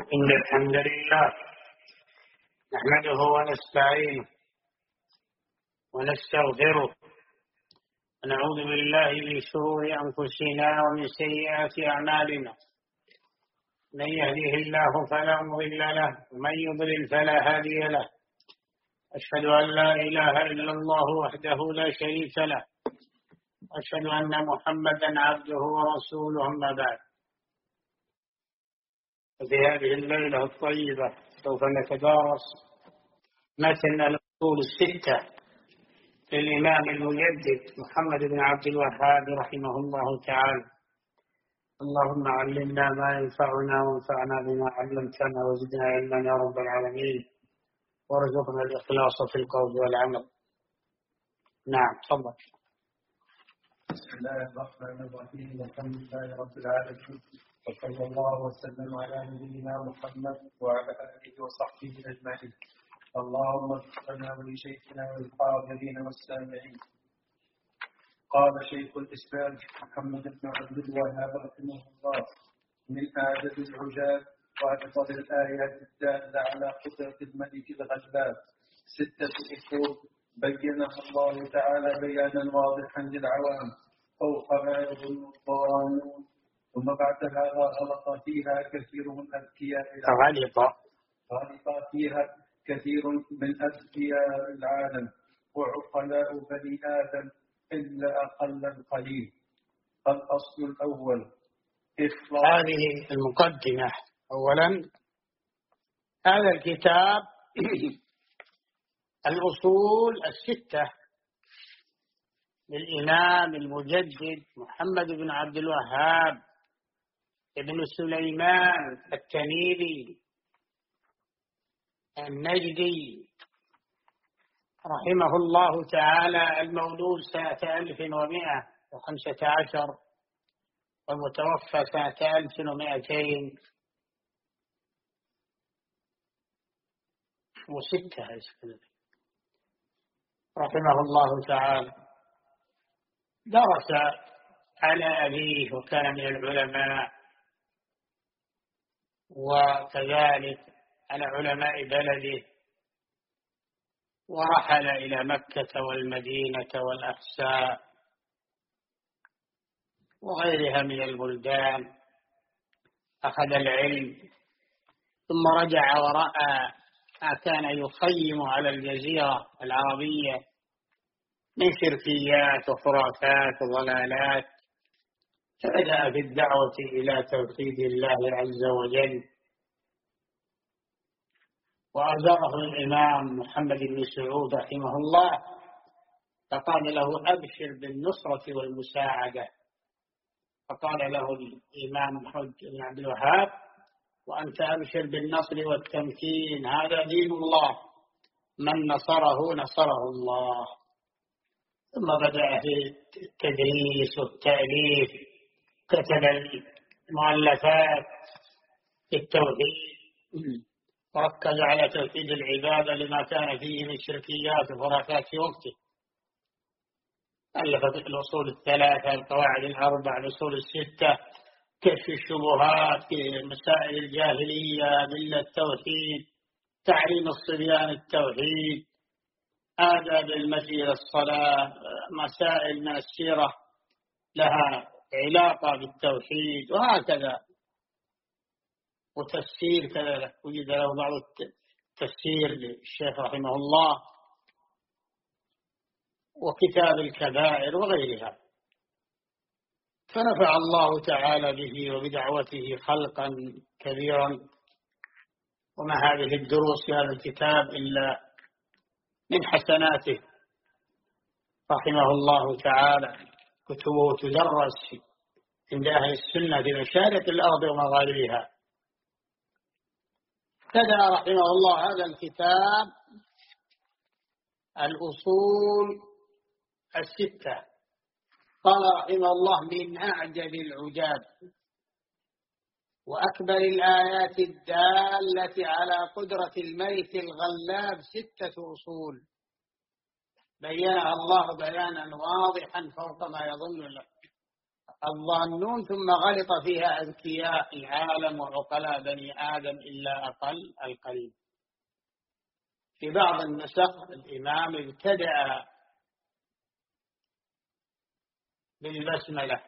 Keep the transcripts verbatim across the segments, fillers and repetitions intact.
إن الحمد لله نحمده ونستعينه ونستغفره ونعوذ بالله من شرور أنفسنا ومن سيئات أعمالنا. من يهده الله فلا مضل له ومن يضلل فلا هادي له. أشهد أن لا إله إلا الله وحده لا شريك له، أشهد أن محمدا عبده ورسوله. أما بعد، في هذه الليلة الطيبة سوف نتدارس متن الأصول الستة للإمام المجدد محمد بن عبد الوهاب رحمه الله تعالى. اللهم علمنا ما ينفعنا وانفعنا بما علمتنا وزدنا علما يا رب العالمين، وارزقنا الإخلاص في القول والعمل. نعم، تفضل. بسم الله الرحمن الرحيم. الحمد لله رب العالمين، وصلى الله وسلم على نبينا محمد وعلى آله وصحبه أجمعين. اللهم اغفر لنا ولشيخنا والحاضرين والسامعين. قال شيخ الإسلام محمد بن عبد الوهاب رحمه الله: من أعجب العجاب وأكثر الآيات الدالة على قدرة الملك الغلاب ستة أصول بينها الله تعالى بيانا واضحا للعوام فوق ما يظن الظانون، ثم بعد هذا غلط فيها كثير من أذكياء العالم غلط فيها كثير من أذكياء العالم وعقلاء بني آدم إلا أقل القليل. الأصل الأول هذه المقدمة. أولا، هذا الكتاب الأصول الستة للإمام المجدد محمد بن عبد الوهاب ابن سليمان التميمي النجدي رحمه الله تعالى، المولود سنة ألف ومائة وخمسة عشر والمتوفى سنة ألف ومائتين وستة رحمه الله تعالى. درس على أبيه وكان من العلماء، وكذلك على علماء بلده، ورحل إلى مكة والمدينة والأحساء وغيرها من البلدان، أخذ العلم، ثم رجع ورأى ما كان يخيم على الجزيرة العربية من شركيات وخرافات وضلالات، فبدأ في الدعوة إلى توحيد الله عز وجل. وأزاره الإمام محمد بن سعود رحمه الله، فقال له: أبشر بالنصرة والمساعدة. فقال له الإمام محمد بن عبد الوهاب: وأنت أبشر بالنصر والتمكين، هذا دين الله، من نصره نصره الله. ثم بدأ في التدريس والتأليف، كتب المؤلفات في التوحيد، وركز على توحيد العبادة لما كان فيه من شركيات وخرافات في وقته. ألف الأصول الثلاثة، القواعد الأربع، الأصول الستة، كشف الشبهات في مسائل الجاهلية، أدلة التوحيد، تعليم الصبيان التوحيد، آداب المشي إلى الصلاة، مسائل من السيرة لها علاقة بالتوحيد، وهكذا. وتفسير كذلك، وجد له بعض التفسير للشيخ رحمه الله، وكتاب الكبائر وغيرها. فنفع الله تعالى به وبدعوته خلقا كبيرا. وما هذه الدروس في هذا الكتاب إلا من حسناته رحمه الله تعالى. كتبه تدرس عند أهل السنة في مشارق الأرض ومغاربها. ابتدأ رحمه الله هذا الكتاب الأصول الستة. قال رحمه الله: من أعجب العجاب وأكبر الآيات الدالة على قدرة الملك الغلاب ستة أصول بينها الله بيانا واضحا فوق ما يظن الظانون ثم غلط فيها أذكياء العالم وعقلاء بني آدم إلا أقل القليل. في بعض النسخ الإمام ابتدأ بالبسملة،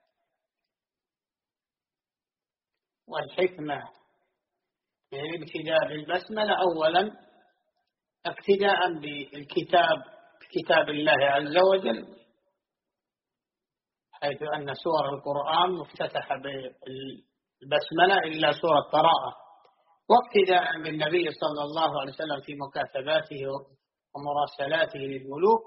والحكمة في الابتداء بالبسملة أولا اقتداء بالكتاب كتاب الله عز وجل، حيث أن سور القرآن مفتتحة بالبسملة إلا سورة براءة، واقتداء بالنبي صلى الله عليه وسلم في مكاتباته ومراسلاته للملوك،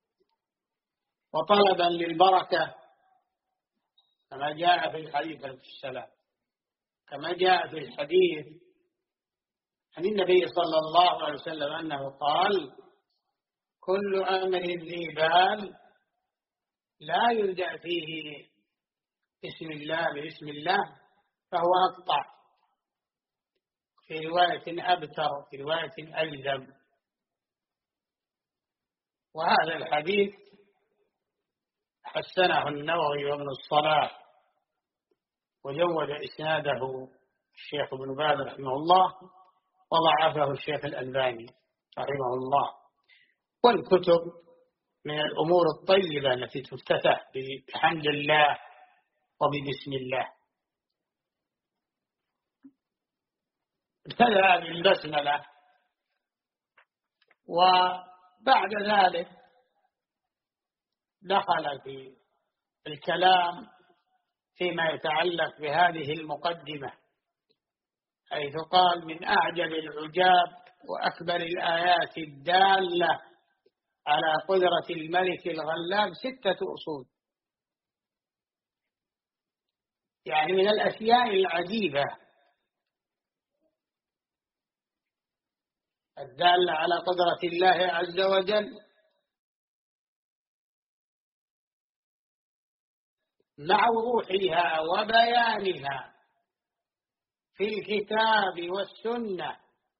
وطلبا للبركة كما جاء في الحديث عليه السلام، كما جاء في الحديث عن النبي صلى الله عليه وسلم أنه قال: كل أمر ذي بال لا يلجأ فيه بسم الله بسم الله فهو أقطع، في رواية أبتر، في رواية ألزم. وهذا الحديث حسنه النووي وابن الصلاح، وجود إسناده الشيخ ابن باز رحمه الله، وضعفه الشيخ الألباني رحمه الله. والكتب من الأمور الطيبة التي تفتتح بحمد الله وببسم الله. ابتدأ بالبسملة، وبعد ذلك دخل في الكلام فيما يتعلق بهذه المقدمة، حيث قال: من أعجب العجاب وأكبر الآيات الدالة على قدرة الملك الغلاب ستة أصول. يعني من الأشياء العجيبة الدالة على قدرة الله عز وجل مع وضوحها وبيانها في الكتاب والسنة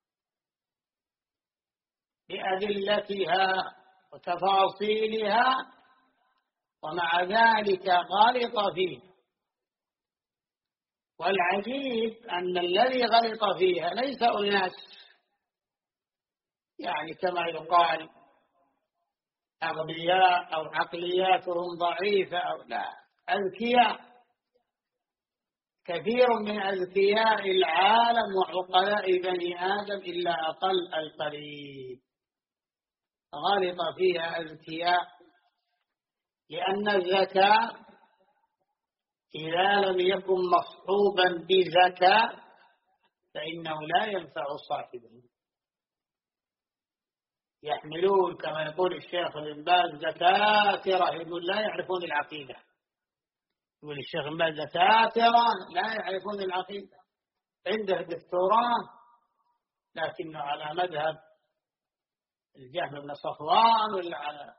بأدلتها وتفاصيلها، ومع ذلك غلط فيه. والعجيب أن الذي غلط فيها ليس أناس يعني كما يقال أغبياء أو عقلياتهم ضعيفة أو لا، أذكياء. كثير من أذكياء العالم وعقلاء بني آدم إلا أقل القليل غلط فيها أذكياء، لأن الذكاء إذا لم يكن مصحوبا بذكاء فإنه لا ينفع صاحبه. يحملون كما يقول الشيخ ابن باز دكاترة، يقول لا يعرفون العقيدة. يقول الشيخ ابن باز دكاترة لا يعرفون العقيدة، عنده دكتوراه لكنه على مذهب الجهم بن صفوان، ولا على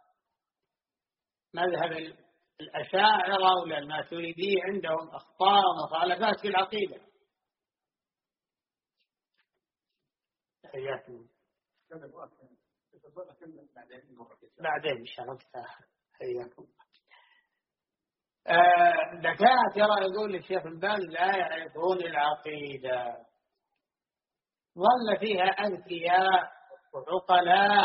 مذهب الأشاعرة ولا الماتريدي، عندهم أخطاء ومخالفات في العقيدة. حياكم بعدين إن شاء الله. حياكم. دكاترة يقول الشيخ الباز لا يعرفون العقيدة، ظل فيها أذكياء وعقلاء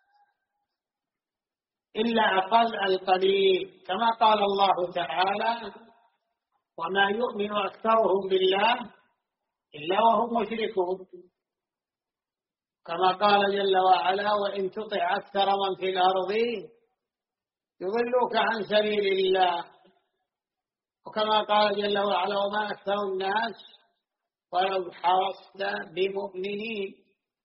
إلا أقل القليل، كما قال الله تعالى: وما يؤمن أكثرهم بالله إلا وهم مشركون. كما قال جل وعلا: وإن تطع أكثر من في الأرض يضلوك عن سبيل الله. وكما قال جل وعلا: وما أكثر الناس ولو حرصت بمؤمنين.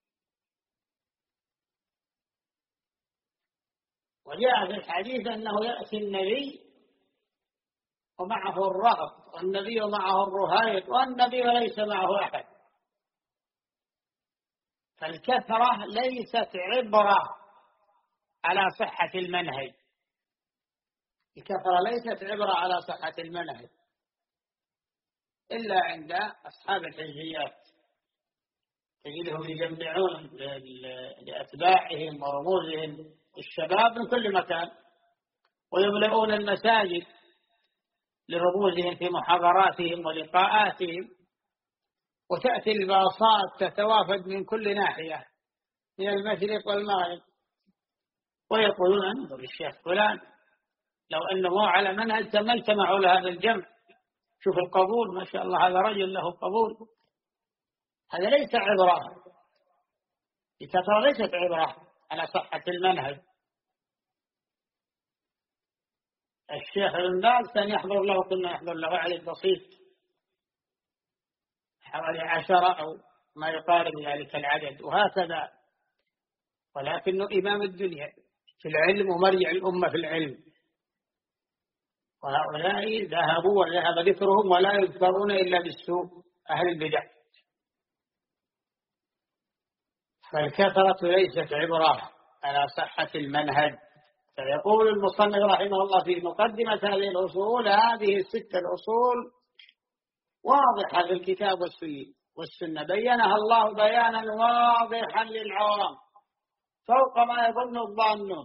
وجاء في الحديث أنه يأتي النبي ومعه الرهط، والنبي معه الرهيط، والنبي ليس معه أحد. فالكثرة ليست عبرة على صحة المنهج، الكثرة ليست عبرة على صحة المنهج إلا عند أصحاب الحزبيات، تجدهم يجمعون لأتباعهم ورموزهم الشباب من كل مكان ويملؤون المساجد لرموزهم في محاضراتهم ولقاءاتهم، وتأتي الباصات تتوافد من كل ناحية من المشرق والمغرب، ويقولون انظر الشيخ فلان لو أنه على منهج ما اجتمعوا لهذا الجمع، شوف القبول ما شاء الله، هذا رجل له قبول. هذا ليس عبرة، الفترة ليست عبرة على صحة المنهج. الشيخ ابن باز كان يحضر له، كنا يحضر له عدد بسيط حوالي عشرة أو ما يقارب ذلك العدد، وهكذا، ولكنه إمام الدنيا في العلم ومرجع الأمة في العلم. وهؤلاء ذهبوا وذهب ذكرهم ولا يذكرون إلا بالسوء، أهل البدع. فالكثرة ليست عبرة على صحة المنهج. فيقول المصنف رحمه الله في مقدمة هذه الأصول: هذه الستة الأصول واضحة في الكتاب والسنة، بينها الله بيانا واضحا للعوام فوق ما يظن الظانون.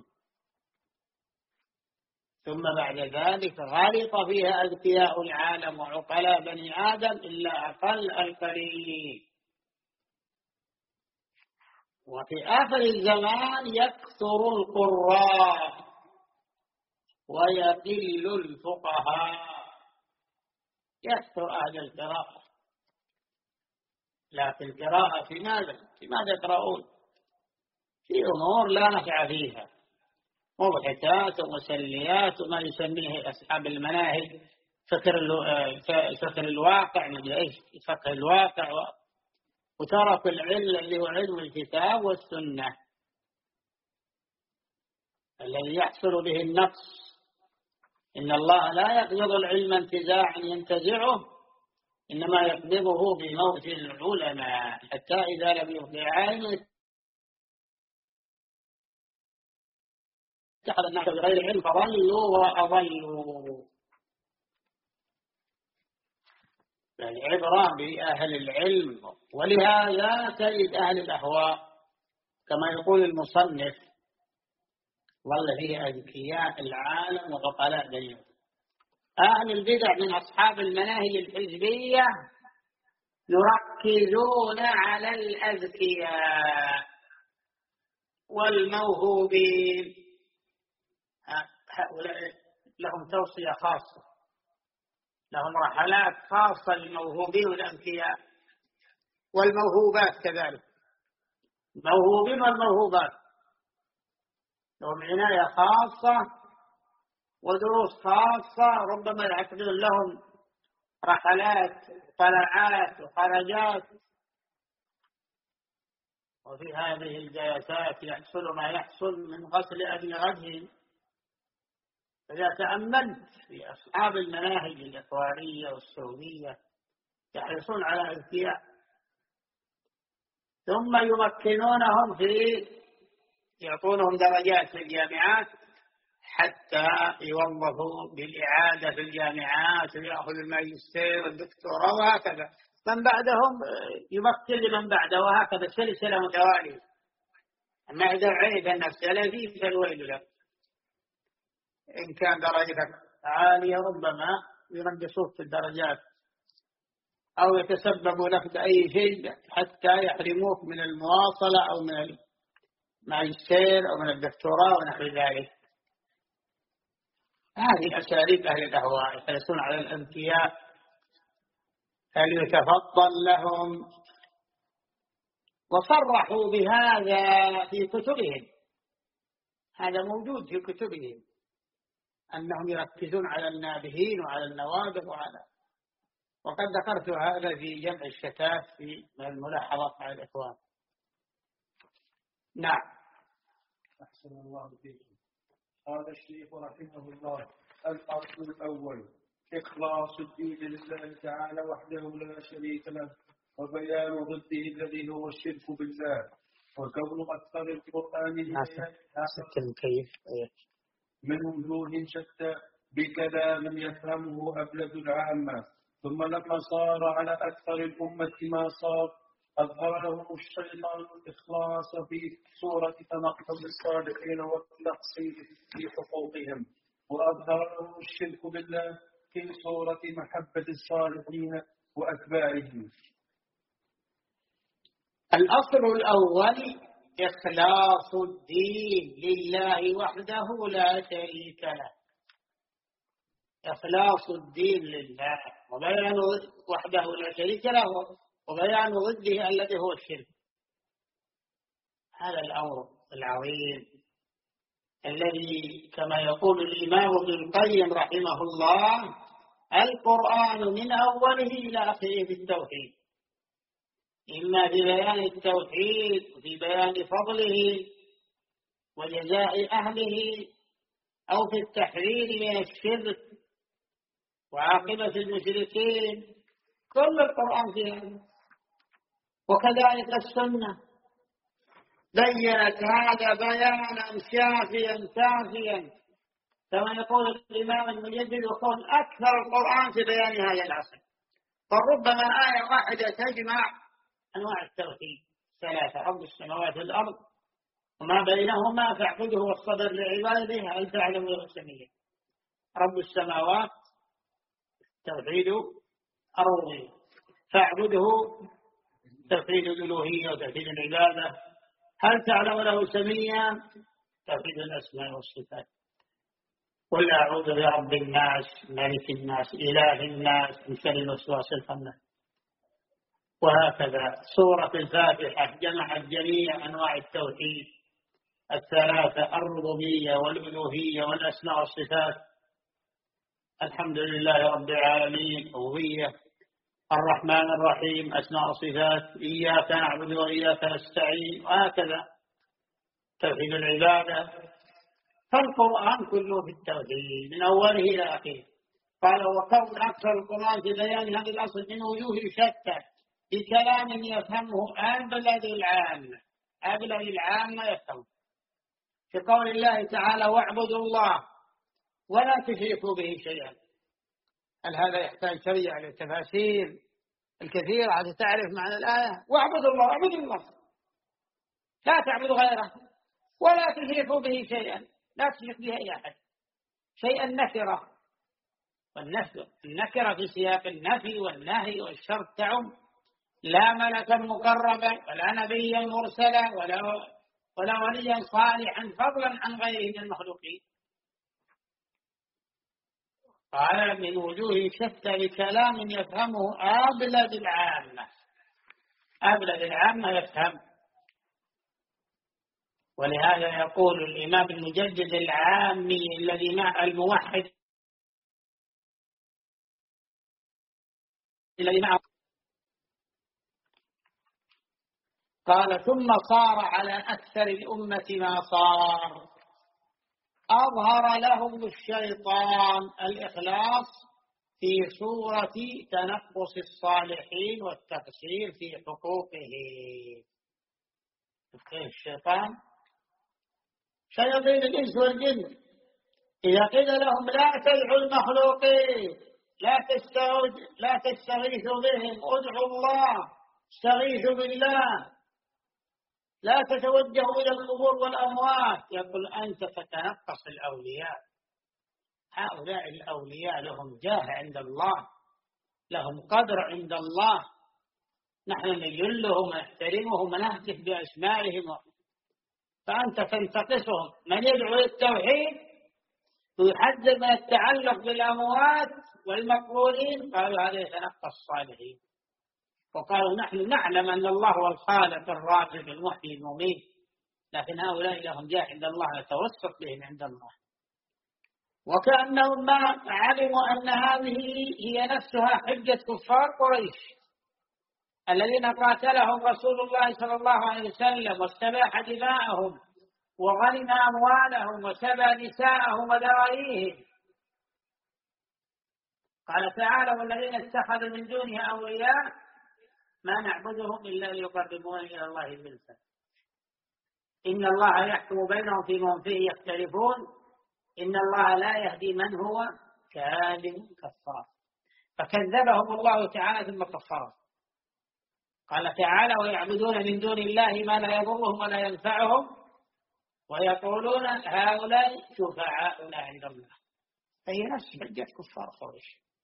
ثم بعد ذلك غلط فيها أذكياء العالم وعقلاء بني آدم إلا أقل القليل. وفي آخر الزمان يكثر القراء ويقل الفقهاء، يكثر أهل القراءة، لكن القراءة في ماذا؟ في ماذا يقرؤون؟ في أمور لا نفع فيها، مضحكات ومسليات وما يسميه أصحاب المناهج فكر فكر الواقع، من إيش فكر الواقع، وترك العلم الذي هو علم الكتاب والسنة الذي يحصل به النقص. إن الله لا يقبض العلم انتزاعا ينتزعه، إنما يقبضه بموت العلماء، حتى إذا لم يبقي عالم اتخذ الناس بغير علم فضلوا وأضلوا. العبرة بأهل العلم، ولهذا تجد أهل الأهواء كما يقول المصنف ظل فيه أذكياء العالم وعقلاء بنيهم. أهل البدع من أصحاب المناهج الحزبية يركزون على الأذكياء والموهوبين، هؤلاء لهم توصية خاصة، لهم رحلات خاصة للموهوبين والأذكياء والموهوبات كذلك، موهوبين والموهوبات لهم عناية خاصة ودروس خاصة، ربما يعقدون لهم رحلات طلعات وخرجات، وفي هذه الجلسات يحصل ما يحصل من غسل أدمغتهم. فإذا تأملت في أصحاب المناهج الإخوانية والسعودية يحرصون على اذكياء، ثم يمكنونهم في يعطونهم درجات في الجامعات حتى يوظفوا بالإعادة في الجامعات ويأخذ الماجستير والدكتوراه وهكذا، من بعدهم يمكن لمن بعده، وهكذا سلسلة متوالية. أما إذا عيب النفس الذي فالويل لك، إن كان درجتك عالية ربما ينقصوك في الدرجات أو يتسببوا لك بأي شيء حتى يحرموك من المواصلة أو من الماجستير أو من الدكتوراه ونحو ذلك. هذه أساليب أهل الأهواء، يحرصون على الأذكياء فليتفضل لهم، وصرحوا بهذا في كتبهم، هذا موجود في كتبهم أنهم يركزون على النابهين وعلى النوابغ وعلى، وقد ذكرت هذا في جمع الشتات في الملاحظات مع الإخوان. نعم. أحسن الله فيكم. قال الشيخ رحمه الله: الأصل الأول إخلاص الدين لله تعالى وحده لا شريك له، وبيان ضده الذي هو الشرك بالله، وكون أكثر القرآن كيف من وجوه شتى بكلام يفهمه أبلد العامة. ثم لما صار على أكثر الأمة ما صار، أظهر لهم الشيطان الإخلاص في صورة تنقل الصالحين والتقصير في حقوقهم، وأظهر لهم الشرك بالله في صورة محبة الصالحين وأتباعهم. الأصل الأول إخلاص الدين لله وحده لا شريك له، إخلاص الدين لله وبيان وحده لا شريك له وبيان ضده الذي هو الشرك. هذا الأمر العظيم الذي كما يقول الإمام ابن القيم رحمه الله: القرآن من أوله إلى آخره بالتوحيد، إما في بيان التوحيد وفي بيان فضله وجزاء أهله، أو في التحذير من الشرك وعاقبة المشركين، كل القرآن فيها. وكذلك السنة بيّنت هذا بيانا شافيا كافيا، كما يقول الإمام المجدد: وكون أكثر القرآن في بيان هذا العصر، فربما آية واحدة تجمع أنواع التوحيد ثلاثة: رب السماوات والأرض وما بينهما فاعبده واصطبر لعباده هل تعلم له سميا. رب السماوات توحيد الربوبية، فاعبده توحيد الألوهية وتوحيد العبادة، هل تعلم له سميا توحيد الأسماء والصفات. قل أعوذ برب الناس ملك الناس إله الناس من شر الوسواس الخناس. وهكذا سورة الفاتحة جمعت جميع أنواع التوحيد الثلاثة: الربوبية والألوهية والأسماء والصفات. الحمد لله رب العالمين ربوبية، الرحمن الرحيم أسماء وصفات، إياك نعبد وإياك نستعين، وهكذا توحيد العبادة. فالقرآن كله في التوحيد من أوله إلى آخره. قال: وكون أكثر القرآن في بيان هذا الأصل من وجوه شتى بكلام يفهمه أبلغ العامة، أبلغ العامة يفهم. في قول الله تعالى: واعبدوا الله ولا تشركوا به شيئا. هل هذا يحتاج شريعة للتفاسير الكثير حتى تعرف معنى الآية؟ واعبدوا الله، اعبدوا الله لا تعبدوا غيره ولا تشركوا به شيئا، لا تشرك به أي أحد. شيئا نكرة، والنكرة في سياق النفي والنهي والشرط تعم، لا ملكا مقربا ولا نبيا مرسلا ولا ولا وليا صالحا فضلا عن غيره من المخلوقين. قال: من وجوه شتى بكلام يفهمه أبلغ العامة، أبلغ العامة يفهم. ولهذا يقول الإمام المجدد العامي الذي مع الموحد الذي معه، قال: ثم صار على أكثر الأمة ما صار، أظهر لهم الشيطان الإخلاص في صورة تنقص الصالحين والتقصير في حقوقه. الشيطان شياطين الإنس والجن إذا قيل لهم لا تدعوا المخلوقين، لا لا تستغيثوا بهم، ادعوا الله، استغيثوا بالله، لا تتوجهوا إلى القبور والأموات، يقول أنت تتنقص الأولياء. هؤلاء الأولياء لهم جاه عند الله، لهم قدر عند الله، نحن نجلهم ونحترمهم ونهتف بأسمائهم، فأنت تنتقصهم. من يدعو للتوحيد ويحذر من التعلق بالأموات والمقبورين قالوا هذا يتنقص الصالحين، وقالوا نحن نعلم أن الله هو الخالق الرازق المحيي المميت، لكن هؤلاء لهم جاه عند الله نتوسط بهم عند الله. وكأنهم ما علموا أن هذه هي نفسها حجة كفار قريش الذين قاتلهم رسول الله صلى الله عليه وسلم واستباح دماءهم وغنم أموالهم وسبى نساءهم وذراريهم. قال تعالى: والذين اتخذوا من دونه أولياء ما نعبدهم إلا ليقربونا إلى الله زلفى إن الله يحكم بينهم فيما هم فيه يختلفون إن الله لا يهدي من هو كاذب كفار. فكذبهم الله تعالى ثم كفرهم. قال تعالى: ويعبدون من دون الله ما لا يضرهم ولا ينفعهم ويقولون هؤلاء شفعاؤنا عند الله. فهي نفس حجة كفار قريش.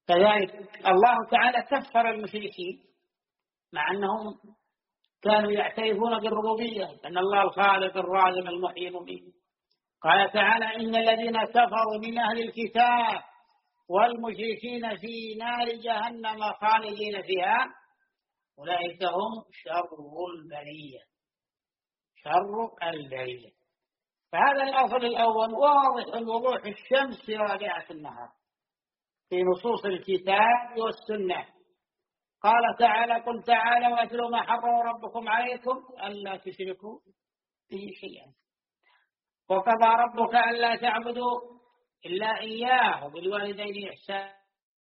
كذلك الله تعالى كفر المشركين مع أنهم كانوا يعترفون بالربوبية، أن الله الخالق الرازق المحيي المميت. قال تعالى: إن الذين كفروا من أهل الكتاب والمشركين في نار جهنم خالدين فيها أولئك هم شر البرية. شر البرية. فهذا الأصل الأول واضح الوضوح الشمس في رابعة النهار في نصوص الكتاب والسنة. قال تعالى: قل تعالوا واتلوا ما حرم ربكم عليكم ألا تشركوا به شيئا وقضى ربك ألا تعبدوا إلا إياه وبالوالدين إحسانا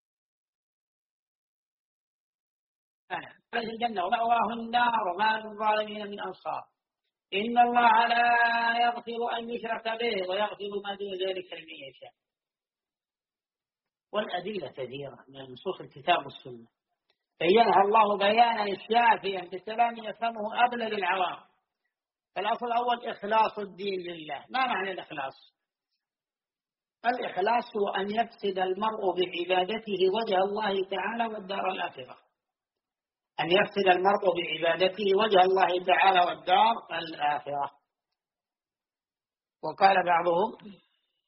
أهل الجنة ومأواه النار وما للظالمين من أنصار إن الله لا يغفر أن يشرك به ويغفر ما دون ذلك لمن يشاء. والأدلة كثيرة من نصوص الكتاب والسنة بينها الله بيانا شافيا بكلام يفهمه أبلغ العوام. الأصل الأول إخلاص الدين لله. ما معنى الإخلاص؟ الإخلاص هو أن يقصد المرء بعبادته وجه الله تعالى والدار الآخرة. أن يقصد المرء بعبادته وجه الله تعالى والدار الآخرة. وقال بعضهم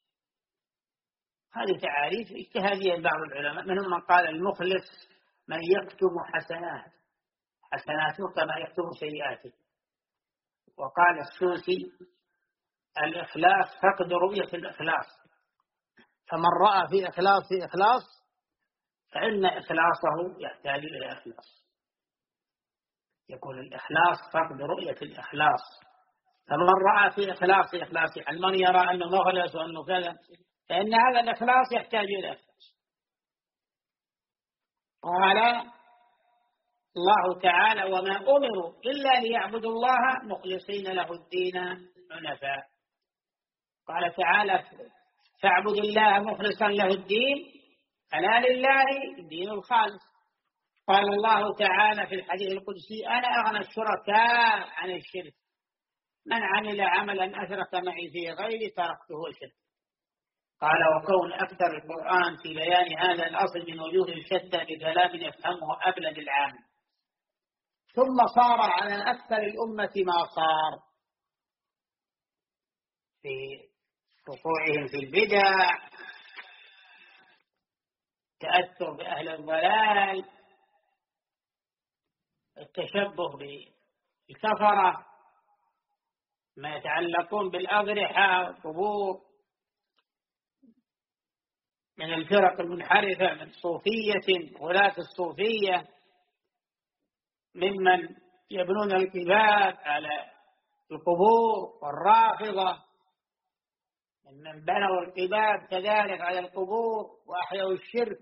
هذه تعاريف اجتهادية بعض العلماء، منهم من قال المخلص من يكتم حسنات حسناته كما يكتم سيئاته. وقال السوسي الإخلاص فقد رؤية الإخلاص، فمن رأى في إخلاص في إخلاص فإن إخلاصه يحتاج إلى إخلاص. يقول الإخلاص فقد رؤية الإخلاص، فمن رأى في إخلاص في إخلاص يعني من يرى أنه مخلص وأنه كذا فإن هذا الإخلاص يحتاج إلى إخلاص. قال الله تعالى: وما أمروا إلا ليعبدوا الله مخلصين له الدين حنفاء. قال تعالى: فاعبدوا الله مخلصا له الدين ألا لله الدين الخالص. قال الله تعالى في الحديث القدسي: أنا أغنى الشركاء عن الشرك من عمل عملا أشرك معي فيه غيري تركته شرك. قال: وكون أكثر القرآن في بيان هذا الأصل من وجوه شتى بكلام يفهمه أبلغ العام، ثم صار على أكثر الأمة ما صار في وقوعهم في البدع، تأثر بأهل الضلال، التشبه بالكفرة، ما يتعلقون بالأضرحة والقبور من الفرق المنحرفة من صوفية ولاة الصوفية، ممن يبنون الكباب على القبور، والرافضة ممن بنوا الكباب كذلك على القبور وأحيوا الشرك،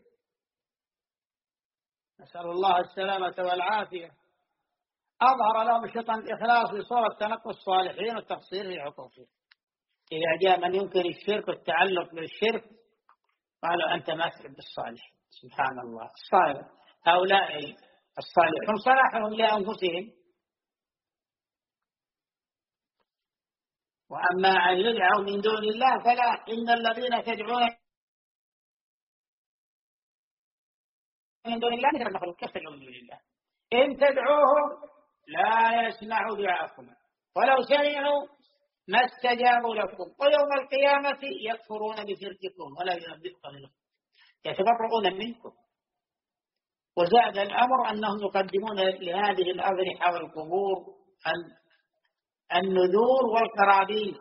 نسأل الله السلامة والعافية. أظهر لهم الشيطان الإخلاص بصورة تنقص الصالحين والتقصير في حقوقهم. إذا جاء من ينكر الشرك والتعلق بالشرك قالوا أنت ما تحب الصالح. سبحان الله. الصالح هؤلاء الصالحون صلاحهم لأنفسهم، وأما أن يدعوا من دون الله فلا. إن الذين تدعون من دون الله مثل المخلوق كفروا من دون الله إن تدعوهم لا يسمعوا دعاءكم ولو سمعوا ما استجابوا لكم ويوم القيامة يكفرون بشرككم ولا ينبئكم منه يتبرؤون منكم. وزاد الأمر أنهم يقدمون لهذه الأضرحة والقبور النذور والقرابين،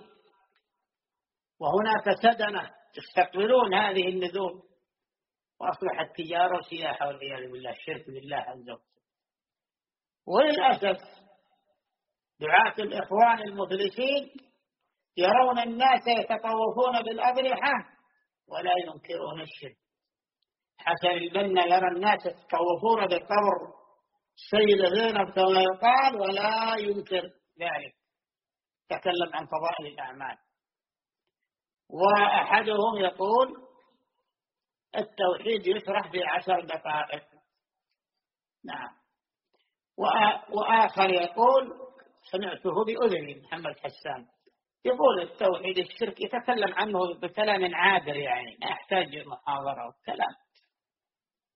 وهناك سدنة يستقبلون هذه النذور، وأصبحت التجارة والسياحة والعياذ بالله، الشرك بالله عز وجل. وللأسف دعاة الإخوان المفلسين يرون الناس يتطوفون بالأضرحة ولا ينكرون الشرك. حسن البنا يرى الناس يتطوفون بالقبر السيدة زينب كما يقال ولا ينكر ذلك، تكلم عن فضائل الأعمال. وأحدهم يقول التوحيد يشرح في عشر دقائق. نعم. وآخر يقول سمعته بأذني محمد حسان يقول التوحيد الشرك يتكلم عنه بكلام عابر، يعني ما يحتاج محاضرة وكلام.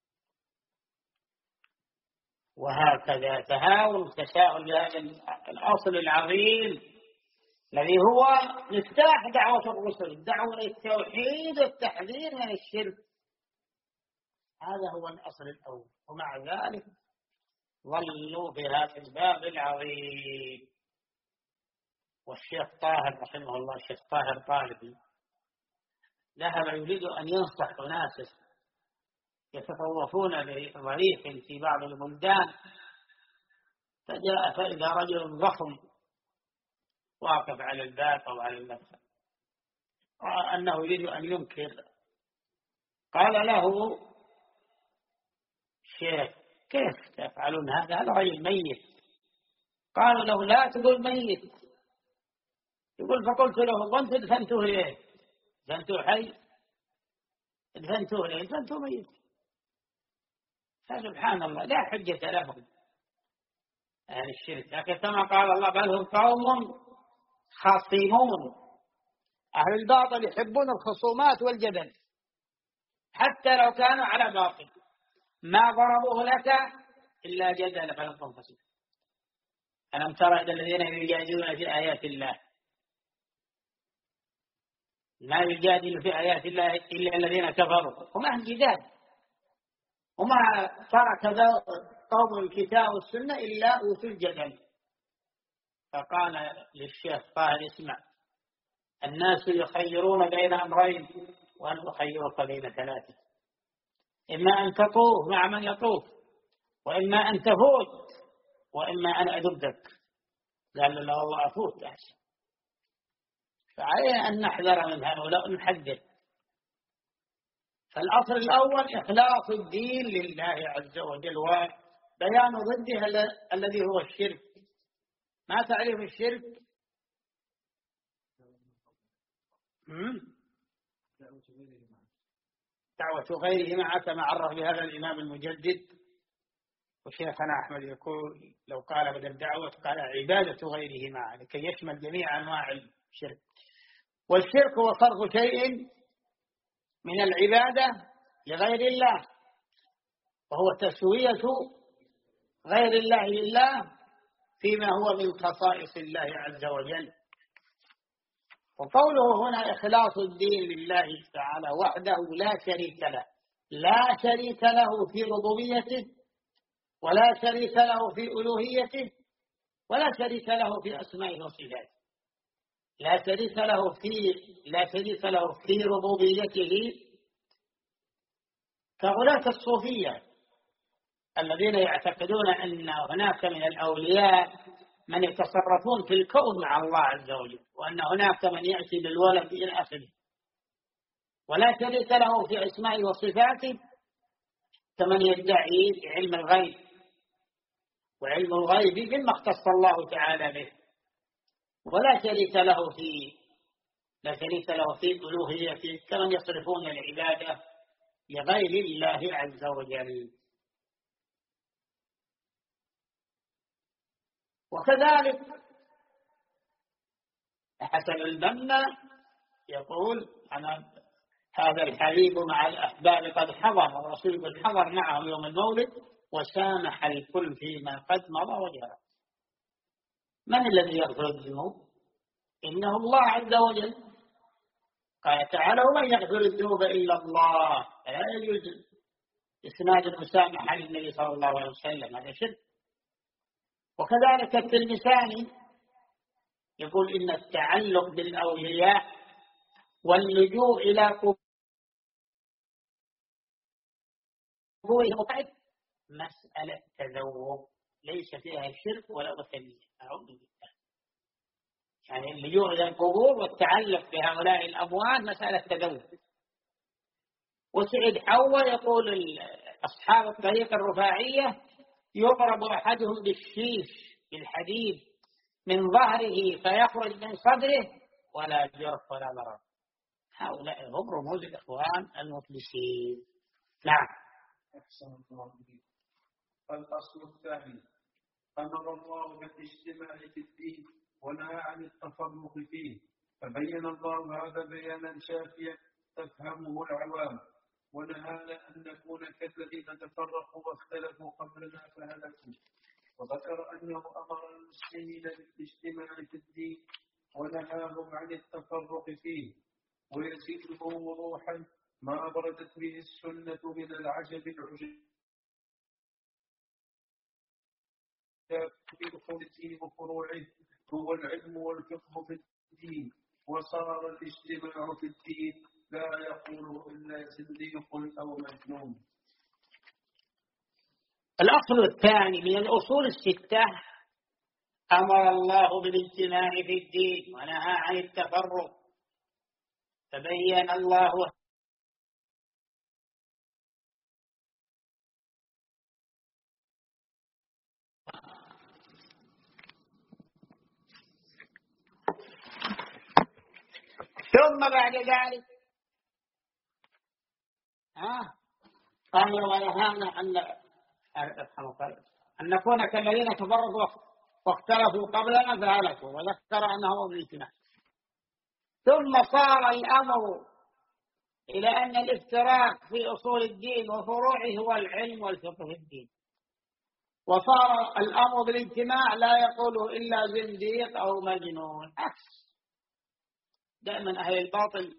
وهكذا تهاون تساؤل بهذا الأصل العظيم الذي هو مفتاح دعوة الرسل، دعوة التوحيد والتحذير من الشرك. هذا هو الأصل الأول، ومع ذلك ظلوا في هذا الباب العظيم. والشيخ طاهر رحمه الله، الشيخ طاهر طالبي، ذهب يريد أن ينصح ناس يتطوفون بضريح في بعض البلدان، فجاء فإذا رجل ضخم واقف على الباب أو على المدخل، رأى أنه يريد أن ينكر، قال له: شيخ كيف تفعلون هذا؟ هذا رجل ميت. قالوا له: لا تقول ميت. يقول: فقلت له: وانت دفنته ليه؟ دفنته حي؟ دفنته ليه؟ دفنته ميت. فسبحان الله لا حجة لهم أهل الشرك. لكن كما قال الله: بل هم قوم خصيمون. أهل الباطل يحبون الخصومات والجدل حتى لو كانوا على باطل، ما ضربوه لك إلا جدل فلم تنفصل. ألم ترى إلى الذين يجادلون في آيات الله، ما يجادل في آيات الله إلا الذين كفروا، هم أهل جدال، وما ترك قوم الكتاب والسنة إلا أوتوا الجدل. فقال للشيخ طاهر: اسمع، الناس يخيرون بين أمرين وأن أخيرك بين ثلاثة، إما أن تطوف مع من يطوف، وإما أن تفوت، وإما أن أدبك. قال له: لا والله أفوت أحسن. فعلينا أن نحذر من هؤلاء ونحذر. فالأصل الأول إخلاص الدين لله عز وجل، وبيان ضده الذي هو الشرك. ما تعريف الشرك؟ دعوة غيره معه، كما عرف بهذا الإمام المجدد. وشيخنا أحمد يقول: لو قال بدل الدعوة قال عبادة غيره معه، لكي يشمل جميع أنواع الشرك. والشرك هو صرف شيء من العبادة لغير الله، وهو تسوية غير الله لله فيما هو من خصائص الله عز وجل. وقوله هنا إخلاص الدين لله تعالى وحده لا شريك له، لا شريك له في ربوبيته، ولا شريك له في ألوهيته، ولا شريك له في أسمائه وصفاته. لا شريك له في لا شريك له في ربوبيته كغلاة الصوفية الذين يعتقدون أن هناك من الأولياء من يتصرفون في الكون مع الله عز وجل، وأن هناك من يأتي بالولد إلى آخره. ولا شريك له في أسمائه وصفاته كمن يدعي علم الغيب، وعلم الغيب مما اختص الله تعالى به. ولا شريك له في لا شريك له في ألوهيته كمن يصرفون العبادة لغير الله عز وجل. وكذلك حسن البنا يقول: أنا هذا الحبيب مع الأحباب قد حضر، الرسول قد حضر معهم يوم المولد وسامح الكل فيما قد مضى وجرى. من الذي يغفر الذنوب؟ إنه الله عز وجل. قال تعالى: ومن يغفر الذنوب إلا الله. لا يجوز إسناد المسامحة للنبي صلى الله عليه وسلم، هذا شرك. وكذلك التلمساني يقول: إن التعلق بالأولياء واللجوء إلى قبورهم مسألة تذوق ليس فيها شرك ولا وثنية. أعوذ بالله. يعني اللجوء إلى القبور والتعلق بهؤلاء الأموات مسألة تذوق. وسعيد حوا يقول: أصحاب الطريقة الرفاعية يضرب أحدهم بالشيش بالحديد من ظهره فيخرج من صدره ولا جرح ولا ضرر. هؤلاء هم رموز الإخوان المفلسين. نعم. الأصل الثاني: أمر الله بالاجتماع في الدين ونهى عن التفرق فيه، فبين الله هذا بيانا شافيا تفهمه العوام، ونهانا أن نكون كالذين تفرقوا واختلفوا قبلنا فهلكوا. وذكر أنه أمر المسلمين بالاجتماع في الدين ونهاهم عن التفرق فيه، ويزيده وضوحا ما بردت به السنة من العجب العجب في دخول الدين وفروعه هو العلم والفقه في الدين، وصار الاجتماع في الدين لا يقوله إلا زنديق أو مجنون. الأصل الثاني من الأصول الستة: أمر الله بالاجتماع في الدين ونهى عن التفرق، فبين الله ثم بعد ذلك ها أمر ونهانا أن أن نكون كالذين تفرقوا واختلفوا قبلنا فهلكوا، وذكر أنه بالاجتماع. ثم صار الأمر إلى أن الافتراق في أصول الدين وفروعه هو العلم والفقه في الدين، وصار الأمر بالاجتماع لا يقوله إلا زنديق أو مجنون. عكس دائما أهل الباطل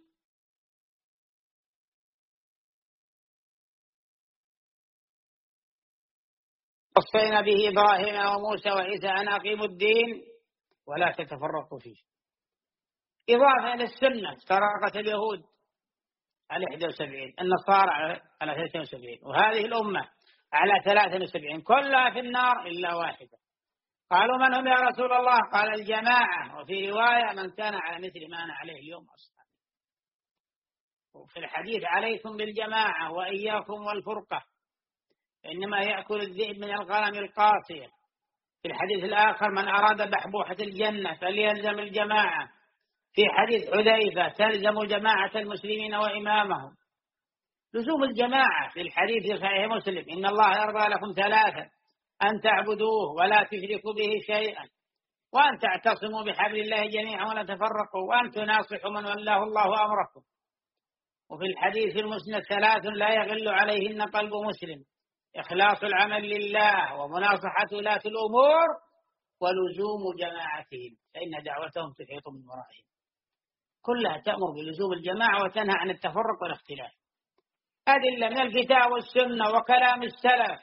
وصينا به إبراهيم وموسى وعيسى أن أقيموا الدين ولا تتفرقوا فيه، إضافة إلى السنة. افترقت اليهود على إحدى وسبعين، النصارى على ثلاثة وسبعين، وهذه الأمة على ثلاثة وسبعين، كلها في النار إلا واحدة. قالوا من هم يا رسول الله؟ قال الجماعة، وفي رواية من كان على مثل ما أنا عليه اليوم أصحابي. وفي الحديث عليكم بالجماعة وإياكم والفرقة، إنما يأكل الذئب من الغنم القاسية. في الحديث الآخر من أراد بحبوحة الجنة فليلزم الجماعة. في حديث حذيفة تلزم جماعة المسلمين وإمامهم. لزوم الجماعة في الحديث في صحيح مسلم: إن الله يرضى لكم ثلاثة: أن تعبدوه ولا تشركوا به شيئا، وأن تعتصموا بحبل الله جميعا ولا تفرقوا، وأن تناصحوا من ولاه الله أمركم. وفي الحديث المسند: ثلاث لا يغل عليهن قلب مسلم: إخلاص العمل لله، ومناصحة ولاة الأمور، ولزوم جماعتهم، فإن دعوتهم تحيط من ورائهم. كلها تأمر بلزوم الجماعة وتنهى عن التفرق والاختلاف. أدلة من الكتاب والسنة وكلام السلف: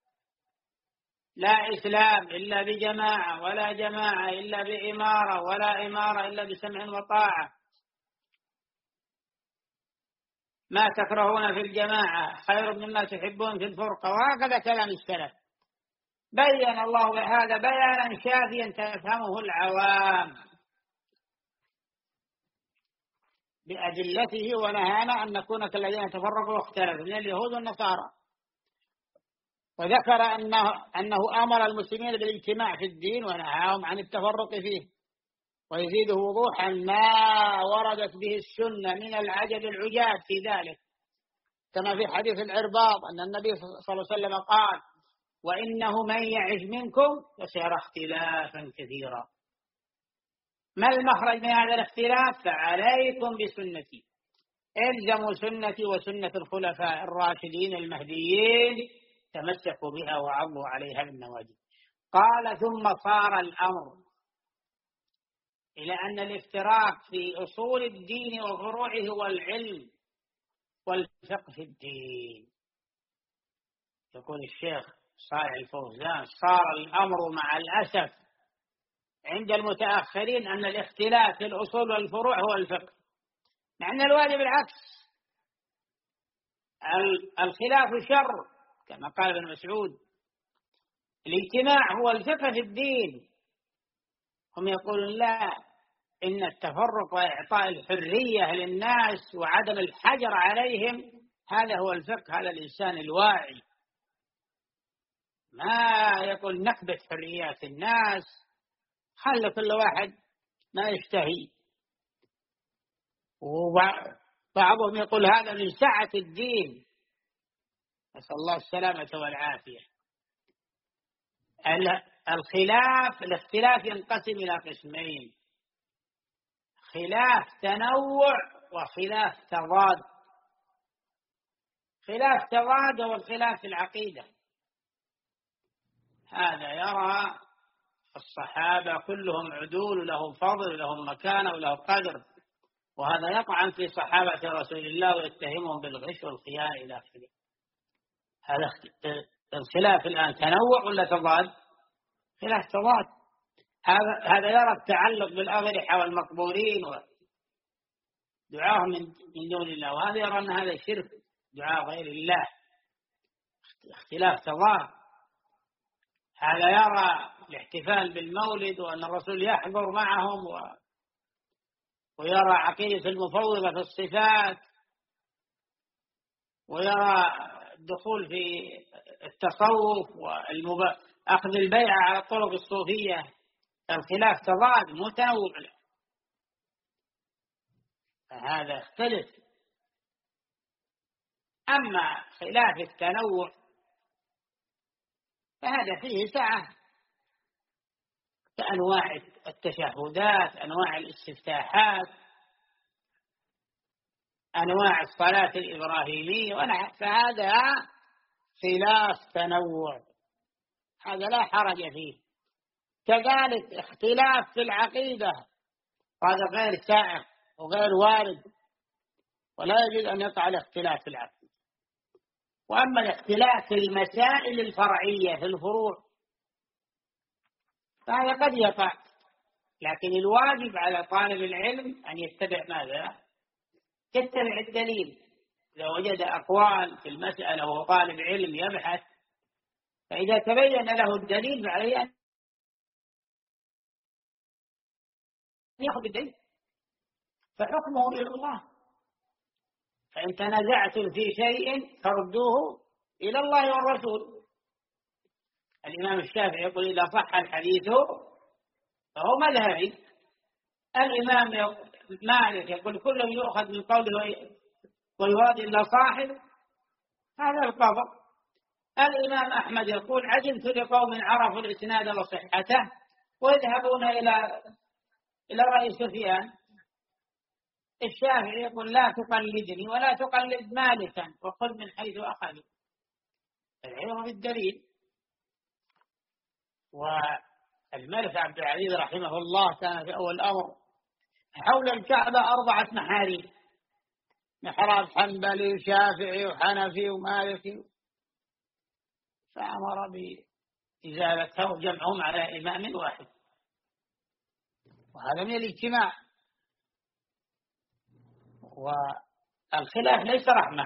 لا إسلام إلا بجماعة، ولا جماعة إلا بإمارة، ولا إمارة إلا بسمع وطاعة. ما تكرهون في الجماعة خير مما تحبون في الفرقة، وهكذا كلام السلف. بين الله بهذا بيانا شافيا تفهمه العوام بأدلته، ونهانا أن نكون كالذين تفرقوا واختلفوا من اليهود والنصارى. وذكر أنه, أنه أمر المسلمين بالاجتماع في الدين ونهاهم عن التفرق فيه، ويزيده وضوحا ما وردت به السنة من العجب العجاب في ذلك، كما في حديث العرباض أن النبي صلى الله عليه وسلم قال: وإنه من يعش منكم فسيرى اختلافا كثيرا. ما المخرج من هذا الاختلاف؟ فعليكم بسنتي، الزموا سنتي وسنة الخلفاء الراشدين المهديين، تمسكوا بها وعضوا عليها بالنواجذ. قال: ثم صار الأمر إلى أن الافتراق في أصول الدين وفروعه هو العلم والفقه في الدين. يقول الشيخ صالح الفوزان: صار الأمر مع الأسف عند المتأخرين أن الاختلاف في الأصول والفروع هو الفقه، مع أن الواجب العكس. الخلاف شر كما قال ابن مسعود، الاجتماع هو الفقه في الدين. هم يقولون لا، إن التفرق وإعطاء الحرية للناس وعدم الحجر عليهم هذا هو الفقه. هذا الإنسان الواعي ما يقول نكبت حريات الناس، خلى كل واحد ما يشتهي. وبعضهم يقول هذا من سعة الدين، نسأل الله السلامة والعافية. الخلاف الاختلاف ينقسم إلى قسمين: خلاف تنوع وخلاف تضاد. خلاف تضاد والخلاف في العقيدة. هذا يرى الصحابة كلهم عدول، لهم فضل ولهم مكانة ولهم قدر، وهذا يطعن في صحابة رسول الله ويتهمهم بالغش والخيانة إلى آخره. هذا الخلاف الآن تنوع ولا تضاد؟ خلاف تضاد. هذا هذا يرى التعلق بالأضرحة والمقبورين ودعاهم من دون الله، وهذا يرى أن هذا شرك، دعاء غير الله. اختلاف تضاد. هذا يرى الاحتفال بالمولد وأن الرسول يحضر معهم و... ويرى عقيدة المفوضة في الصفات، ويرى الدخول في التصوف وأخذ البيعة على الطرق الصوفية. الخلاف تضاد متنوع، فهذا يختلف. أما خلاف التنوع فهذا فيه سعة، كأنواع التشهدات، أنواع الاستفتاحات، أنواع الصلاة الإبراهيمية، فهذا خلاف تنوع، هذا لا حرج فيه. كذلك اختلاف في العقيدة، هذا غير سائغ وغير وارد، ولا يجوز أن يقع الاختلاف في العقيدة. وأما الاختلاف في المسائل الفرعية في الفروع فهذا قد يقع، لكن الواجب على طالب العلم أن يتبع ماذا؟ يتبع الدليل. إذا وجد أقوال في المسألة وهو طالب علم يبحث، فإذا تبين له الدليل فعليه أن يأخذ الدليل، فحكمه إلى الله. فإن تنازعتم في شيء فردوه إلى الله والرسول. الإمام الشافعي يقول إذا صح الحديث فهو مذهبي. الإمام مالك يقول كل يؤخذ من قوله ويراد إلا صاحب، هذا القضاء. الإمام أحمد يقول عجبت لقوم عرفوا الإسناد وصحته ويذهبون إلى إلى رأي سفيان. الشافعي يقول لا تقلدني ولا تقلد مالكا وخذ من حيث أخذوا. العلم بالدليل. والملك عبد العزيز رحمه الله كان في أول الأمر حول الكعبة أربعة محاريب، محراب حنبلي وشافعي وحنفي ومالكي، فأمر بإزالتها وجمعهم على إمام واحد، وهذا من الاجتماع. والخلاف ليس رحمة،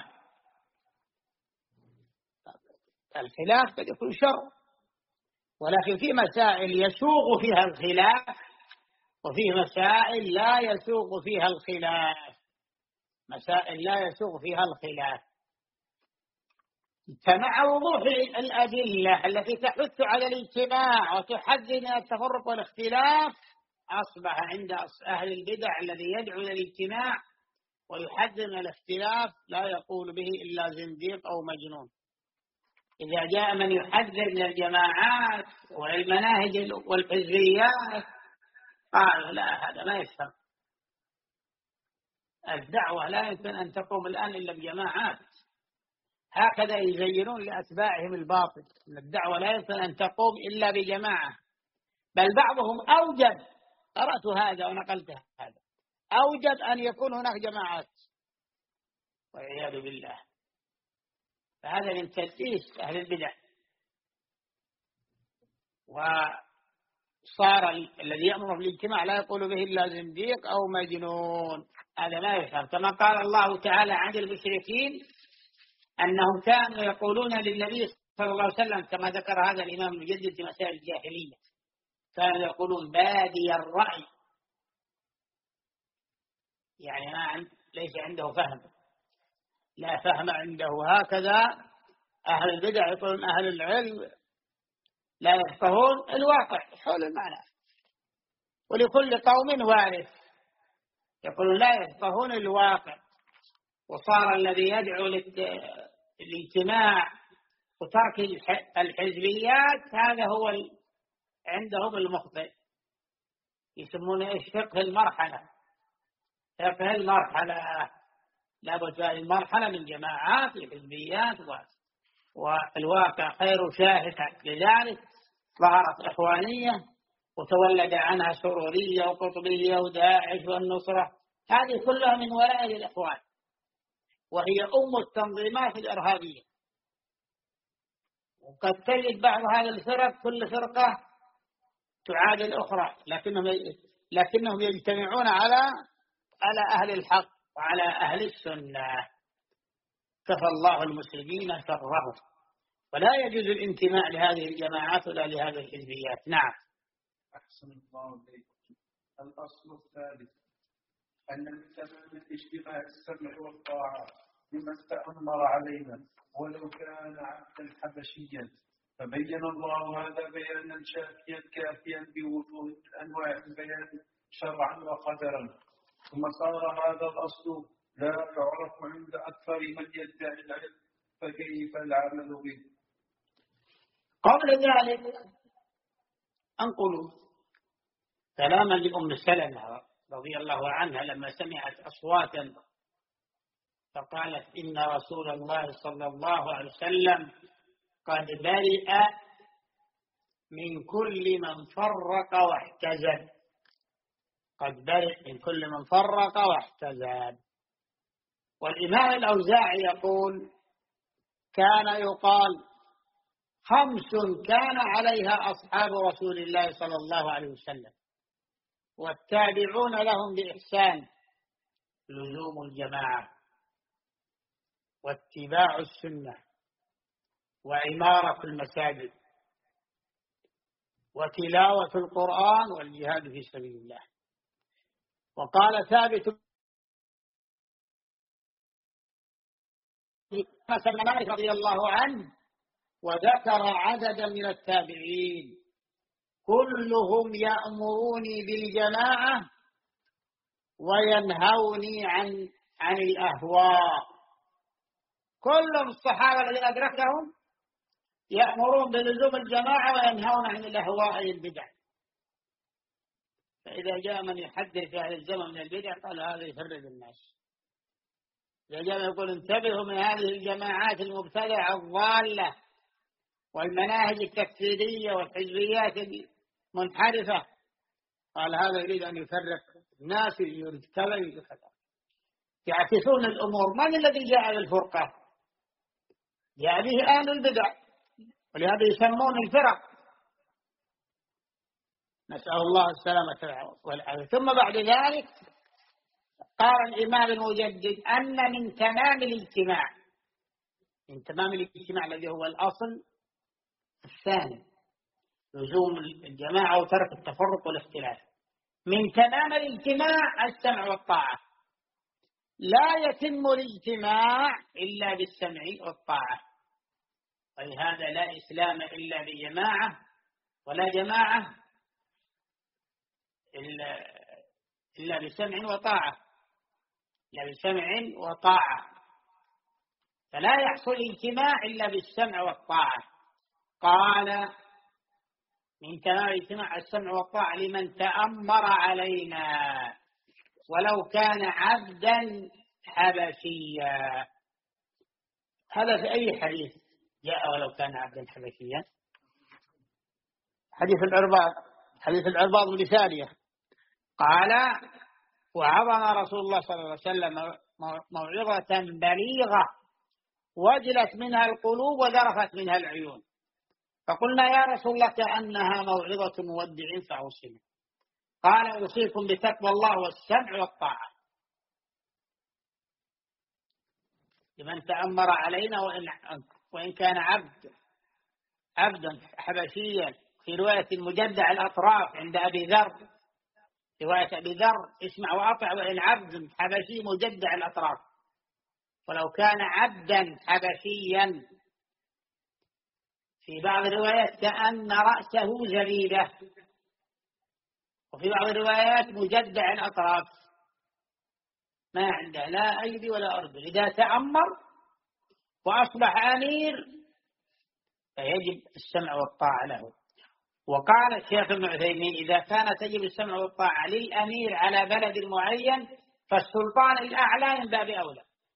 الخلاف قد يكون شر، ولكن في مسائل يسوغ فيها الخلاف وفي مسائل لا يسوغ فيها الخلاف، مسائل لا يسوغ فيها الخلاف. فمع وضوح الأدلة التي تحث على الاجتماع وتحذر من التفرق والاختلاف، أصبح عند أهل البدع الذي يدعو إلى الاجتماع ويحذر من الاختلاف لا يقول به إلا زنديق أو مجنون. إذا جاء من يحذر من الجماعات والمناهج والحزبيات قالوا لا، هذا ما يفهم. الدعوة لا يمكن أن تقوم الآن إلا بجماعات، هكذا يزينون لأتباعهم الباطل. الدعوة لا يمكن أن تقوم إلا بجماعة، بل بعضهم أوجب، قرأت هذا ونقلت هذا، أوجب أن يكون هناك جماعات والعياذ بالله. فهذا من تدليس أهل البدع. وصار الذي يأمر بالاجتماع لا يقول به إلا زنديق أو مجنون، هذا لا يفهم. كما قال الله تعالى عن المشركين أنهم كانوا يقولون للنبي صلى الله عليه وسلم، كما ذكر هذا الإمام المجدد في مسائل الجاهلية، كانوا يقولون بادي الرأي، يعني ما عند ليس عنده فهم، لا فهم عنده. هكذا أهل البدع يقولون أهل العلم لا يفقهون الواقع حول المعنى، ولكل قوم وارث، يقولون لا يفقهون الواقع. وصار الذي يدعو للاجتماع وترك الحزبيات هذا هو عندهم المخطئ، يسمونه إيش؟ فقه المرحلة. فقه المرحلة لابد في هذه المرحلة من جماعات وحزبيات، والواقع خير شاهد لذلك. ظهرت إخوانية وتولد عنها سرورية وقطبية وداعش والنصرة، هذه كلها من ولاء الإخوان، وهي أم التنظيمات الإرهابية. وقد تجد بعض هذه الفرق كل فرقة تعادي الأخرى، لكنهم لكنهم يجتمعون على على أهل الحق وعلى أهل السنة. كفى الله المسلمين شرهم، ولا يجوز الانتماء لهذه الجماعات ولا لهذه الحزبيات. نعم. أحسن الله إليكم. الأصل الثالث أن من تمام الاجتماع السمع والطاعة لمن تأمر علينا ولو كان عبدا حبشيا، فبين الله هذا بيانا شافيا كافيا بوجوه أنواع البيان شرعا وقدرا. ثم صار هذا الأصل لا يعرف عند أكثر من يدعي العلم، فكيف العمل به؟ قبل ذلك أنقل كلاما لأم سلمة رضي الله عنها لما سمعت أصواتا فقالت إن رسول الله صلى الله عليه وسلم قد برئ من كل من فرق واحتزب. قد برئ من كل من فرق واحتزب. والإمام الأوزاعي يقول كان يقال خمس كان عليها أصحاب رسول الله صلى الله عليه وسلم والتابعون لهم بإحسان: لزوم الجماعة، واتباع السنة، وعمارة المساجد، وتلاوة القرآن، والجهاد في سبيل الله. وقال ثابت بن مالك رضي الله عنه وذكر عددا من التابعين كلهم يأمروني بالجماعة وينهوني عن عن الأهواء. كل الصحابة الذين أدركهم يأمرون بلزوم الجماعة وينهون عن الأهواء البدع. فإذا جاء من يحذر في هذا الزمن من البدع قال هذا يفرد الناس. إذا جاء يقول انتبهوا من هذه الجماعات المبتدعة الضالة والمناهج التكفيرية والحزبيات المنحرفة، قال هذا يريد أن يفرق الناس، يريد كذا يريد كذا، يعكسون الأمور. من الذي جاء بالفرقة؟ جاء به أهل البدع، ولهذا يسمون الفرق. نسأل الله السلامة والعافية. ثم بعد ذلك قال الإمام المجدد أن من تمام الاجتماع، من تمام الاجتماع الذي هو الأصل الثاني لزوم الجماعة وترك التفرق والاختلاف، من تمام الاجتماع السمع والطاعة. لا يتم الاجتماع إلا بالسمع والطاعة، ولهذا لا إسلام إلا بجماعة، ولا جماعة إلا, إلا بسمع وطاعة، إلا بسمع وطاعة. فلا يحصل الاجتماع إلا بالسمع والطاعة. قال من تمام الاجتماع السمع والطاعة لمن تأمر علينا ولو كان عبدا حبشيا. هذا في أي حديث جاء ولو كان عبدا حبشيا؟ حديث العرباض، حديث العرباض بن سارية قال وعظنا رسول الله صلى الله عليه وسلم موعظة بليغة وجلت منها القلوب وذرفت منها العيون، فقلنا يا رسول الله كأنها موعظة مودع فأوصنا. قال أوصيكم بتقوى الله والسمع والطاعة لمن تأمر علينا وإن, وإن كان عبد عبدا حبشيا. في رواية مجدع الأطراف عند أبي ذر، رواية أبي ذر اسمع وأطع وإن عبد حبشي مجدع الأطراف، ولو كان عبدا حبشيا. في بعض الروايات كأن رأسه زبيبة، وفي بعض الروايات مجدع الأطراف ما عنده لا أيدي ولا أرجل. إذا تأمر وأصبح أمير فيجب السمع والطاعة له. وقال الشيخ ابن عثيمين إذا كان تجب السمع والطاعة للأمير على بلد معين فالسلطان الأعلى من باب أولى.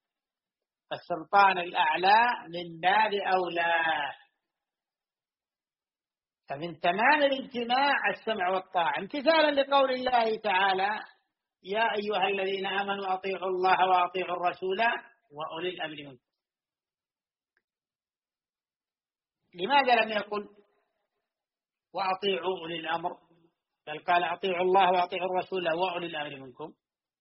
السلطان الأعلى من باب أولى. فمن تمام الاجتماع السمع والطاعة، امتثالا لقول الله تعالى: يا أيها الذين آمنوا أطيعوا الله وأطيعوا الرسول وأولي الأمر منكم. لماذا لم يقل وأطيعوا أولي الأمر، بل قال أطيعوا الله وأطيعوا الرسول وأولي الأمر منكم؟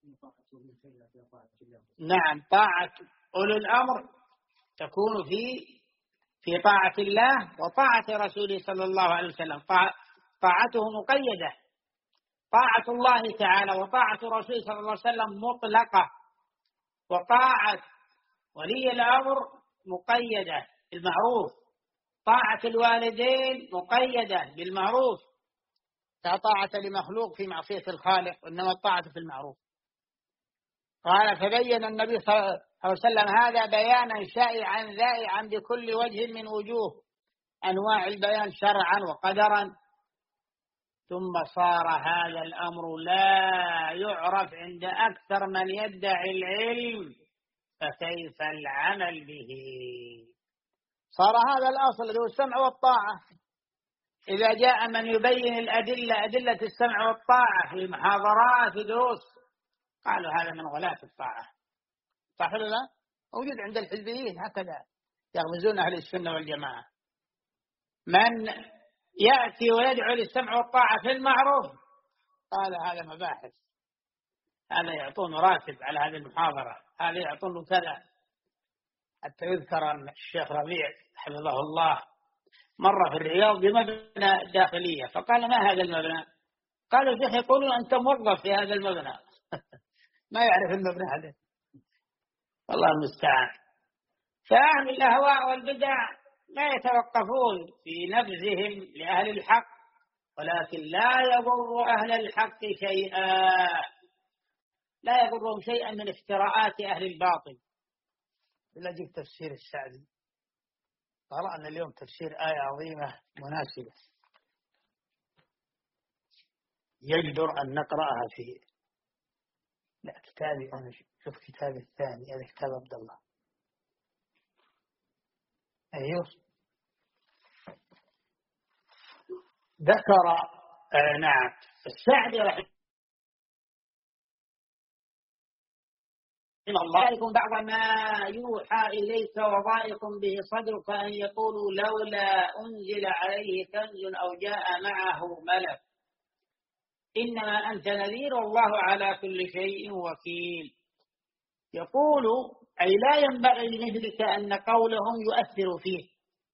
نعم، طاعة أولي الأمر تكون في في طاعة الله وطاعة رسوله صلى الله عليه وسلم. طاعته مقيدة، طاعة الله تعالى وطاعة رسوله صلى الله عليه وسلم مطلقة، وطاعة ولي الأمر مقيدة بالمعروف، طاعة الوالدين مقيدة بالمعروف، لا طاعة لمخلوق في معصية الخالق، إنما الطاعة في المعروف. قال: فبين النبي صلى الله عليه وسلم هذا بيانا شائعا ذائعا بكل وجه من وجوه أنواع البيان شرعا وقدرا، ثم صار هذا الأمر لا يعرف عند أكثر من يدعي العلم، فكيف العمل به؟ صار هذا الأصل اللي هو السمع والطاعة، إذا جاء من يبين الأدلة أدلة السمع والطاعة في محاضرات في دروس، قالوا هذا من غلاة الطاعة. صح ولا لا؟ موجود عند الحزبيين هكذا يغمزون أهل السنة والجماعة. من يأتي ويدعو للسمع والطاعة في المعروف قال هذا مباحث، هذا يعطون راتب على هذه المحاضرة، هذا يعطون كذا. حتى يذكر أن الشيخ ربيع حفظه الله مرة في الرياض بمبنى داخلية، فقال: ما هذا المبنى؟ قال: الشيخ يقولون أنت موظف في هذا المبنى. ما يعرف المبنى هذا، والله المستعان. فأهل الأهواء والبدع لا يتوقفون في نبذهم لأهل الحق، ولكن لا يضر أهل الحق شيئا، لا يضرهم شيئا من افتراءات أهل الباطل. إلا جيب تفسير السعدي، قرأنا اليوم تفسير آية عظيمة مناسبة يجدر أن نقرأها في لا كتابي، أنا شوف كتابي الثاني، هذا كتاب عبد الله. أيوه، ذكر آه نعم السعدي رحمه الله: عليكم بعض ما يوحى إليك وضائق به صدرك أن يقولوا لولا أنزل عليه كنز أو جاء معه ملك، إنما أنت نذير والله على كل شيء وكيل. يقول: أي لا ينبغي لمثلك أن قولهم يؤثر فيه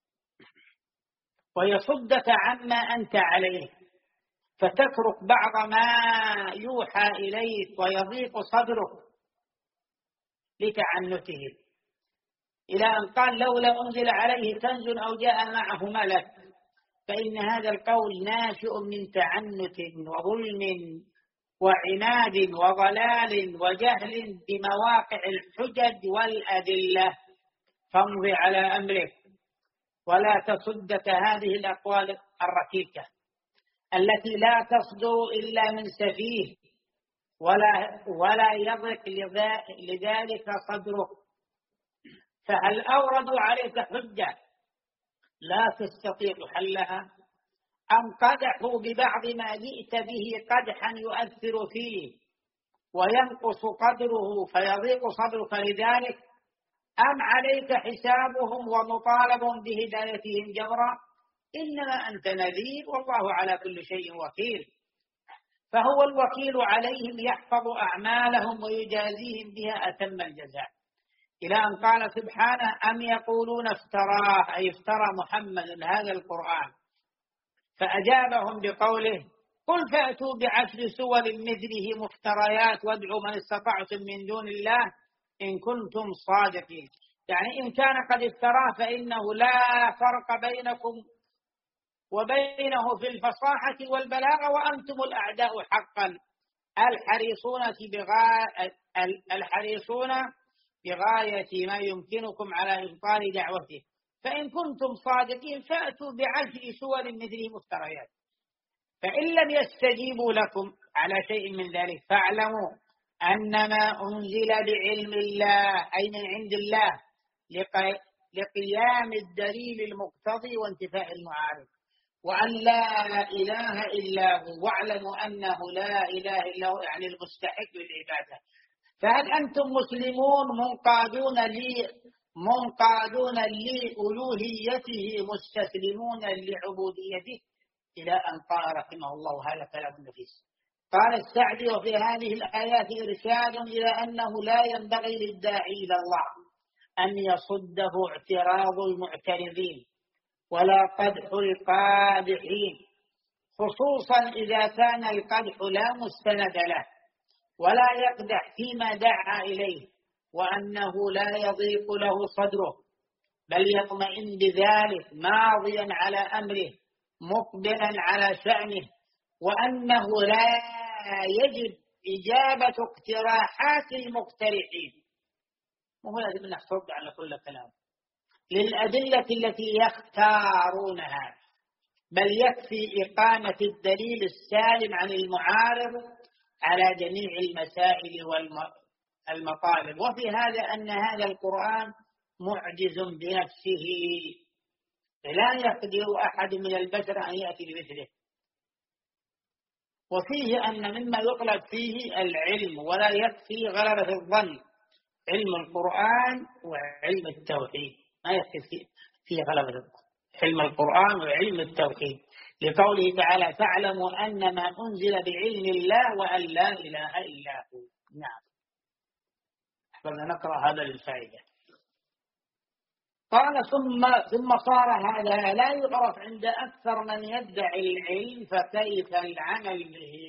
ويصدك عما أنت عليه، فتترك بعض ما يوحى إليك ويضيق صدرك لتعنته، إلى أن قال لولا أنزل عليه كنز أو جاء معه ملك، فإن هذا القول ناشئ من تعنت وظلم وعناد وضلال وجهل بمواقع الحجج والأدلة، فامض على أمرك ولا تصدك هذه الأقوال الركيكة التي لا تصدر إلا من سفيه ولا ولا يضيق لذلك صدرك. فهل أوردوا عليك حجة لا تستطيع حلها، أم قدحوا ببعض ما جئت به قدحا يؤثر فيه وينقص قدره فيضيق صدرك لذلك، أم عليك حسابهم ومطالب بهدايتهم جبرا؟ إنما أنت نذير والله على كل شيء وكيل. فهو الوكيل عليهم يحفظ أعمالهم ويجازيهم بها أتم الجزاء، إلى أن قال سبحانه: أم يقولون افتراه، أي افترى محمد هذا القرآن، فأجابهم بقوله: قل فأتوا بعشر سور مثله مفتريات وادعوا من استطعتم من دون الله إن كنتم صادقين. يعني إن كان قد افتراه فإنه لا فرق بينكم وبينه في الفصاحة والبلاغة، وأنتم الأعداء حقا الحريصون بغاية الحريصون بغاية ما يمكنكم على إبطال دعوته، فإن كنتم صادقين فأتوا بعشر سور مثله مفتريات. فإن لم يستجيبوا لكم على شيء من ذلك فاعلموا أنما أنزل بعلم الله، أي من عند الله، لقيام الدليل المقتضي وانتفاء المعارض، وأن لا إله إلا هو، واعلموا أنه لا إله إلا هو يعني المستحق للعبادة. فهل أنتم مسلمون منقادون لي منقادون لألوهيته مستسلمون لعبوديته؟ إلى أن قال رحمه الله هذا كلام نفيس. قال السعدي: وفي هذه الآيات إرشاد إلى أنه لا ينبغي للداعي إلى الله أن يصده اعتراض المعترضين ولا قدح القادحين، خصوصا إذا كان القدح لا مستند له، ولا يقدح فيما دعا إليه، وأنه لا يضيق له صدره، بل يطمئن بذلك ماضيا على أمره مقبلا على شأنه، وأنه لا يجب إجابة اقتراحات المقترحين. وهو لازم نحفظ على كل كلام للأدلة التي يختارونها، بل يكفي إقامة الدليل السالم عن المعارض على جميع المسائل والمطالب. وفي هذا أن هذا القرآن معجز بنفسه، لا يقدر أحد من البشر أن يأتي بمثله. وفيه أن مما يطلب فيه العلم، ولا يكفي غلبة الظن، علم القرآن وعلم التوحيد، ما يكفي فيه غلبة الظن، علم القرآن وعلم التوحيد، لقوله تعالى: فاعلموا أن ما أنزل بعلم الله وأن لا إله إلا هو. نعم، بدنا نقرأ هذا للفائدة. قال: ثم ثم صار هذا لا يعرف عند أكثر من يدعي العلم، فكيف العمل به؟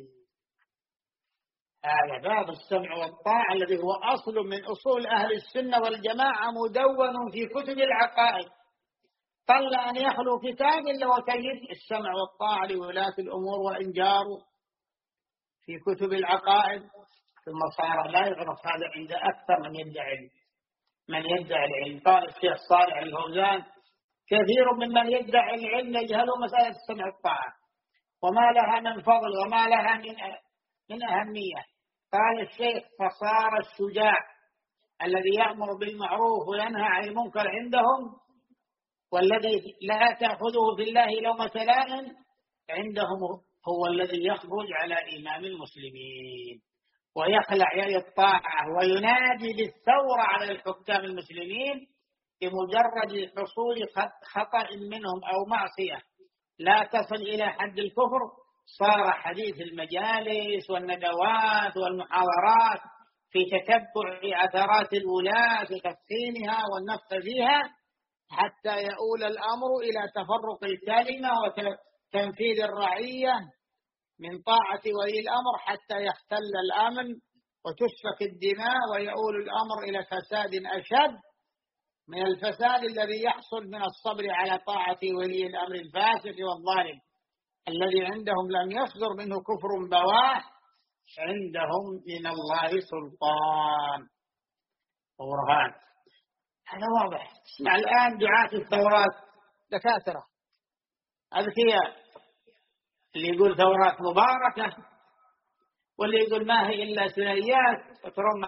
هذا باب السمع والطاعة الذي هو أصل من أصول أهل السنة والجماعة، مدون في كتب العقائد، قل أن يخلو كتاب إلا وتجد السمع والطاعة لولاة الأمور وإن جاروا في كتب العقائد. ثم صار لا يعرف هذا عند أكثر من يدعي من يدعي العلم. قال الشيخ صالح الفوزان: كثير ممن يدعي العلم يجهل مسألة السمع والطاعة وما لها من فضل وما لها من من أهمية. قال الشيخ: فصار الشجاع الذي يأمر بالمعروف وينهى عن المنكر عندهم، والذي لا تأخذه في الله لومة لائم عندهم، هو الذي يخرج على إمام المسلمين ويخلع يد الطاعة وينادي بالثورة على الحكام المسلمين بمجرد حصول خطأ منهم أو معصية لا تصل إلى حد الكفر. صار حديث المجالس والندوات والمحاضرات في تتبع عثرات الولاة وتفصيلها والنفخ فيها، حتى يؤول الأمر إلى تفرق الكلمة وتنفيذ الرعية من طاعة ولي الأمر، حتى يختل الأمن وتسفك الدماء، ويؤول الأمر إلى فساد أشد من الفساد الذي يحصل من الصبر على طاعة ولي الأمر الفاسق والظالم الذي عندهم لم يصدر منه كفر بواح، عندهم من الله سلطان وبرهان. هذا واضح. اسمع الآن دعاة الثورات دكاترة أذكياء، اللي يقول ثورات مباركة، واللي يقول ما هي إلا ثنائيات، وترون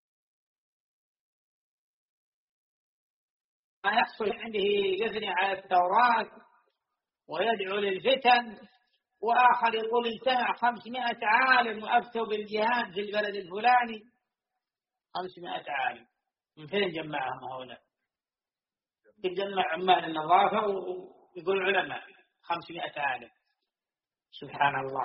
ما يحصل عنده يثني على الثورات ويدعو للفتن. وآخر يقول اجتمع خمسمائة عالم وأفتوا بالجهاد في البلد الفلاني. خمسمائة عالم من فين جمعهم هؤلاء؟ يجمع عمال النظافة ويقول علماء. خمسمائة عالم، سبحان الله.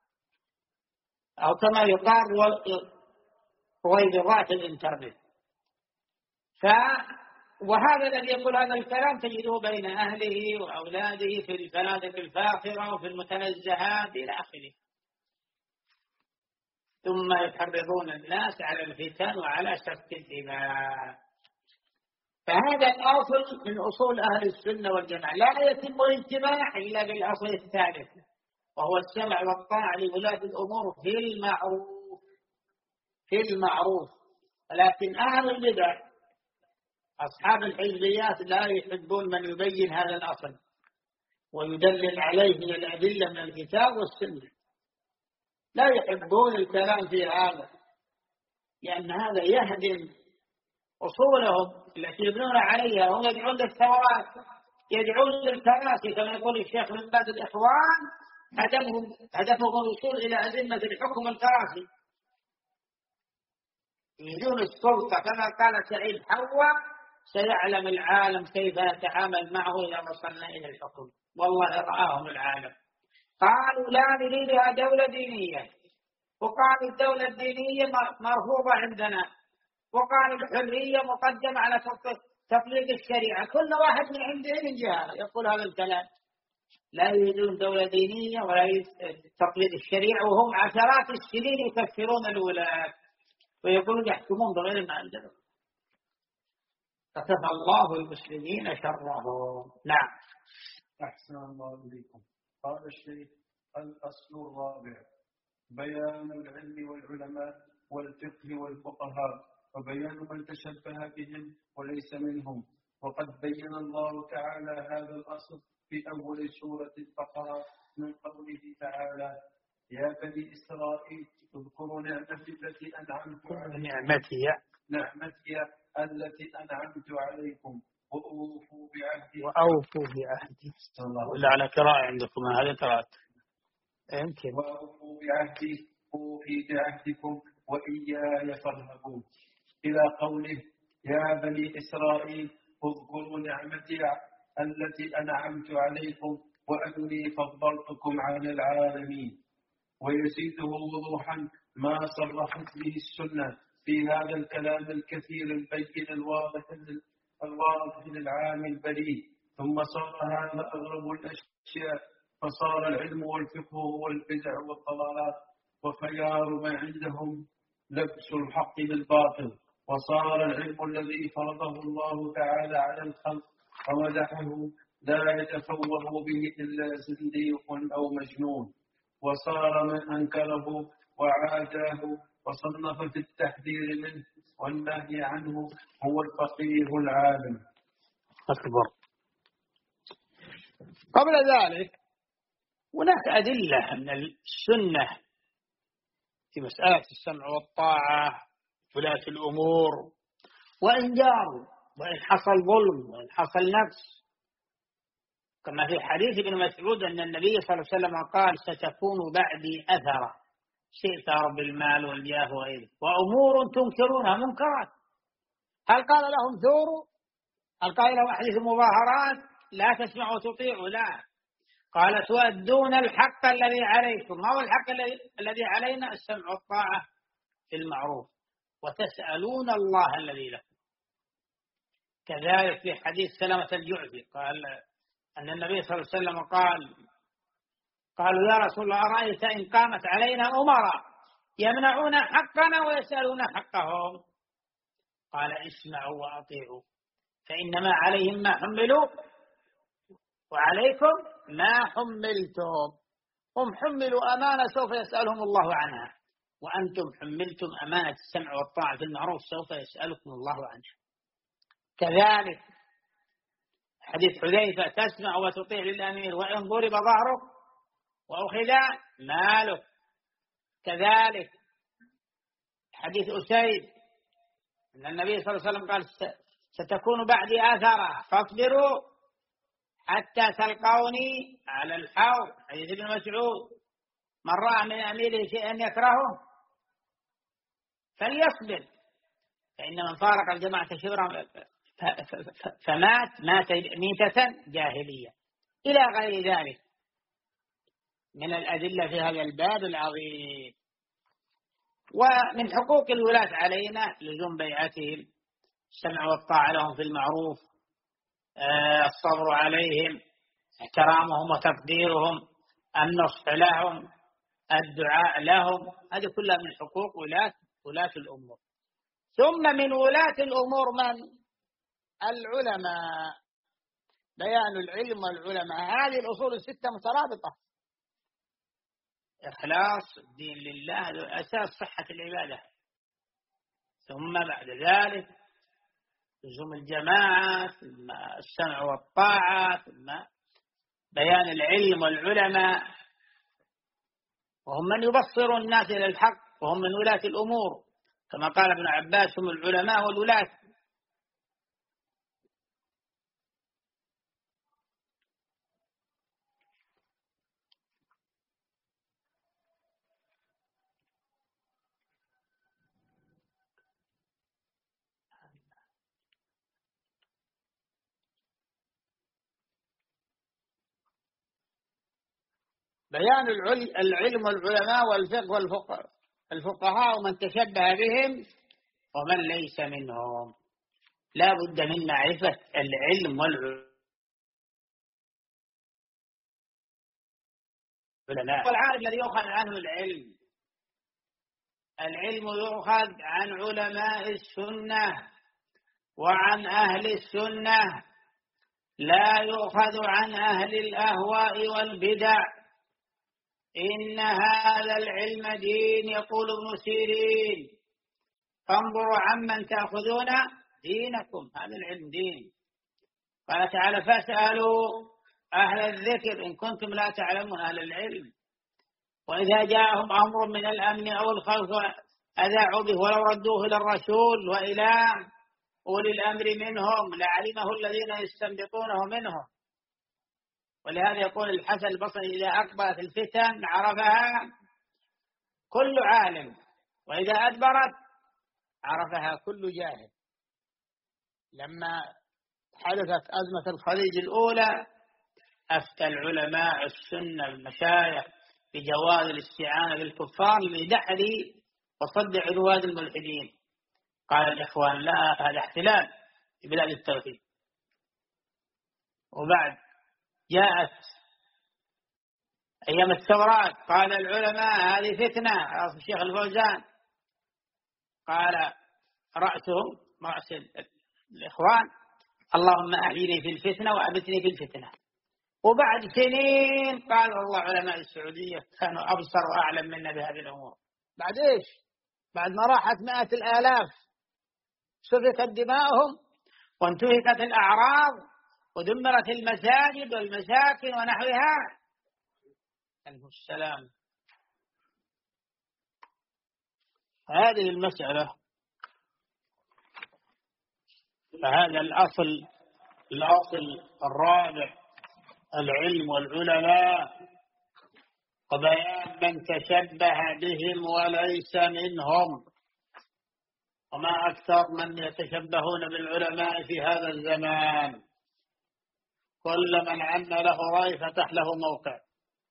أو كما يقال رويبضات الإنترنت. ف وهذا الذي يقول هذا الكلام تجده بين أهله وأولاده في الفنادق الفاخرة وفي المتنزهات إلى آخره، ثم يحرضون الناس على الفتن وعلى سفك الدماء. فهذا الأصل من أصول أهل السنة والجماعة، لا يتم الاجتماع إلا بالأصل الثالث، وهو السمع والطاعة لولاة الأمور في المعروف في المعروف. ولكن أهل البدع أصحاب الحزبيات لا يحبون من يبين هذا الأصل ويدلل عليه من الأدلة من الكتاب والسنة، لا يحبون الكلام في هذا، لأن هذا يهدم أصولهم التي يبنون عليها، هم يدعون للثورات، يدعون للكراسي كما يقول الشيخ من بعد الإخوان، هدفهم هدفهم الوصول إلى أذمة الحكم الكراسي، يريدون السلطة. كما قال سعيد حوا: سيعلم العالم كيف يتعامل معه إذا وصلنا إلى الحكم. والله رآهم العالم، قالوا لا نريدها دولة دينية، وقالوا الدولة الدينية مرفوضة عندنا، وقالوا الحرية مقدمة على تطبيق الشريعة. كل واحد من عنده من جهة يقول هذا الكلام. لا يريدون دولة دينية ولا تطبيق الشريعة، وهم عشرات السنين يكفرون الولاة ويقولون يحكمون بغير ما عندهم. فكفى الله المسلمين شرهم. نعم. أحسن الله إليكم. قال الشيخ: الأصل الرابع بيان العلم والعلماء والفقه والفقهاء، وبيان من تشبه بهم وليس منهم. وقد بين الله تعالى هذا الأصل في أول سورة البقرة من قوله تعالى: يا بني إسرائيل اذكروا نعمتي التي أنعمت عليكم نعمتي نعمتي التي أنعمت عليكم وأوفوا بعهدي وأوفوا بعهدي. ولا على قراءة عندكم هذا قراءة يمكن. وأوفوا بعهدي أوفي بعهدكم وإياي فارهبون، إلى قوله: يا بني إسرائيل اذكروا نعمتي التي أنعمت عليكم وأني فضلتكم على العالمين. ويزيده وضوحا ما صرحت به السنة في هذا الكلام الكثير البين الواضح الواضح للعام البليغ. ثم صار هذا أغرب الأشياء، فصار العلم والفقه هو البدع والضلالات، وخيار ما عندهم لبس الحق بالباطل. وصار العلم الذي فرضه الله تعالى على الخلق ومدحه لا يتفوه به إلا زنديق أو مجنون. وصار من أنكره وعاداه وصنف في التحذير منه والنهي عنه هو الفقيه العالم. أكبر. قبل ذلك هناك أدلة من السنة في مسألة السمع والطاعة ولاة الأمور، وإن جاروا، وإن حصل ظلم، وإن حصل نفس، كما في حديث ابن مسعود أن النبي صلى الله عليه وسلم قال: ستكون بعدي أثرة، شئت رب المال والجاه وغيره، وأمور تنكرونها منكرات. هل قال لهم ثوروا؟ هل قال لهم أحدث المظاهرات؟ لا تسمعوا وتطيعوا، لا. قال: تؤدون الحق الذي عليكم. ما هو الحق الذي علينا؟ السمع والطاعة في المعروف، وتسألون الله الذي لكم. كذلك في حديث سلمة الجعفي قال أن النبي صلى الله عليه وسلم قال: قالوا يا رسول الله أرأيت إن قامت علينا أمراء يمنعون حقنا ويسألون حقهم؟ قال: اسمعوا وأطيعوا، فإنما عليهم ما حملوا وعليكم ما حملتم. هم حملوا أمانة سوف يسألهم الله عنها، وأنتم حملتم أمانة السمع والطاعة في المعروف سوف يسألكم الله عنها. كذلك حديث حذيفة: تسمع وتطيع للأمير وإن ضرب ظهرك وأخذ مالك. كذلك حديث أسيد أن النبي صلى الله عليه وسلم قال: ستكون بعدي آثارا فاصبروا حتى تلقوني على الحوض. حديث ابن مسعود: من رأى من أميره شيئا يكرهه فليصبر، فإن من فارق الجماعة شبرا فمات مات ميتة جاهلية، إلى غير ذلك من الأدلة في هذا الباب العظيم. ومن حقوق الولاة علينا لزوم بيعتهم، السمع والطاعة لهم في المعروف، الصبر عليهم، احترامهم وتقديرهم، النصح لهم، الدعاء لهم. هذه كلها من حقوق ولاة ولاة الأمور. ثم من ولاة الأمور من؟ العلماء. بيان العلم والعلماء. هذه الأصول الستة مترابطة: إخلاص الدين لله أساس صحة العبادة، ثم بعد ذلك لزوم الجماعة، ثم السمع والطاعة، ثم بيان العلم والعلماء، وهم من يبصر الناس إلى الحق، وهم من ولاة الأمور، كما قال ابن عباس: هم العلماء والولاة. بيان العلم والعلماء والفقه والفقهاء ومن تشبه بهم ومن ليس منهم. لا بد من معرفة العلم والعلماء. والعالم الذي يؤخذ عنه العلم، العلم يؤخذ عن علماء السنة وعن أهل السنة، لا يؤخذ عن أهل الأهواء والبدع. إن هذا العلم دين، يقول ابن سيرين: فانظروا عمن تأخذون دينكم. هذا العلم دين. قال تعالى: فاسألوا أهل الذكر إن كنتم لا تعلمون، أهل العلم. وإذا جاءهم أمر من الأمن أو الخوف أذاعوا به ولو ردوه إلى الرسول وإلى أولي الأمر منهم لعلمه الذين يستنبطونه منهم. ولهذا يقول الحسن البصري: إذا أقبلت الفتن عرفها كل عالم، وإذا أدبرت عرفها كل جاهل. لما حدثت أزمة الخليج الأولى أفتى العلماء السنة المشايخ بجواز الاستعانة بالكفار لدحر وصد عدوان الملحدين. قال الإخوان: لا، هذا احتلال في بلاد التوحيد. وبعد جاءت أيام الثورات، قال العلماء: هذه فتنة. الشيخ الفوزان قال رأسهم رأس الإخوان: اللهم أحيني في الفتنة وأمتني في الفتنة. وبعد سنين قال والله علماء السعودية كانوا أبصر وأعلم منا بهذه الأمور. بعد إيش؟ بعد ما راحت مئات الآلاف، سفكت دماؤهم وانتهكت الأعراض ودمرت المساجد والمساكن ونحوها. عليه السلام. هذه المسألة، فهذا الأصل الأصل الرابع: العلم والعلماء، وبيان من تشبه بهم وليس منهم. وما أكثر من يتشبهون بالعلماء في هذا الزمان. كل من عن له رأي فتح له موقع،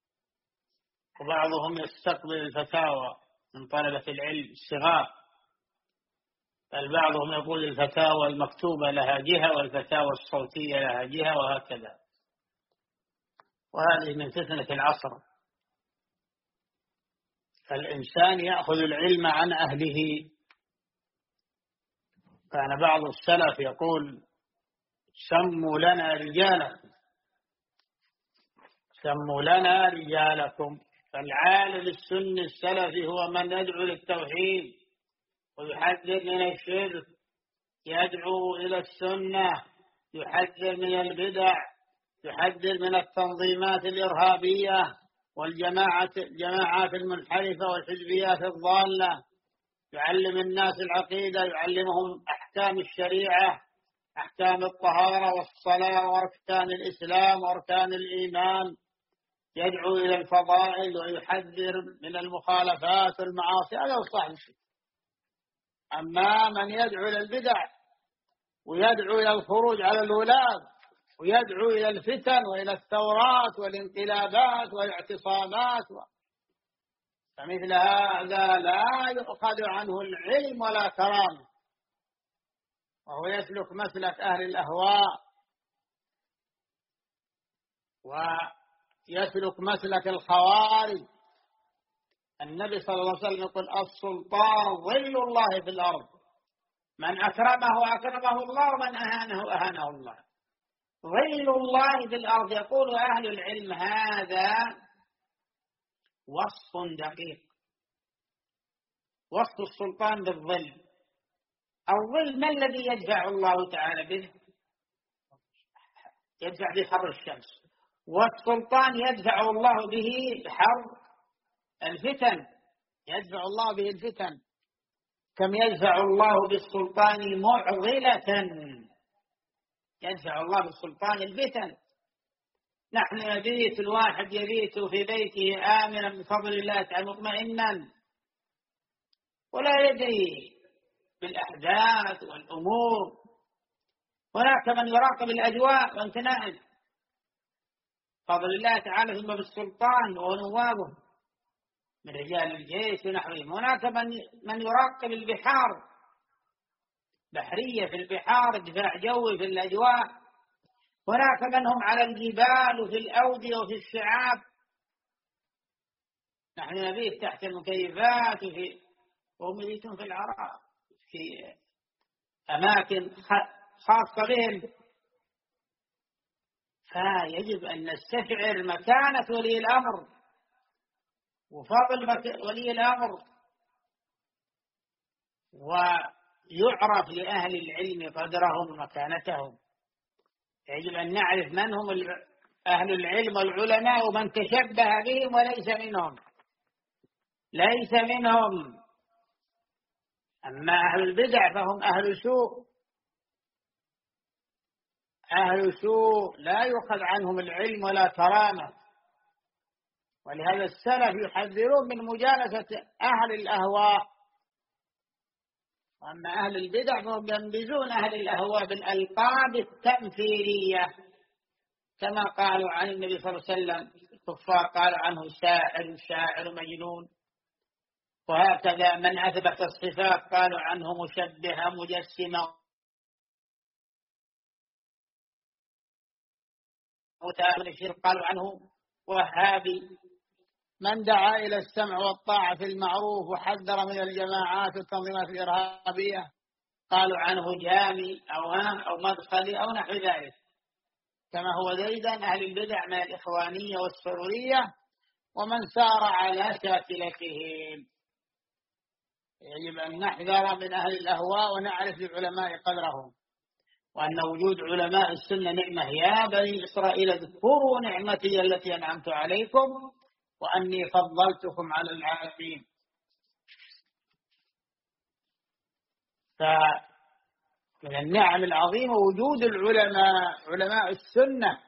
وبعضهم يستقبل الفتاوى من طلبة العلم الصغار، بل بعضهم يقول الفتاوى المكتوبة لها جهة والفتاوى الصوتية لها جهة، وهكذا. وهذه من فتنة العصر. فالإنسان يأخذ العلم عن أهله. كان بعض السلف يقول: سموا لنا رجالكم، سموا لنا رجالكم. فالعالم السني السلفي هو من يدعو للتوحيد ويحذر من الشرك، يدعو إلى السنة، يحذر من البدع، يحذر من التنظيمات الإرهابية والجماعات الجماعات المنحرفة والحزبيات الضالة. يعلم الناس العقيدة، يعلمهم أحكام الشريعة، أحكام الطهارة والصلاة وأركان الإسلام وأركان الإيمان. يدعو إلى الفضائل ويحذر من المخالفات والمعاصي. هذا هو صاحب الشيء. أما من يدعو إلى البدع ويدعو إلى الخروج على الولاة ويدعو إلى الفتن وإلى الثورات والانقلابات والاعتصامات و... فمثل هذا لا يؤخذ عنه العلم ولا كرامة، وهو يسلك مسلك أهل الأهواء ويسلك مسلك الخوارج. النبي صلى الله عليه وسلم يقول: السلطان ظل الله في الأرض، من أكرمه أكرمه الله ومن أهانه أهانه الله. ظل الله في الأرض. يقول أهل العلم: هذا وصف دقيق، وصف السلطان بالظل. الظل ما الذي يدفع الله تعالى به؟ يدفع به حر الشمس. والسلطان يدفع الله به حر الفتن، يدفع الله به الفتن. كم يدفع الله بالسلطان معضلة، يدفع الله بالسلطان الفتن. نحن يبيت الواحد يبيت في بيته آمنا بفضل الله تعالى مطمئنا، ولا يدري بالأحداث والأمور. هناك من يراقب الأجواء وانت نائم. فضل الله تعالى ثم بالسلطان ونوابه من رجال الجيش ونحوهم. هناك من من يراقب البحار، بحرية في البحار، دفاع جوي في الأجواء. هناك من هم على الجبال وفي الأودية وفي الشعاب، نحن نبيت تحت المكيفات وفي وهم يبيتون في العراء في أماكن خاصة بهم. فيجب أن نستشعر مكانة ولي الأمر وفضل ولي الأمر، ويعرف لأهل العلم قدرهم ومكانتهم. يجب أن نعرف من هم أهل العلم والعلماء ومن تشبه بهم وليس منهم، ليس منهم. أما أهل البدع فهم أهل سوء، أهل سوء لا يؤخذ عنهم العلم ولا كرامة. ولهذا السلف يحذرون من مجالسة أهل الأهواء. وأما أهل البدع فهم ينبذون أهل الأهواء بالألقاب التمثيلية، كما قالوا عن النبي صلى الله عليه وسلم. الكفار قالوا عنه شاعر شاعر مجنون، وهكذا من أثبت الصفات قالوا عنه مشبه مجسم متأمل الشرك قالوا عنه وهابي. من دعا إلى السمع والطاعة في المعروف وحذر من الجماعات والتنظيمات الإرهابية قالوا عنه جامي أو هام أو مدخلي أو نحو ذلك، كما هو زيدا أهل البدع من الإخوانية والسرورية ومن سار على شاكلتهم. يجب أن نحذر من أهل الأهواء ونعرف للعلماء قدرهم، وأن وجود علماء السنة نعمة. يا بني إسرائيل اذكروا نعمتي التي أنعمت عليكم وأني فضلتكم على العالمين. فمن النعم العظيمة وجود العلماء، علماء السنة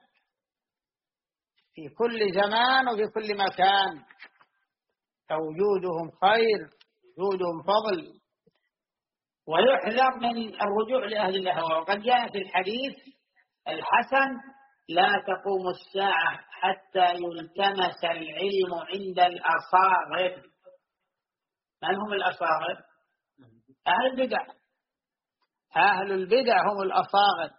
في كل زمان وفي كل مكان، فوجودهم خير، وجودهم فضل. ويحذر من الرجوع لأهل الأهواء. وقد جاء في الحديث الحسن لا تقوم الساعة حتى يلتمس العلم عند الأصاغر. من هم الأصاغر؟ أهل البدع. أهل البدع هم الأصاغر،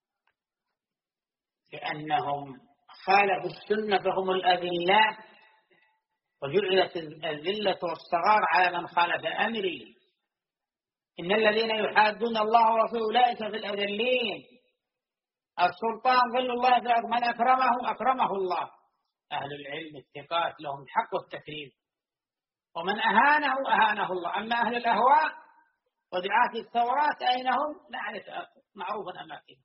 لأنهم خالفوا السنة فهم الأذلاء، وجعلت الذلة والصغار على من خالف أمري. إن الذين يحادون الله ورسوله أولئك في الأذلين. السلطان ظل الله في الأرض، من أكرمه أكرمه الله. أهل العلم الثقات لهم الحق والتكريم، ومن أهانه أهانه الله. أما أهل الأهواء ودعاة الثورات أين هم؟ نعرف معروفا أماكنهم،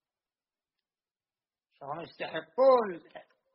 فهم يستحقون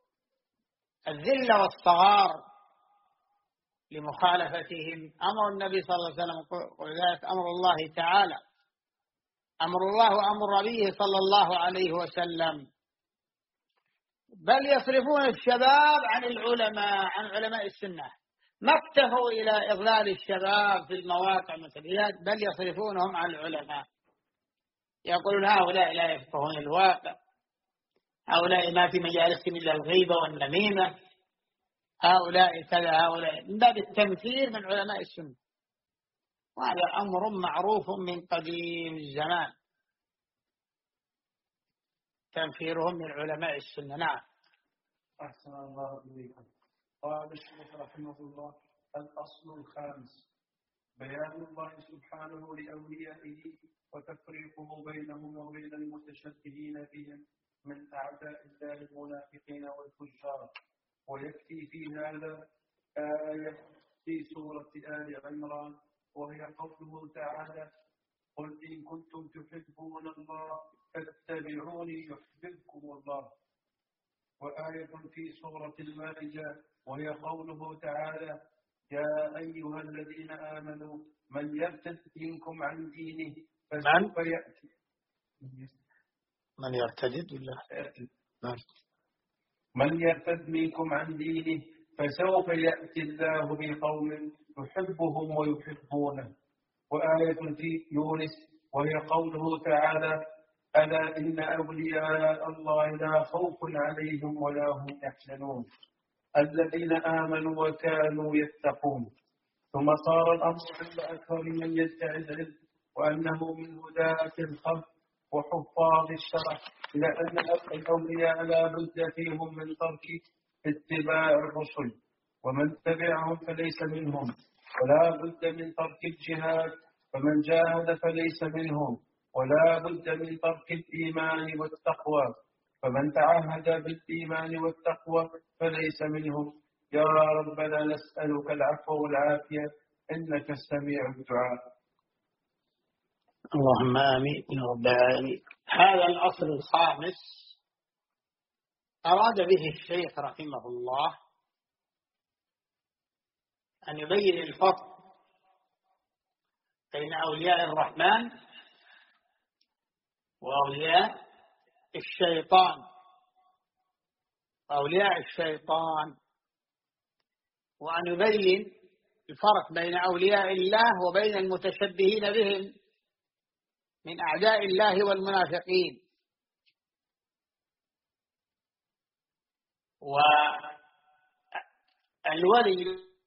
الذل والصغار لمخالفتهم أمر النبي صلى الله عليه وسلم. وذلك أمر الله تعالى، أمر الله وأمر نبيه صلى الله عليه وسلم. بل يصرفون الشباب عن العلماء، عن علماء السنة. ما اكتفوا إلى إضلال الشباب في المواقع والمسجد، بل يصرفونهم عن العلماء. يقولون هؤلاء لا يفقهون الواقع، هؤلاء ما في مجالسهم إلا الغيبة والنميمة، هؤلاء كذا، هؤلاء، من باب التمثيل من علماء السنة. وهذا أمر معروف من قديم الزمان، تنفيرهم من علماء السنة. نعم. أحسن الله إليكم. قال الشيخ رحمه الله: الأصل الخامس بيان الله سبحانه لأوليائه وتفريقه بينهم وبين المتشبهين بهم من أعداء الله المنافقين والفجار. ويكفي في هذا آية في سورة آل عمران، وهي قوله تعالى: قل إن كنتم تحبون الله فاتبعوني يحببكم الله. وآية في سورة المائدة، وهي قوله تعالى: يا أيها الذين آمنوا من يرتد منكم عن دينه فسوف يأتي. من يرتد بالله من يرتد منكم عن دينه فسوف يأتي الله بقوم يحبهم ويحبونه. وآية في يونس، وهي قوله تعالى: ألا إن أولياء الله لا خوف عليهم ولا هم يحزنون الذين آمنوا وكانوا يتقون. ثم صار الأمر عند أكثر من يدعي العلم وأنه من هداة الخلق وحفاظ الشرع إلى أن الأولياء لا بد فيهم من ترك اتباع الرسل، ومن تبعهم فليس منهم، ولا بد من ترك الجهاد، فمن جاهد فليس منهم، ولا بد من ترك الإيمان والتقوى، فمن تعهد بالإيمان والتقوى فليس منهم. يا ربنا نسألك العفو والعافية إنك السميع الدعاء. اللهم آمين يا رب العالمين. هذا الأصل الخامس أراد به الشيخ رحمه الله أن يبين الفرق بين أولياء الرحمن وأولياء الشيطان وأولياء الشيطان وأن يبين الفرق بين أولياء الله وبين المتشبهين بهم من أعداء الله والمنافقين. والولي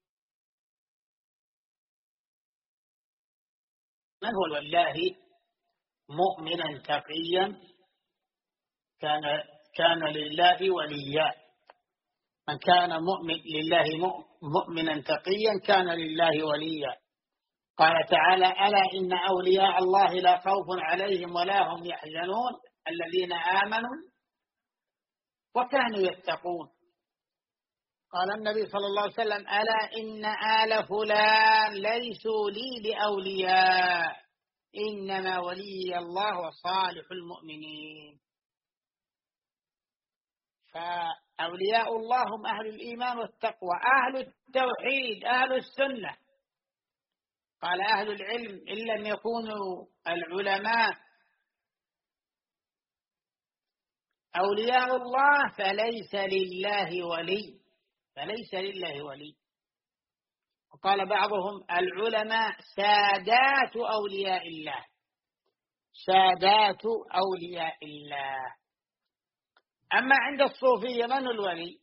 من هو لله مؤمنا تقيا كان كان لله وليا. من كان مؤمن لله مؤمنا تقيا كان لله وليا. قال تعالى: ألا إن أولياء الله لا خوف عليهم ولا هم يحزنون الذين آمنوا وكانوا يتقون. قال النبي صلى الله عليه وسلم: ألا إن آل فلان ليسوا لي بأولياء إنما ولي الله وصالح المؤمنين. فأولياء الله هم أهل الإيمان والتقوى، أهل التوحيد، أهل السنة. قال أهل العلم إن لم يكونوا العلماء أولياء الله فليس لله ولي فليس لله ولي. وقال بعضهم: العلماء سادات أولياء الله سادات أولياء الله. أما عند الصوفية من الولي؟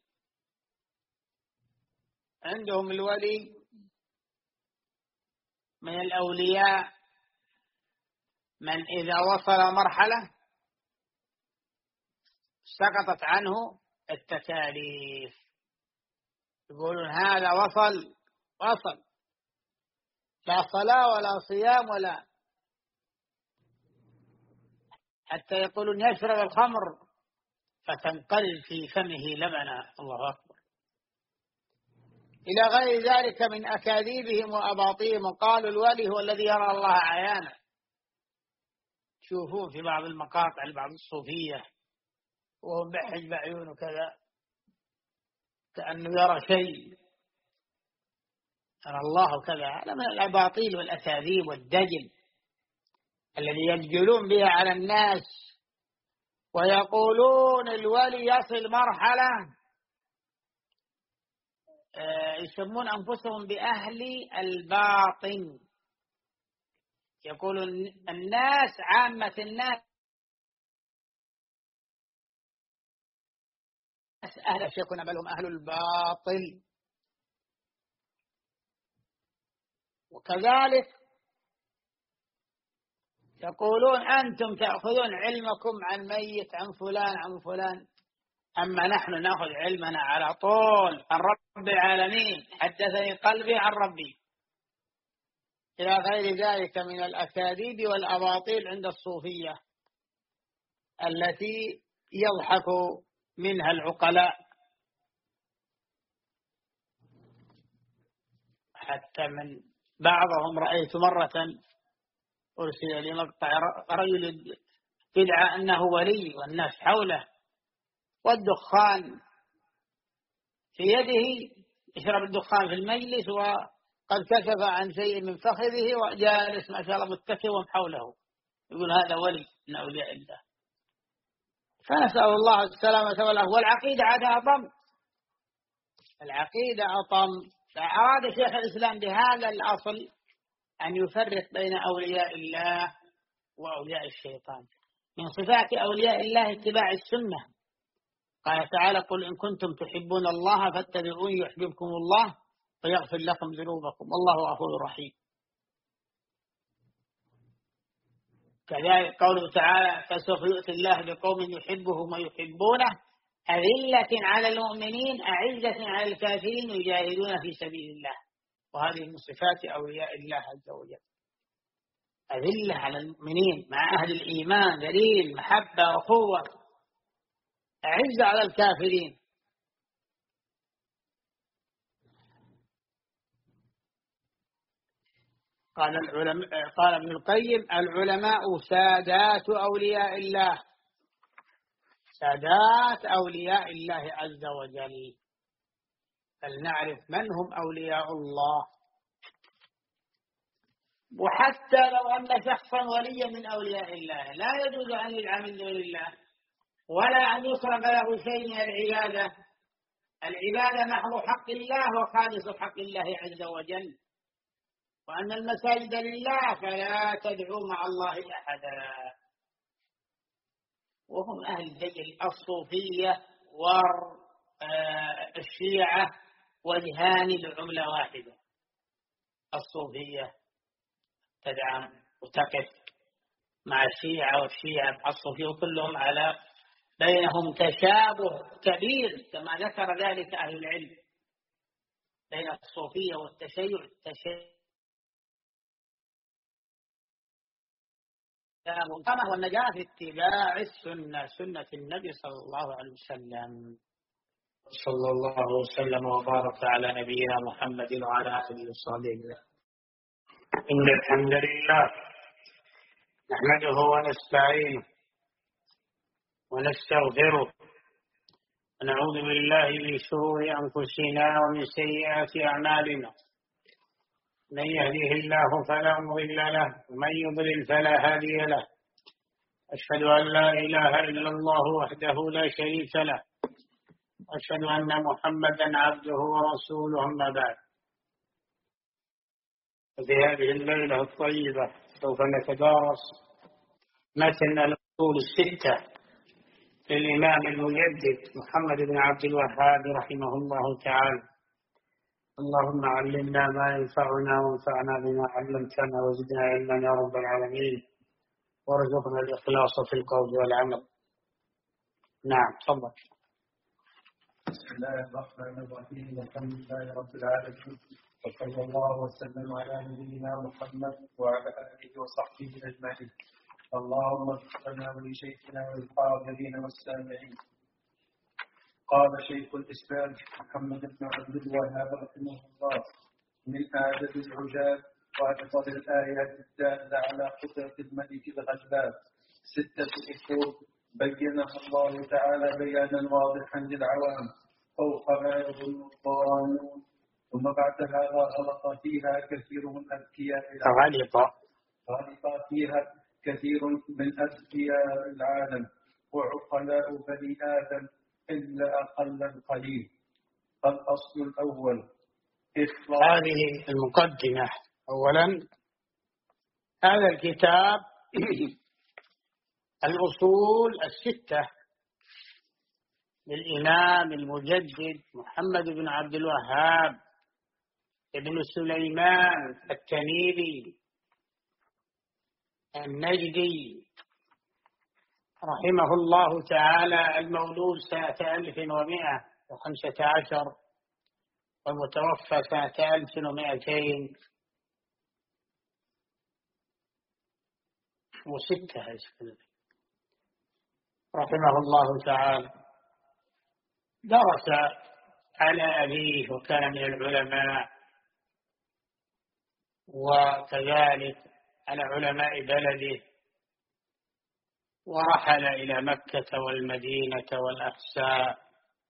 عندهم الولي من الأولياء من إذا وصل مرحلة سقطت عنه التكاليف، يقولون هذا وصل وصل لا صلاة ولا صيام ولا، حتى يقولون يشرب الخمر فتنقل في فمه لبنا. الله أكبر. إلى غير ذلك من أكاذيبهم وأباطيلهم. وقالوا الولي هو الذي يرى الله عيانا. تشوفون في بعض المقاطع لبعض الصوفية وهو بحج بعيونه كذا كأنه يرى شيء، يرى الله كذا. هذا من الأباطيل والأكاذيب والدجل الذي يدجلون بها على الناس، ويقولون الولي يصل مرحلة يسمون أنفسهم بأهل الباطن. يقولون الناس عامة الناس أهل الشرك بل هم أهل الباطل. وكذلك يقولون أنتم تأخذون علمكم عن ميت عن فلان عن فلان، أما نحن نأخذ علمنا على طول عن رب العالمين. حدثني قلبي عن ربي. إلى غير ذلك من الأكاذيب والأباطيل عند الصوفية التي يضحك منها العقلاء. حتى من بعضهم رأيت مرة أرسل لي مقطع رجل يدعى أنه ولي والناس حوله والدخان في يده، يشرب الدخان في المجلس وقد كشف عن شيء من فخذه وجالس ما شاء الله متكئ حوله، يقول هذا ولي من أولياء الله. فنسأل الله السلامة والعافية. والعقيدة عاد أطم، العقيدة أطم. فأراد شيخ الإسلام بهذا الأصل أن يفرق بين أولياء الله وأولياء الشيطان. من صفات أولياء الله اتباع السنة. قال تعالى: قل إن كنتم تحبون الله فاتبعوني يحببكم الله ويغفر لكم ذنوبكم والله غفور رحيم. كذلك قوله تعالى: فسوف يؤتي الله بقوم يحبهم ويحبونه أذلة على المؤمنين أعزة على الكافرين يجاهدون في سبيل الله. وهذه من صفات أولياء الله عز وجل، أذلة على المؤمنين مع أهل الإيمان، دليل محبة وقوة، أعزة على الكافرين. قال العلماء قال ابن القيم: العلماء سادات أولياء الله، سادات أولياء الله عز وجل. فلنعرف من هم أولياء الله. وحتى لو أن شخصا وليا من أولياء الله لا يجوز أن يدعى من دون الله ولا أن يصرف له شيء من العبادة. العبادة محض حق الله وخالص حق الله عز وجل، وأن المساجد لله فلا تدعوا مع الله أحدا. وهم أهل الدجل الصوفية والشيعة وجهان لعملة واحدة. الصوفية تدعم وتقف مع الشيعة، والشيعة مع الصوفية، وكلهم على بينهم تشابه كبير كما ذكر ذلك أهل العلم بين الصوفية والتشيع. التشيع كما هو النجاة في اتباع السنة، سنة النبي صلى الله عليه وسلم. صلى الله وسلم وبارك على نبينا محمد وعلى آله وصحبه. إن الحمد لله نحمده ونستعينه ونستغفره ونعوذ بالله من شرور أنفسنا ومن سيئات أعمالنا. من يهده الله فلا مضل له ومن يضلل فلا هادي له. أشهد أن لا إله إلا الله وحده لا شريك له، وأشهد أن محمدا عبده ورسوله. أما بعد، في هذه الليلة الطيبة سوف نتدارس متن الأصول الستة للإمام المجدد محمد بن عبد الوهاب رحمه الله تعالى. اللهم علمنا ما ينفعنا وانفعنا بما علمتنا وزدنا علما يا رب العالمين، وارزقنا الإخلاص في القول والعمل. نعم، تفضل. بسم الله الرحمن الرحيم. الحمد لله رب العالمين، وصلى الله وسلم على نبينا محمد وعلى آله وصحبه أجمعين. اللهم اغفر لنا ولشيخنا والحاضرين والسامعين. قال شيخ الإسلام محمد بن عبد الوهاب رحمه الله: من آداب العجاب وأكثر الآيات الدالة على قدرة الملك الغلاب ستة أصول بينها الله تعالى بيانا واضحا للعوام فوق ما يظن الظانون، ثم بعد هذا غلط فيها كثير من أذكياء العالم غلط فيها كثير من أذكياء العالم وعقلاء بني آدم إلا أقل القليل. الأصل الأول إخلاص. هذه المقدمة. أولا، هذا الكتاب الأصول الستة للإمام المجدد محمد بن عبد الوهاب ابن سليمان التميمي النجدي رحمه الله تعالى، المولود سنة ألف ومائة وخمسة عشر والمتوفى سنة ألف ومائتين وستة رحمه الله تعالى. درس على أبيه وكان من العلماء، وكذلك على علماء بلده، ورحل إلى مكة والمدينة والأحساء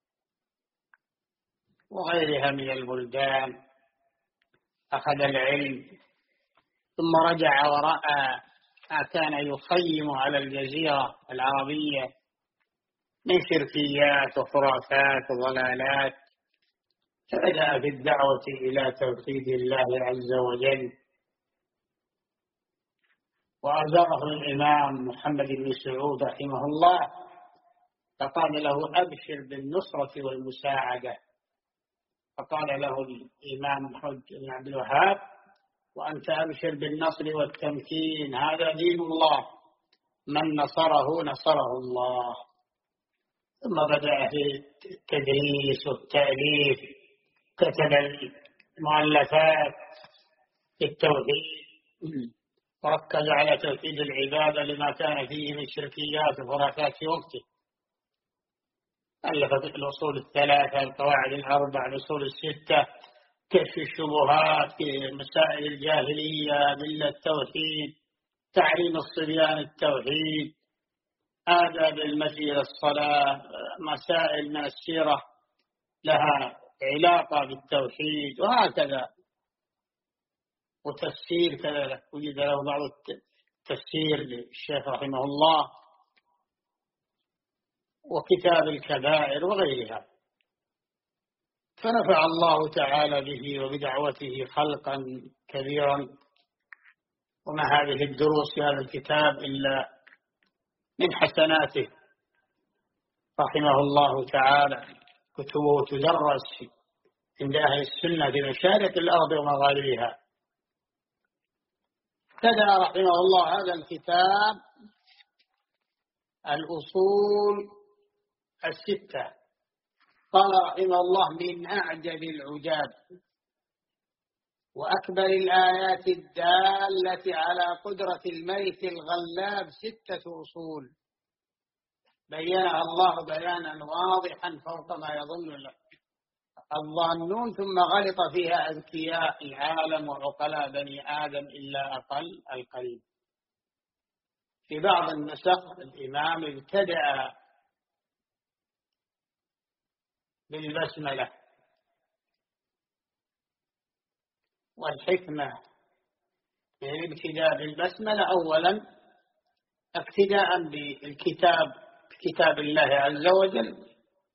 وغيرها من البلدان، أخذ العلم، ثم رجع ورأى ما كان يخيم على الجزيرة العربية من شركيات وخرافات وضلالات، فبدأ في الدعوة إلى توحيد الله عز وجل، وأزاره الإمام محمد بن سعود رحمه الله، فقال له: أبشر بالنصرة والمساعدة. فقال له الإمام محمد بن عبد الوهاب: وأنت أبشر بالنصر والتمكين، هذا دين الله، من نصره نصره الله. ثم بدأ في التدريس والتأليف، كتب المؤلفات في التوحيد، وركز على توحيد العبادة لما كان فيه من شركيات وخرافات في وقته. ألف الأصول الثلاثة، القواعد الأربع، الأصول الستة، كشف الشبهات في مسائل الجاهلية، أدلة التوحيد، تعليم الصبيان التوحيد، آداب المسجد إلى الصلاة، مسائل من السيرة لها علاقة بالتوحيد، وهكذا. وتفسير كذلك، وجد له بعض التفسير للشيخ رحمه الله، وكتاب الكبائر وغيرها. فنفع الله تعالى به وبدعوته خلقا كبيرا. وما هذه الدروس في هذا الكتاب إلا من حسناته رحمه الله تعالى. كتبه تدرس عند أهل السنة في مشارق الأرض ومغاربها. ابتدأ رحمه الله هذا الكتاب الأصول الستة. قال رحمه الله: من أعجب العجاب وأكبر الآيات الدالة على قدرة الملك الغلاب ستة أصول بينها الله بيانا واضحا فوق ما يظن الظانون، ثم غلط فيها أذكياء العالم وعقلاء بني آدم إلا أقل القليل. في بعض النسخ الإمام ابتدأ بالبسملة، والحكمة من الابتداء بالبسملة أولا اقتداء بالكتاب، كتاب الله عز وجل،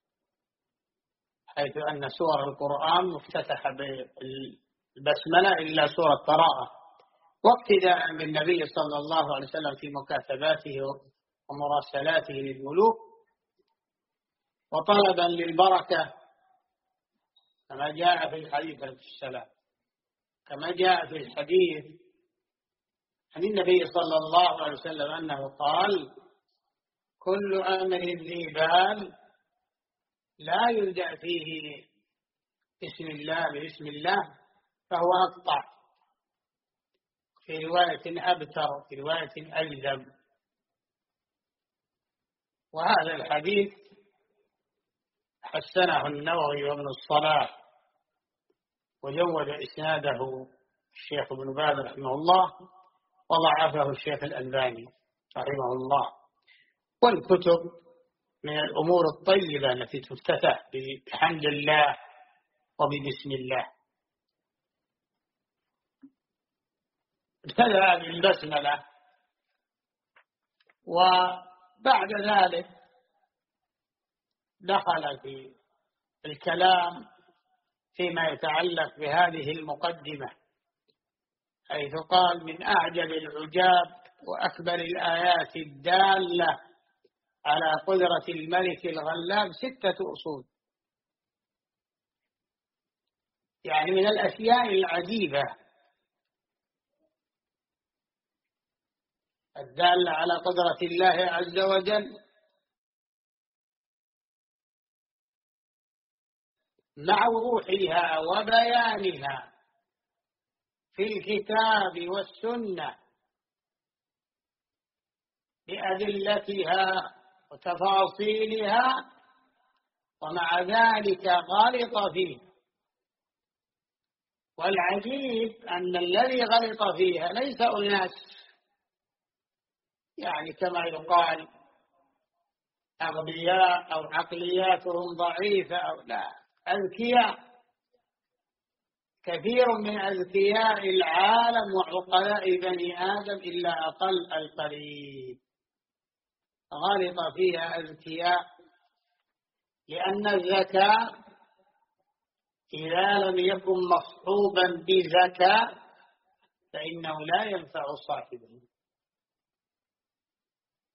حيث أن سور القرآن مفتتحة بالبسملة إلا سورة براءة، واقتداء بالنبي صلى الله عليه وسلم في مكاتباته ومراسلاته للملوك، وطلبا للبركة كما جاء في الحديث السلام كما جاء في الحديث عن النبي صلى الله عليه وسلم أنه قال: كل أمر ذي بال لا يلجأ فيه بسم الله بسم الله فهو أقطع، في رواية أبتر، في رواية أجذب. وهذا الحديث حسنه النووي وابن الصلاح، وجود إسناده الشيخ ابن باز رحمه الله، وضعفه الشيخ الألباني رحمه الله. والكتب من الأمور الطيبة التي تفتتح بحمد الله وببسم الله. ابتدأ بالبسملة، وبعد ذلك دخل في الكلام فيما يتعلق بهذه المقدمة، حيث قال: من أعجب العجاب وأكبر الآيات الدالة على قدرة الملك الغلاب ستة أصول. يعني من الأشياء العجيبة الدالة على قدرة الله عز وجل مع وضوحها وبيانها في الكتاب والسنة بأدلتها وتفاصيلها، ومع ذلك غلط فيه. والعجيب أن الذي غلط فيها ليس أناس يعني كما يقال أغبياء أو عقلياتهم ضعيفة أو لا، أذكياء. كثير من أذكياء العالم وعقلاء بني آدم إلا أقل القليل غلط فيها أذكياء، لأن الذكاء إذا لم يكن مصحوبا بذكاء فإنه لا ينفع صاحبه.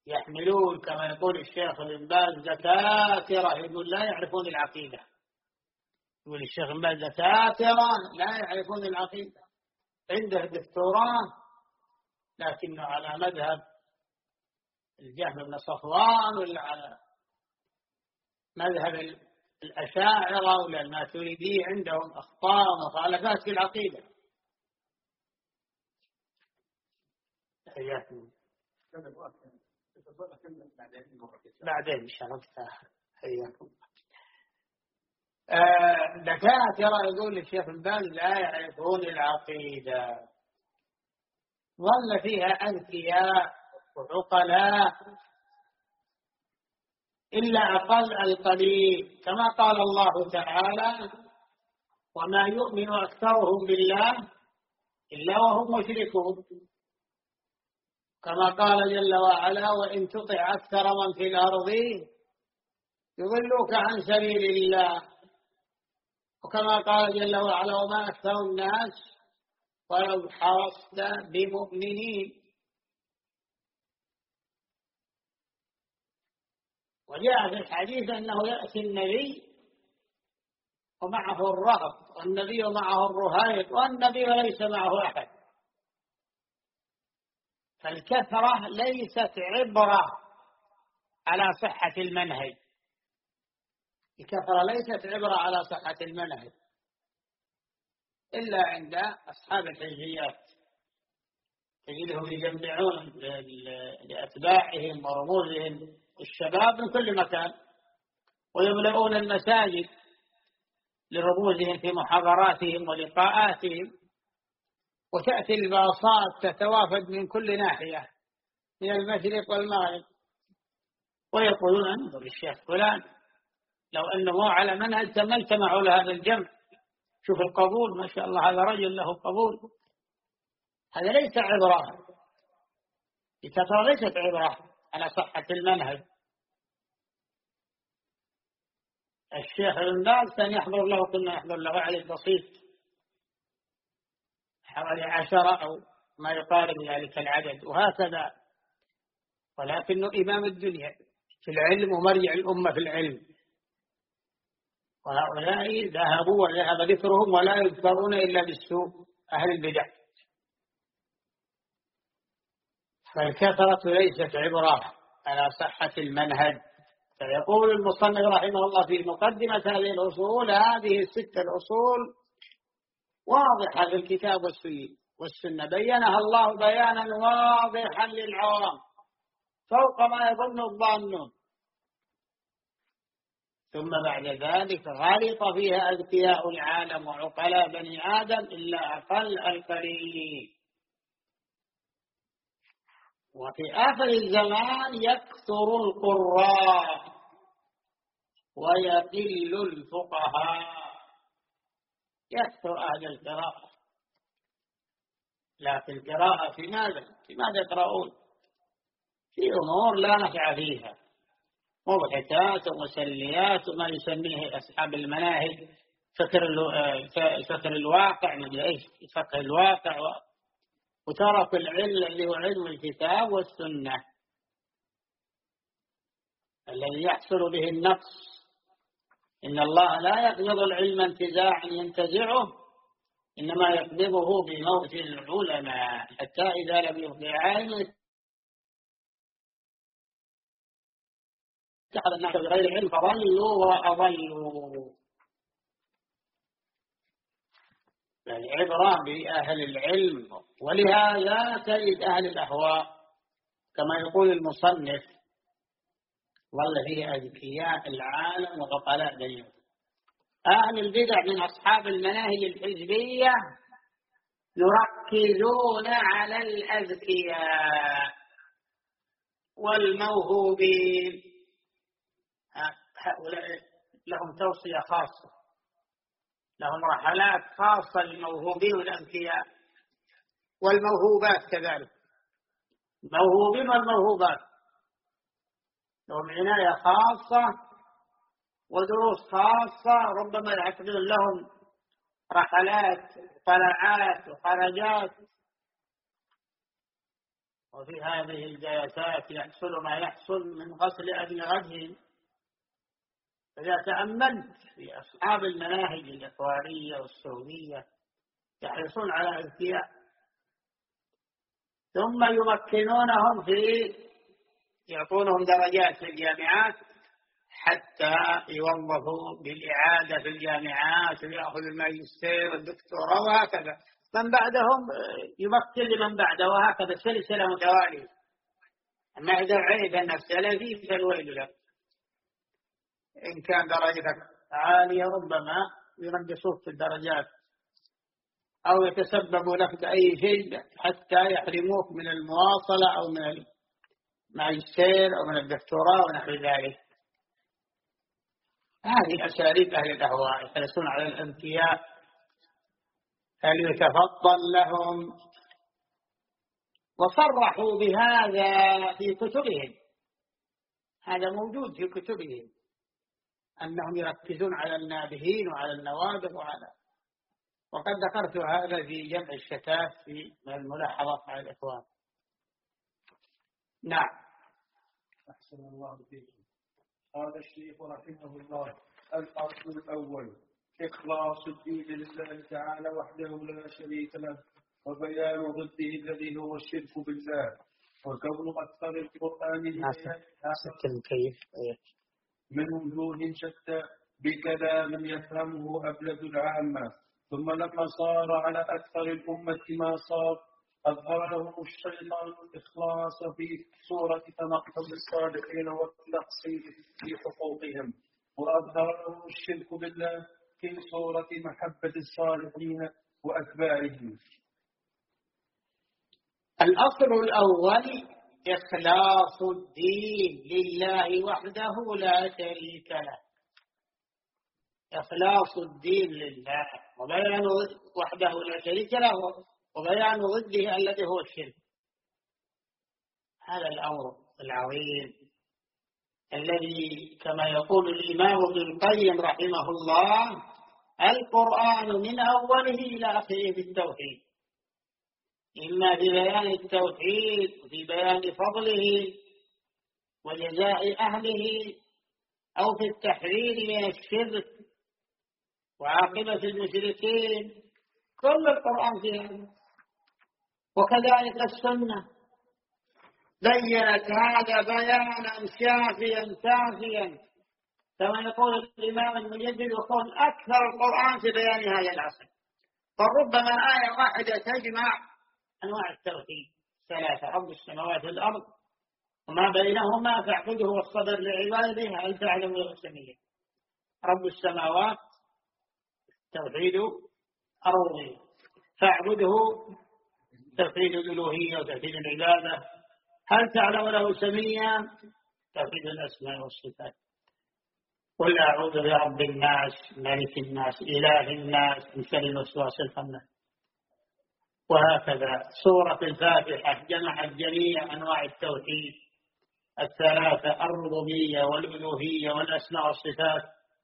يحملون كما يقول الشيخ ابن باز دكاترة، يقول لا يعرفون العقيدة. يقول الشيخ ابن باز دكاترة لا يعرفون العقيدة، عنده دكتوراه لكنه على مذهب الجهم بن صفوان، ولا على مذهب الأشاعرة ولا الماتريدية، عندهم أخطاء ومخالفات في العقيدة. حياكم بعدين إن شاء الله. حياكم. آه دكاترة يقول الشيخ الباز لا يعرفون العقيدة، ظل فيها أذكياء وعقلاء إلا أقل القليل، كما قال الله تعالى: وما يؤمن أكثرهم بالله إلا وهم مشركون. كما قال جل وعلا: وإن تطع أكثر من في الأرض يضلوك عن سبيل الله. وكما قال جل وعلا: وما أكثر الناس ولو حرصت بمؤمنين. وجاء في الحديث أنه يأتي النبي ومعه الرهط، والنبي معه الرهيط، والنبي ليس معه أحد. فالكثرة ليست عبرة على صحة المنهج، الكثرة ليست عبرة على صحة المنهج إلا عند أصحاب الحزبيات، تجدهم يجمعون لأتباعهم ورموزهم الشباب من كل مكان، ويملؤون المساجد لرموزهم في محاضراتهم ولقاءاتهم، وتأتي الباصات تتوافد من كل ناحية من المشرق والمغرب، ويقولون: انظر الشيخ فلان لو أنه على منهج تم اجتمعوا لهذا الجمع، شوف القبول، ما شاء الله هذا رجل له قبول. هذا ليس عبرة، الكثرة ليست عبرة على صحة المنهج. الشيخ ابن باز كان يحضر له، كنا يحضر له عدد بسيط حوالي عشرة أو ما يقارب ذلك العدد، وهكذا، ولكنه إمام الدنيا في العلم ومرجع الأمة في العلم. وهؤلاء ذهبوا وذهب ذكرهم ولا يذكرون إلا بالسوء، أهل البدع. فالكثرة ليست عبرة على صحة المنهج. فيقول المصنف رحمه الله في مقدمة هذه الأصول: هذه الستة الأصول واضحة في الكتاب والسنة، بينها الله بيانا واضحا للعوام فوق ما يظن الظانون. ثم بعد ذلك غلط فيها أذكياء العالم وعقلاء بني آدم إلا أقل القليل. وفي آخر الزمان يكثر القراء ويقل الفقهاء. يكثر أهل القراءة، لكن القراءة في ماذا؟ في ماذا يقرؤون؟ في أمور لا نفع فيها، مضحكات ومسليات وما يسميه أصحاب المناهج فكر فكر الواقع، نجي إيش فكر الواقع، وترك العلم اللي هو علم الكتاب والسنة الذي يحصل به النقص. إن الله لا يقبض العلم انتزاعا ينتزعه، إنما يقبضه بموت العلماء حتى إذا لم يبقى عالم اتخذ الناس بغير علم فضلوا وأضلوا. العبرة بأهل العلم، ولهذا تجد أهل الأهواء كما يقول المصنف ظل فيه أذكياء العالم وعقلاء بينهم. أهل البدع من أصحاب المناهج الحزبية يركزون على الأذكياء والموهوبين، هؤلاء لهم توصية خاصة، لهم رحلات خاصة للموهوبين والأذكياء والموهوبات كذلك. موهوبين والموهوبات لهم عناية خاصة ودروس خاصة، ربما يعقدون لهم رحلات طلعات وخرجات، وفي هذه الجلسات يحصل ما يحصل من غسل أدمغتهم. فإذا تأملت في أصحاب المناهج الإخوانية والسعودية يحرصون على الارتياح، ثم يمكنونهم في يعطونهم درجات في الجامعات حتى يوظفوا بالإعادة في الجامعات ويأخذ الماجستير والدكتوراه وهكذا. من بعدهم يمكن لمن بعده، وهكذا سلسلة متوالية. أما إذا عيب أنك سلفي فالويل لك. إن كان درجتك عالية ربما ينقصوك في الدرجات أو يتسببوا لك بأي شيء حتى يحرموك من المواصلة أو من الماجستير أو من الدكتوراه ونحو ذلك. هذه أساليب أهل الأهواء يحرصون على الانتهاء فليتفضل لهم. وصرحوا بهذا في كتبهم، هذا موجود في كتبهم، أنهم يركزون على النابهين وعلى النوابغ وعلى، وقد ذكرت هذا في جمع الشتات في الملاحظات على الإخوان. نعم. أحسن الله فيكم. قال الشيخ رحمه الله: الأصل الأول إخلاص الدين لله تعالى وحده لا شريك له، وبيان ضده الذي هو الشرك بالله، وكون أكثر القرآن من وجوه شتى بكلام يفهمه أبلد العامة. ثم لما صار على أكثر الأمة ما صار، أظهر لهم الشيطان الإخلاص في سورة تنقص الصالحين والتقصير في حقوقهم، وأظهر لهم الشرك بالله في سورة محبة الصالحين وأتباعهم. الأصل الأول إخلاص الدين لله وحده لا شريك له. إخلاص الدين لله وبيان وحده لا شريك له وبيان ضده الذي هو الشرك. هذا الأمر العظيم الذي كما يقول الإمام ابن القيم رحمه الله: القرآن من أوله إلى آخره بالتوحيد، إما في بيان التوحيد وفي بيان فضله وجزاء أهله، أو في التحرير من الشرك وعاقبة المشركين. كل القرآن في هذا. وكذلك السنة بيّنت هذا بيانا شافيا كافيا، كما يقول الإمام المجدد: يقول أكثر القرآن في بيان هذا العصر. فربما آية واحدة تجمع أنواع التوحيد ثلاثة: رب السماوات والأرض وما بينهما فاعبده والصبر لعباده هل تعلم له سميا. رب السماوات توحيد الربوبية، فاعبده توحيد الألوهية وتوحيد العبادة، هل تعلم له سميا توحيد الأسماء والصفات. قل أعوذ برب الناس ملك الناس إله الناس من شر الوسواس الخناس. وهكذا سورة الفاتحة جمعت جميع أنواع التوحيد الثلاثة: الربوبية والألوهية والأسماء والصفات.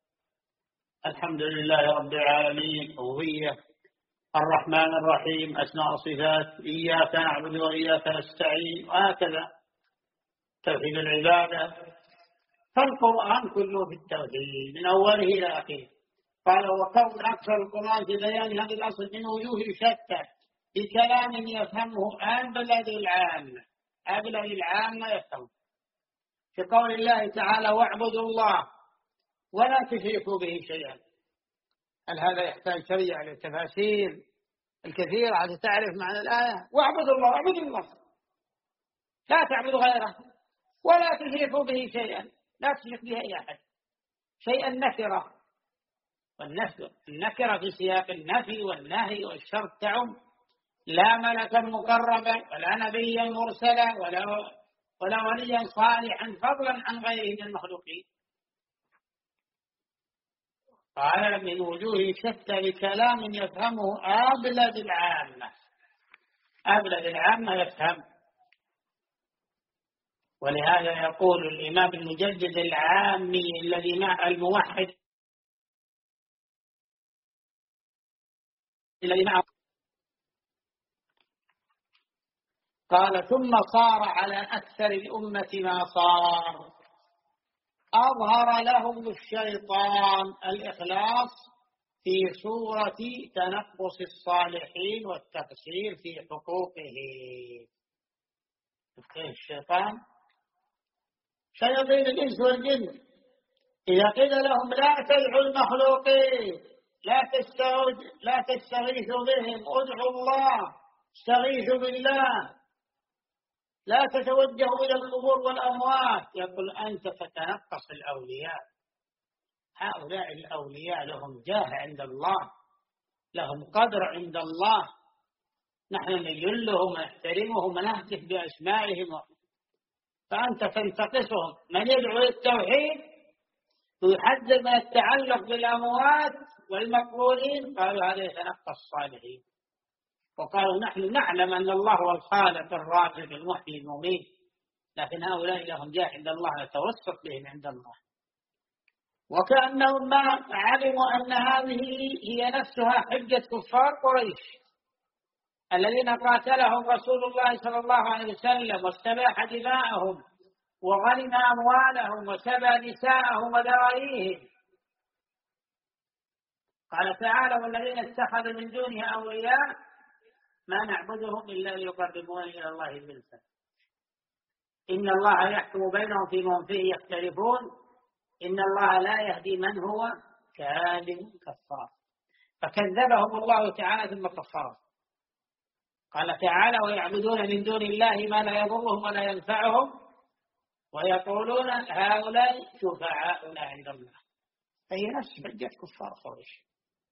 الحمد لله رب العالمين ربوبية، الرحمن الرحيم أسماء وصفات، إياك نعبد وإياك نستعين، وهكذا توحيد العبادة. فالقرآن كله في التوحيد من أوله إلى آخره. قال: وكون أكثر القرآن في بيان هذا الأصل من وجوه شتى بكلام يفهمه أبلد العامة. أبلد العامة يفهمه في قول الله تعالى: واعبدوا الله ولا تشركوا به شيئا. هل هذا يحتاج شريعة للتفاسير الكثيرة حتى تعرف معنى الآية؟ واعبدوا الله، اعبدوا الله لا تعبدوا غيره ولا تشركوا به شيئا، لا تشرك به أي أحد. شيئا نكرة، والنكرة في سياق النفي والنهي والشرط تعم، لا ملكا مقربا ولا نبيا مرسلا ولا ولا وليا صالحا فضلا عن غيره من المخلوقين. قال: من وجوه شتى بكلام يفهمه أبلد العامة. أبلد العامة يفهم. ولهذا يقول الإمام المجدد العامي الذي مع الموحد الذي معه: قال ثم صار على أكثر الأمة ما صار أظهر لهم الشيطان الإخلاص في صورة تنقص الصالحين والتقصير في حقوقه. الشيطان شياطين الإنس والجن إذا قيل لهم لا تدعوا المخلوقين، لا لا تستغيثوا بهم، ادعوا الله، استغيثوا بالله، لا تتوجهوا إلى القبور والأموات، يقول أنت تتنقص الأولياء. هؤلاء الأولياء لهم جاه عند الله، لهم قدر عند الله، نحن نجلهم ونحترمهم ونهتف بأسمائهم، فأنت تنتقصهم. من يدعو للتوحيد ويحذر من التعلق بالأموات والمقبورين قالوا هذا يتنقص الصالحين، وقالوا نحن نعلم أن الله هو الخالق الرازق المحيي المميت، لكن هؤلاء لهم جاه عند الله نتوسط بهم عند الله. وكأنهم ما علموا أن هذه هي نفسها حجة كفار قريش الذين قاتلهم رسول الله صلى الله عليه وسلم واستباح دماءهم وغنم أموالهم وسبى نساءهم وذراريهم. قال تعالى والذين اتخذوا من دونه أولياء ما نعبدهم إلا ليقربونا إلى الله زلفى إن الله يحكم بينهم فيما هم فيه يختلفون إن الله لا يهدي من هو كاذب كفار. فكذبهم الله تعالى ثم كفرهم. قال تعالى ويعبدون من دون الله ما لا يضرهم ولا ينفعهم ويقولون هؤلاء شفعاؤنا عند الله، فهي نفس حجة كفار قريش.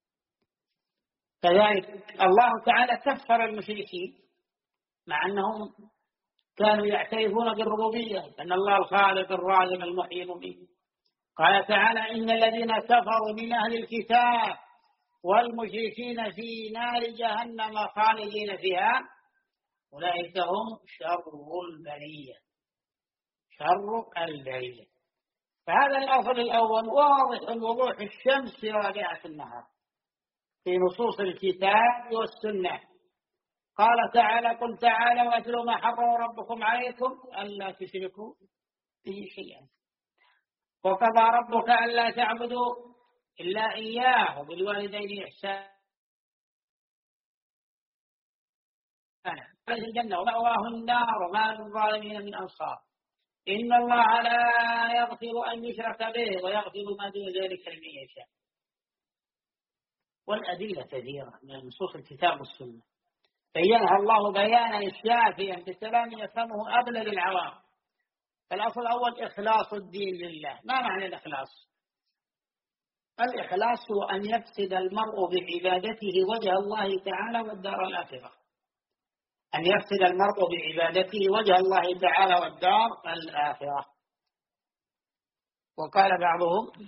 كذلك الله تعالى كفر المشركين مع أنهم كانوا يعترفون بالربوبية أن الله الخالق الرازق المحيي المميت. قال تعالى إن الذين كفروا من أهل الكتاب والمشركين في نار جهنم خالدين فيها أولئك هم شر البرية، شر البرية. فهذا الأصل الأول واضح الوضوح الشمس في رابعة النهار في نصوص الكتاب والسنة. قال تعالى قل تعالى واتلوا ما حرم ربكم عليكم ألا تشركوا به شيئا وقضى ربك ألا تعبدوا إلا إياه وبالوالدين إحسانا في الجنة ومأواه النار وما للظالمين من أنصار إن الله لا يغفر أن يشرك به ويغفر ما دون ذلك لمن يشاء. والأدلة كثيرة من نصوص الكتاب والسنة بينها الله بيانا شافيا بكلام يفهمه أبلغ العوام. الأصل الأول إخلاص الدين لله. ما معنى الإخلاص؟ الإخلاص هو أن يقصد المرء بعبادته وجه الله تعالى والدار الآخرة، أن يقصد المرء بعبادته وجه الله تعالى والدار الآخرة. وقال بعضهم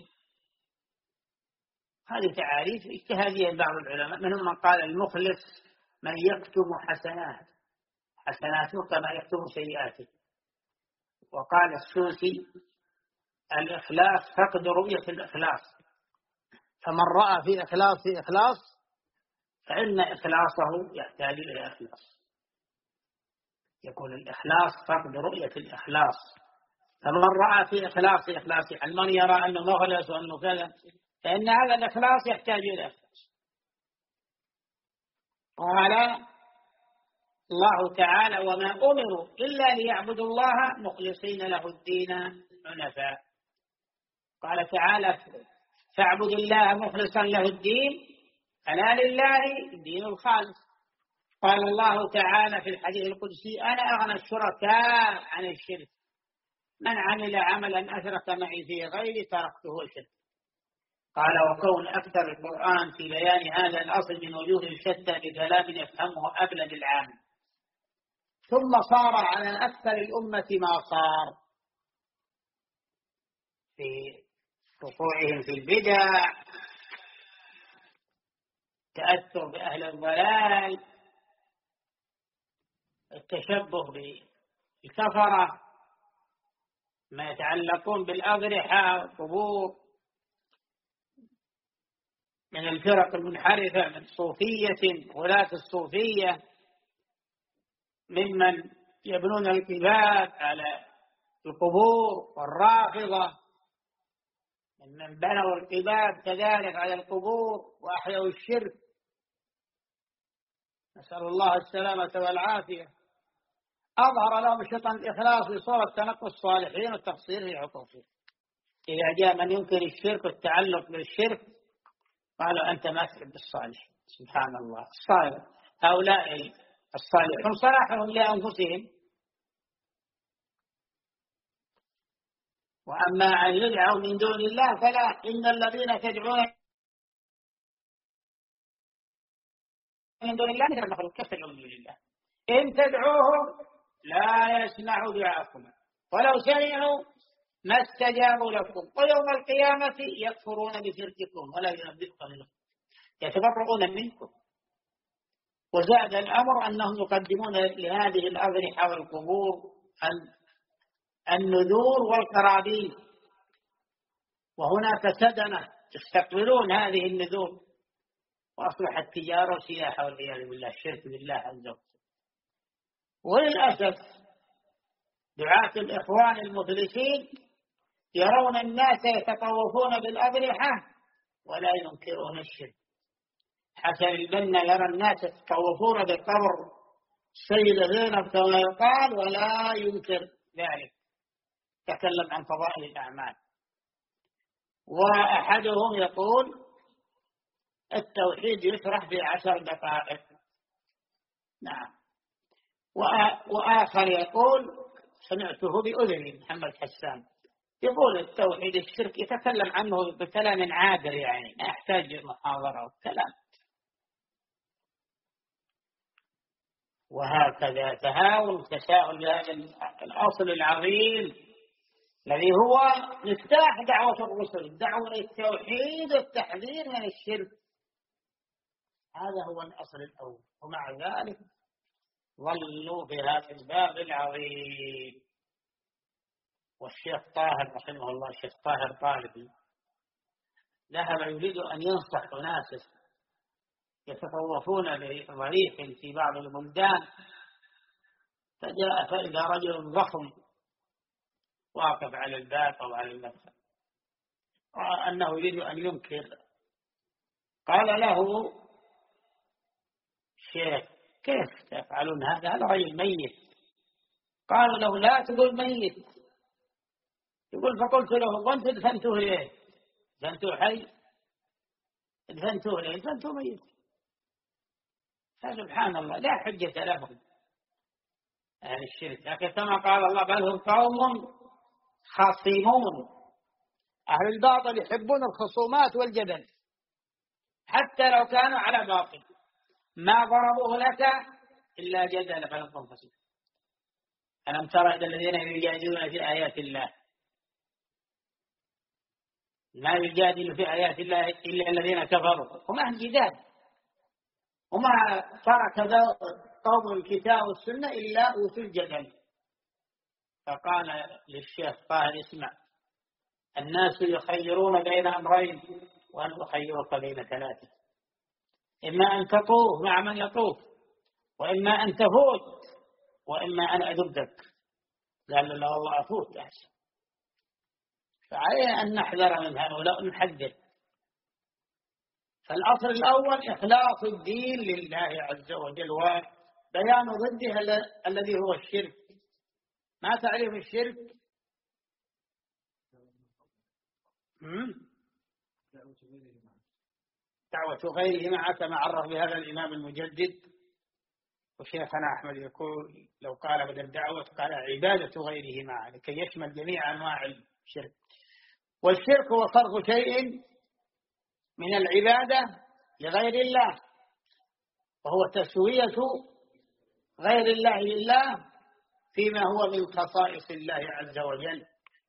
هذه تعاريف اجتهادية بعض العلماء، منهم من قال المخلص من يكتم حسنات حسناته كما يكتم سيئاته. وقال السوسي الإخلاص فقد رؤية الإخلاص، فمن رأى في إخلاص في إخلاص فإن إخلاصه يحتاج إلى إخلاص. يكون الإخلاص فقد رؤية الإخلاص، فمن رأى في إخلاص في إخلاص يعني من يرى أنه مخلص وأنه كذا فإن هذا الإخلاص يحتاج إلى إخلاص. قال الله تعالى وما أمروا إلا ليعبدوا الله مخلصين له الدين حنفاء. قال تعالى فاعبد الله مخلصا له الدين ألا لله الدين الخالص. قال الله تعالى في الحديث القدسي أنا أغنى الشركاء عن الشرك من عمل عملا أشرك معي في غيري تركته وشرك. قال وكون أكثر القرآن في بيان هذا الأصل من وجوه شتى بكلام يفهمه أبلد العام. ثم صار على أكثر الأمة ما صار في وقوعهم في البدع، تأثر بأهل الضلال، التشبه بالكفرة، ما يتعلقون بالأضرحة والقبور من الفرق المنحرفة من صوفية ولاة الصوفية ممن يبنون القباب على القبور، والرافضة من بنوا القباب كذلك على القبور وأحيوا الشرك، نسأل الله السلامة والعافية. أظهر لهم شيطان الإخلاص بصورة تنقص الصالحين والتقصير في حقوقهم. إذا جاء من ينكر الشرك والتعلق بالشرك قالوا أنت ما تحب الصالح. سبحان الله، الصالح هؤلاء الصالحون صلاحهم لأنفسهم، وأما أن يدعوا من دون الله فلا. إن الذين تدعون من دون الله مثل المخلوق كيف تدعون من دون الله؟ إن تدعوهم لا يسمعوا دعاءكم ولو سمعوا ما استجابوا لكم، ويوم القيامة يكفرون بشرككم ولا ينبئكم منهم، يتبرؤون منكم. وزاد الأمر أنهم يقدمون لهذه الأضرحة والقبور النذور والقرابين، وهناك سدنة يستقبلون هذه النذور، وأصبحت تجارة وسياحة والعياذ بالله، الشرك بالله عز وجل. وللأسف دعاة الإخوان المفلسين يرون الناس يتطوفون بالأضرحة ولا ينكرون الشرك. حسن البنا يرى الناس يتطوفون بقبر السيدة زينب كما يقال ولا ينكر ذلك، تكلم عن فضائل الأعمال. وأحدهم يقول التوحيد يشرح في عشر دقائق. نعم. وآخر يقول سمعته بأذني محمد حسان يقول التوحيد الشرك يتكلم عنه بكلام عابر، يعني ما يحتاج محاضرة وكلام. وهكذا تهاون تساؤل بهذا الأصل العظيم الذي هو مفتاح دعوة الرسل، دعوة التوحيد والتحذير من الشرك. هذا هو الأصل الأول، ومع ذلك ظلوا في هذا الباب العظيم. والشيخ طاهر رحمه الله، الشيخ طاهر طالبي، ذهب يريد أن ينصح ناس يتطوفون بضريح في بعض البلدان، فجاء فإذا رجل ضخم واقف على الباب أو على المدخل، رأى أنه يريد أن ينكر. قال له شيخ كيف تفعلون هذا؟ هذا رجل ميت. قالوا له لا تقول ميت. يقول فقلت له وانت دفنته ليه؟ دفنته حي؟ دفنته ليه؟ دفنته ميت. فسبحان الله لا حجة لهم أهل الشرك. لكن كما قال الله بل هم قوم خصيمون. أهل الباطل يحبون الخصومات والجدل حتى لو كانوا على باطل، ما ضربوه لك إلا جدل فلم تنفصل. ألم ترى إلى الذين يجادلون في آيات الله؟ ما يجادل في آيات الله إلا الذين كفروا، هم أهل جدال. وما ترك قوم الكتاب والسنة إلا أوتوا الجدل. فقال للشيخ طاهر اسمع، الناس يخيرون بين أمرين وأنا أخيرك بين ثلاثة، إما أن تطوف مع من يطوف، وإما أن تفوت، وإما أن أدبك. قال له والله أفوت أحسن. فعلينا أن نحذر من هؤلاء ونحذر. فالأصل الأول إخلاص الدين لله عز وجل، وبيان ضده الذي هو الشرك. ما تعريف الشرك؟ دعوة غيره معه، كما عرف بهذا الإمام المجدد. وشيخنا أحمد يقول لو قال بدل دعوة قال عبادة غيره معه، لكي يشمل جميع أنواع الشرك. والشرك هو صرف شيء من العبادة لغير الله، وهو تسوية غير الله لله فيما هو من خصائص الله عز وجل.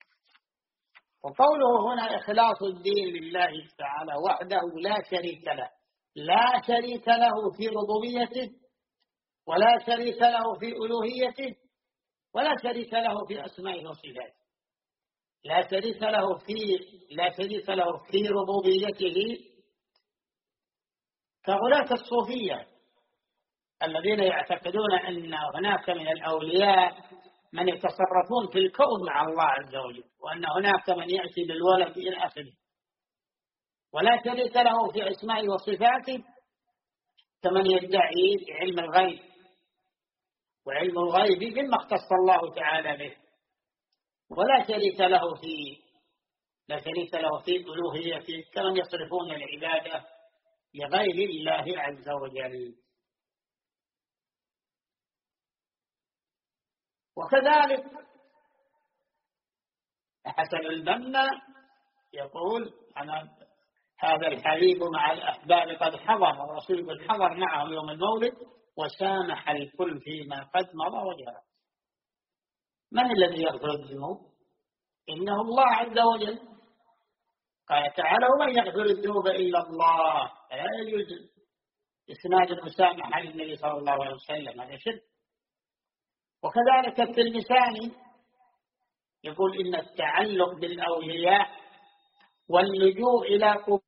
وقوله هنا إخلاص الدين لله تعالى وحده لا شريك له، لا شريك له في ربوبيته، ولا شريك له في ألوهيته، ولا شريك له في أسمائه وصفاته. لا شريك له في لا شريك له في ربوبيته كغلاة الصوفية الذين يعتقدون أن هناك من الأولياء من يتصرفون في الكون مع الله عز وجل، وأن هناك من يأتي بالولد إلى آخره، ولا شريك له في أسمائه وصفاته، كمن يدعي علم الغيب، وعلم الغيب مما اختص الله تعالى به، ولا شريك له في لا شريك له في ألوهيته، كمن يصرفون العبادة لغير الله عز وجل. وكذلك حسن البنا يقول: أنا هذا الحبيب مع الأحباب قد حضر، والرسول قد حضر معهم يوم المولد وسامح الكل فيما قد مضى وجرى. من الذي يغفر الذنوب؟ إنه الله عز وجل. قال تعالى: ومن يغفر الذنوب إلا الله. لا يجوز إسناد المسامحة للنبي صلى الله عليه وسلم، هذا شرك. وكذلك التلمساني يقول: إن التعلق بالأولياء واللجوء إلى قبورهم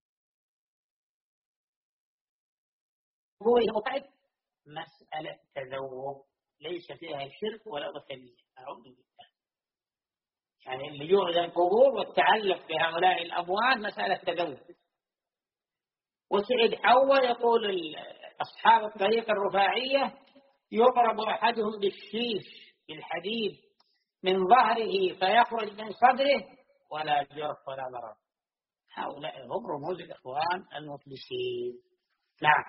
مسألة تذوق ليس فيها شرك ولا وثنية. أعوذ بالله. يعني اللجوء إلى القبور والتعلق بهؤلاء الأموات مسألة تذوق. وسعد حوا يقول: أصحاب الطريقة الرفاعية يضرب أحدهم بالشيش بالحديد من ظهره فيخرج من صدره ولا جرح ولا ضرر. هؤلاء هم رموز الإخوان المفلسين. نعم.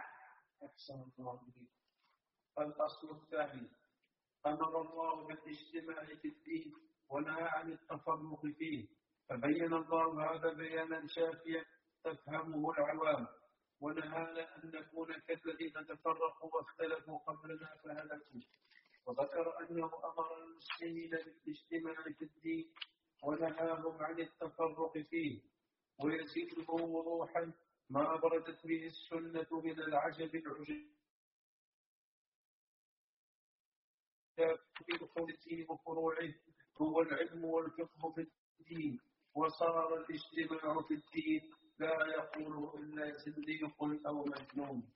الأصل الثاني: أمر الله بالاجتماع في الدين ونهى عن التفرق فيه، فبين الله هذا بيانا شافيا تفهمه العوام، ونهانا أن نكون كالذين تفرقوا واختلفوا قبلنا فهلكوا. وذكر أنه أمر المسلمين بالاجتماع في الدين ونهاهم عن التفرق فيه، ويزيده وضوحا ما بردت به السنة من العجب العجب في دخول الدين وفروعه هو العلم والفقه في الدين، وصار الاجتماع في الدين لا يقوله إلا زنديق أو مجنون.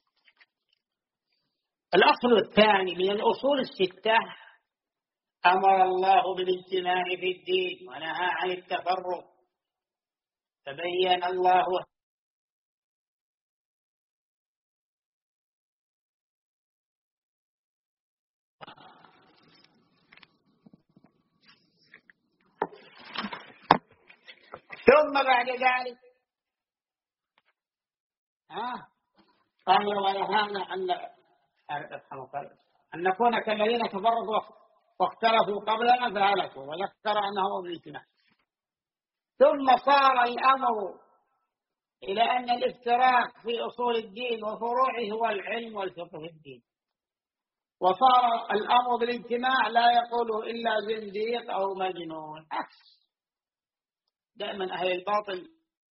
الأصل الثاني من الأصول الستة: أمر الله بالاجتماع في الدين ونهى عن التفرق، فبين الله ثم بعد ذلك ها قال: ونهانا أن أن نكون كالذين تفرقوا واختلفوا قبلنا فهلكوا، وذكر أنه بالاجتماع. ثم صار الأمر إلى أن الافتراق في أصول الدين وفروعه هو العلم والفقه في الدين، وصار الأمر بالاجتماع لا يقوله إلا زنديق أو مجنون. عكس دائما أهل الباطل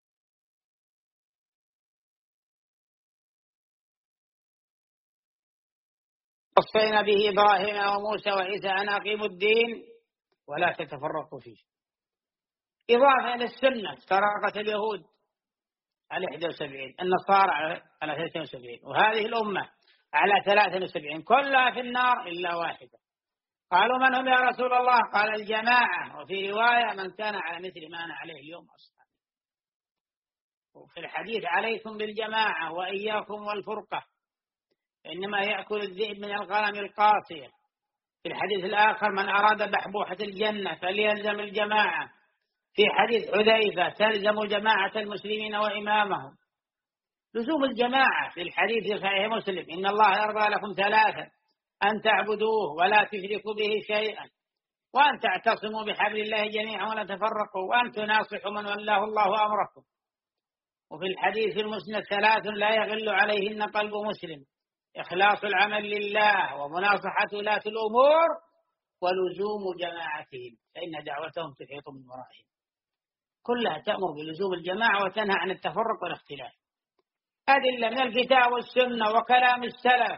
وصينا به إبراهيم وموسى وعيسى أن أقيموا الدين ولا تتفرقوا فيه، إضافة إلى السنة. افترقت اليهود على إحدى وسبعين، النصارى على ثلاثة وسبعين، وهذه الأمة على ثلاثة وسبعين، كلها في النار إلا واحدة. قالوا: من هم يا رسول الله؟ قال: الجماعة. وفي رواية: من كان على مثل ما أنا عليه اليوم أصحابي. وفي الحديث: عليكم بالجماعة وإياكم والفرقة، إنما يأكل الذئب من الغنم القاسية. في الحديث الآخر: من أراد بحبوحة الجنة فليلزم الجماعة. في حديث حذيفة: تلزم جماعة المسلمين وإمامهم. لزوم الجماعة في الحديث في صحيح مسلم: إن الله يرضى لكم ثلاثة: أن تعبدوه ولا تشركوا به شيئا، وأن تعتصموا بحبل الله جميعا ولا تفرقوا، وأن تناصحوا من ولاه الله أمركم. وفي الحديث المسند: ثلاث لا يغل عليهن قلب مسلم: إخلاص العمل لله، ومناصحة ولاة الأمور، ولزوم جماعتهم، فإن دعوتهم تحيط من ورائهم. كلها تأمر بلزوم الجماعة وتنهى عن التفرق والاختلاف. أدلة من الكتاب والسنة وكلام السلف: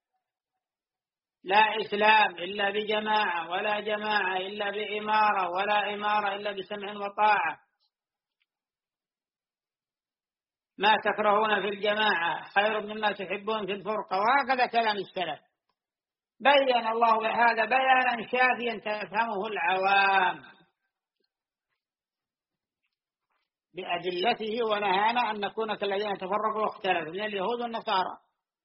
لا إسلام إلا بجماعة، ولا جماعة إلا بإمارة، ولا إمارة إلا بسمع وطاعة. ما تكرهون في الجماعة خير مما تحبون في الفرقة، وهكذا كلام السلف. بين الله بهذا بيانا شافيا تفهمه العوام بأدلته، ونهانا أن نكون كالذين تفرقوا واختلفوا من اليهود والنصارى.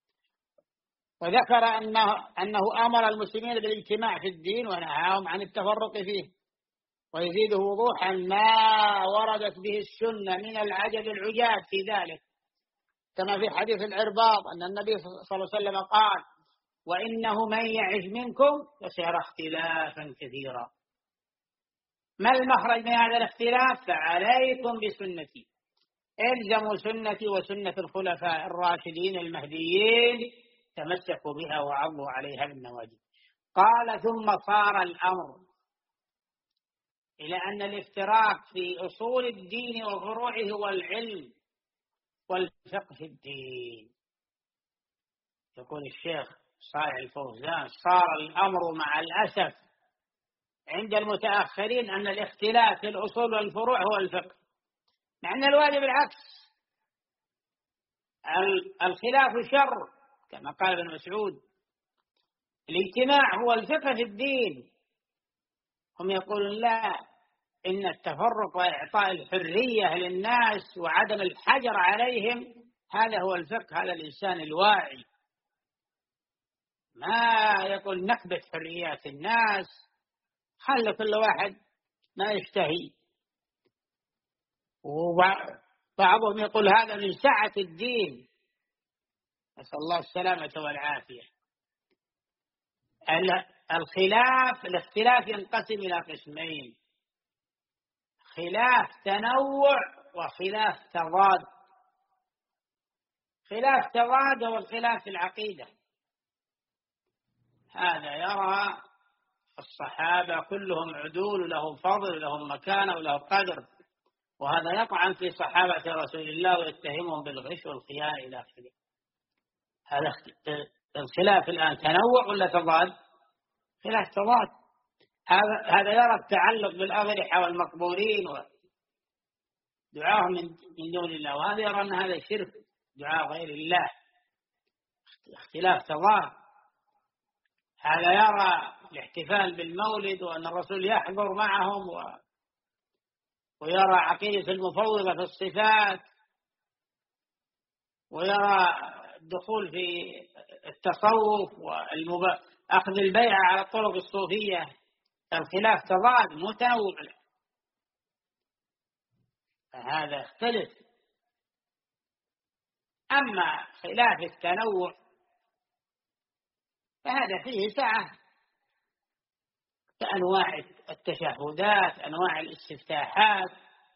وذكر أنه, أنه أمر المسلمين بالاجتماع في الدين ونهاهم عن التفرق فيه. ويزيده وضوحا ما وردت به السنة من العجب العجاب في ذلك، كما في حديث العرباض أن النبي صلى الله عليه وسلم قال: وإنه من يعش منكم فسيرى اختلافا كثيرا. ما المخرج من هذا الاختلاف؟ فعليكم بسنتي، الزموا سنتي وسنة الخلفاء الراشدين المهديين، تمسكوا بها وعضوا عليها بالنواجذ. قال: ثم صار الأمر إلى أن الافتراق في أصول الدين وفروعه هو العلم والفقه في الدين. يقول الشيخ صالح الفوزان: صار الأمر مع الأسف عند المتأخرين أن الاختلاف في الأصول والفروع هو الفقه، مع أن الواجب العكس، الخلاف شر كما قال ابن مسعود، الاجتماع هو الفقه في الدين. هم يقولون لا، إن التفرق وإعطاء الحرية للناس وعدم الحجر عليهم هذا هو الفقه، هذا الإنسان الواعي. ما يقول نكبت حريات الناس، خلي كل واحد ما يشتهي. وبعضهم يقول هذا من سعة الدين، نسأل الله السلامة والعافية. الخلاف الاختلاف ينقسم إلى قسمين: خلاف تنوع وخلاف تضاد. خلاف تضاد هو الخلاف في العقيدة، هذا يرى الصحابة كلهم عدول، لهم فضل، لهم مكانة وله قدر، وهذا يطعن في صحابة رسول الله ويتهمهم بالغش والخيانة إلى آخره. هذا الخلاف الآن تنوع ولا تضاد؟ خلاف تضاد. هذا هذا يرى التعلق بالأضرحة والمقبورين ودعاهم من دون الله، وهذا يرى أن هذا شرك، دعاء غير الله. اختلاف تضاد. هذا يرى الاحتفال بالمولد وأن الرسول يحضر معهم، و... ويرى عقيدة المفوضة في الصفات، ويرى الدخول في التصوف وأخذ البيعة على الطرق الصوفية. الخلاف تضاد متنوع، فهذا يختلف. أما خلاف التنوع فهذا فيه سعة، كأنواع التشهدات، أنواع الاستفتاحات،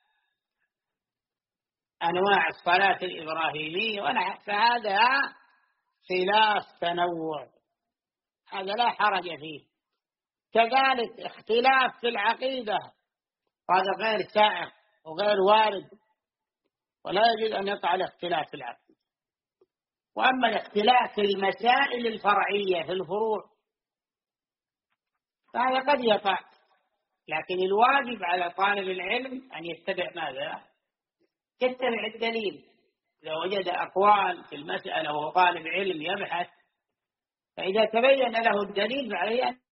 أنواع الصلاة الإبراهيمية، فهذا خلاف تنوع، هذا لا حرج فيه. كذلك اختلاف في العقيدة، هذا غير سائغ وغير وارد، ولا يجوز أن يقع الاختلاف في العقيدة. وأما الاختلاف في المسائل الفرعية في الفروع فهذا قد يقع، لكن الواجب على طالب العلم أن يتبع ماذا؟ يتبع الدليل. إذا وجد أقوال في المسألة وهو طالب علم يبحث، فإذا تبين له الدليل فعليه أن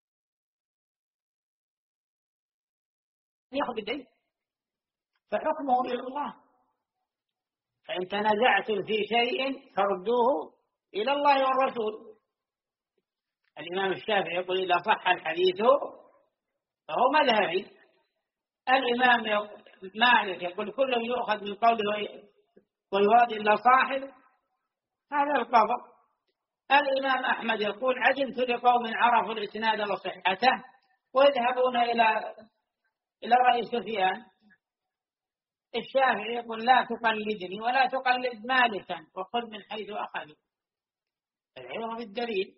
يأخذ الدليل، فحكمه إلى الله. فإن تنازعتم في شيء فردوه إلى الله والرسول. الإمام الشافعي يقول إذا صح الحديث فهو مذهبي. الإمام مالك يقول كل يؤخذ من قوله ويراد إلا صاحب، هذا القضاء. الإمام أحمد يقول عجبت لقوم عرفوا الإسناد وصحته ويذهبون إلى إلى رأي سفيان. الشافعي يقول لا تقلدني ولا تقلد مالكا وخذ من حيث أخذ. العلم بالدليل.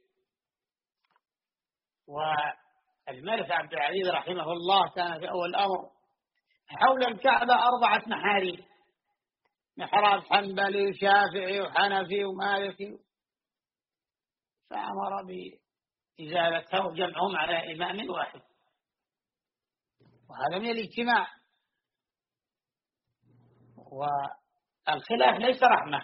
والملك عبد العزيز رحمه الله كان في أول الأمر حول الكعبة أربعة محاريب: محراب حنبلي وشافعي وحنفي ومالكي، فأمر بإزالتها وجمعهم على إمام واحد، وهذا من الاجتماع. الخلاف ليس رحمة،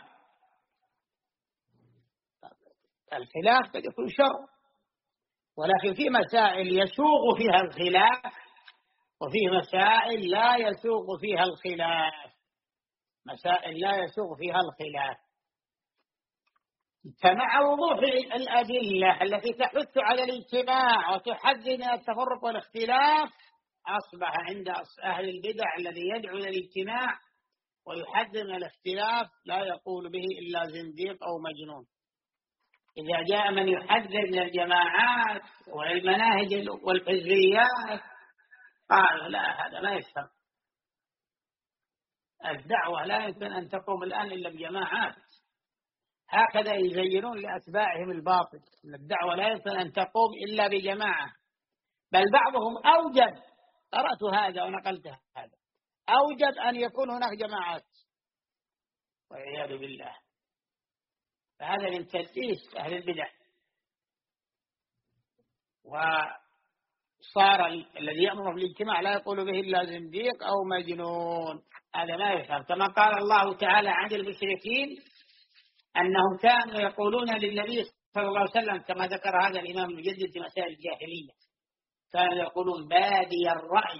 الخلاف قد يكون شر، ولكن في مسائل يسوغ فيها الخلاف وفي مسائل لا يسوغ فيها الخلاف، مسائل لا يسوغ فيها الخلاف. فمع وضوح الأدلة التي تحث على الاجتماع وتحذر من التفرق والاختلاف، أصبح عند أهل البدع الذي يدعو إلى الاجتماع ويحذر من الاختلاف لا يقول به إلا زنديق أو مجنون. إذا جاء من يحذر من الجماعات والمناهج والحزبيات قال لا، هذا ما يفهم، الدعوة لا يمكن أن تقوم الآن إلا بجماعات. هكذا يزينون لأتباعهم الباطل، أن الدعوة لا يمكن أن تقوم إلا بجماعة، بل بعضهم أوجب، قرأت هذا ونقلت هذا، أوجب أن يكون هناك جماعات والعياذ بالله. فهذا من تدليس أهل البدع. وصار الذي يأمر بالاجتماع لا يقول به إلا زنديق أو مجنون، هذا ما يفهم. كما قال الله تعالى عن المشركين أنهم كانوا يقولون للنبي صلى الله عليه وسلم، كما ذكر هذا الإمام المجدد في مسائل الجاهلية، كانوا يقولون بادي الرأي،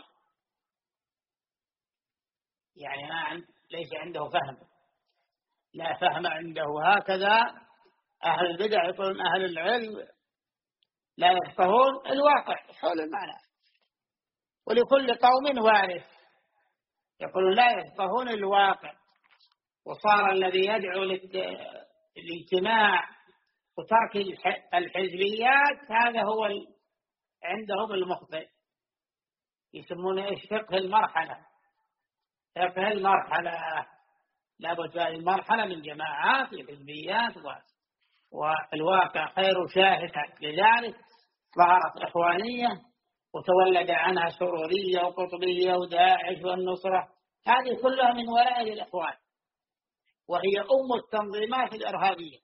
يعني ما عند ليس عنده فهم، لا فهم عنده. هكذا أهل البدع يقولون أهل العلم لا يفقهون الواقع حول المعنى، ولكل قوم وارث، يقولون لا يفقهون الواقع. وصار الذي يدعو للاجتماع وترك الحزبيات هذا هو عندهم المخطئ، يسمونه إيش؟ فقه المرحلة. فقه المرحلة لابد هذه المرحلة من جماعات وحزبيات، والواقع خير شاهد. لذلك ظهرت إخوانية وتولد عنها سرورية وقطبية وداعش والنصرة، هذه كلها من وراء الإخوان، وهي أم التنظيمات الإرهابية.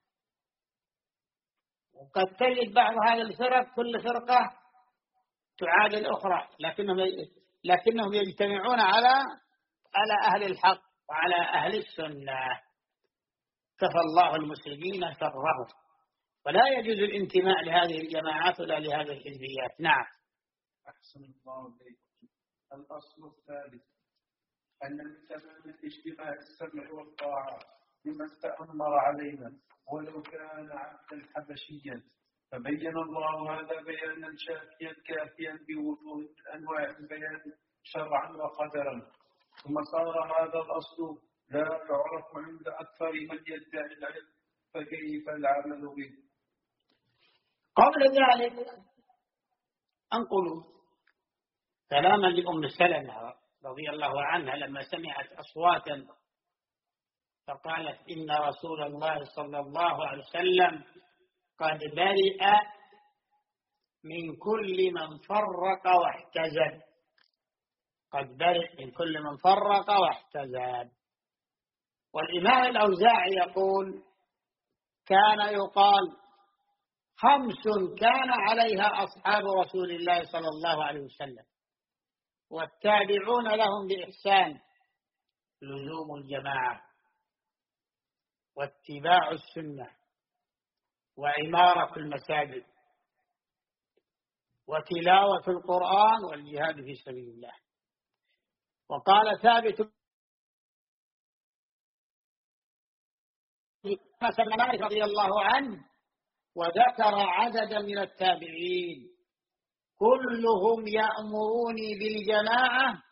وقد تجد بعض هذه الفرق كل فرقة تعادي الأخرى، لكنهم لكنهم يجتمعون على على أهل الحق وعلى أهل السنة. كفى الله المسلمين شرهم، ولا يجوز الانتماء لهذه الجماعات ولا لهذه الحزبيات. نعم. أحسن الله إليكم. الأصل الثالث أن من تمام الاجتماع السمع والطاعة لمن تأمر علينا ولو كان عبدا حبشيا، فبين الله هذا بيانا شافيا كافيا بوجوه أنواع البيان شرعا وقدرا. ثم صار هذا الأصل لا يعرف عند أكثر من يدعي العلم، فكيف العمل به؟ قبل ذلك أنقل كلاما لأم سلمة رضي الله عنها لما سمعت أصواتا فقالت إن رسول الله صلى الله عليه وسلم قد برئ من كل من فرق واحتزب، قد برئ من كل من فرق واحتزب. والإمام الأوزاعي يقول كان يقال خمس كان عليها أصحاب رسول الله صلى الله عليه وسلم والتابعون لهم بإحسان: لزوم الجماعة، واتباع السنة، وعمارة المساجد، وتلاوة القرآن، والجهاد في سبيل الله. وقال ثابت بن مالك رضي الله عنه وذكر عددا من التابعين كلهم يأمروني بالجماعة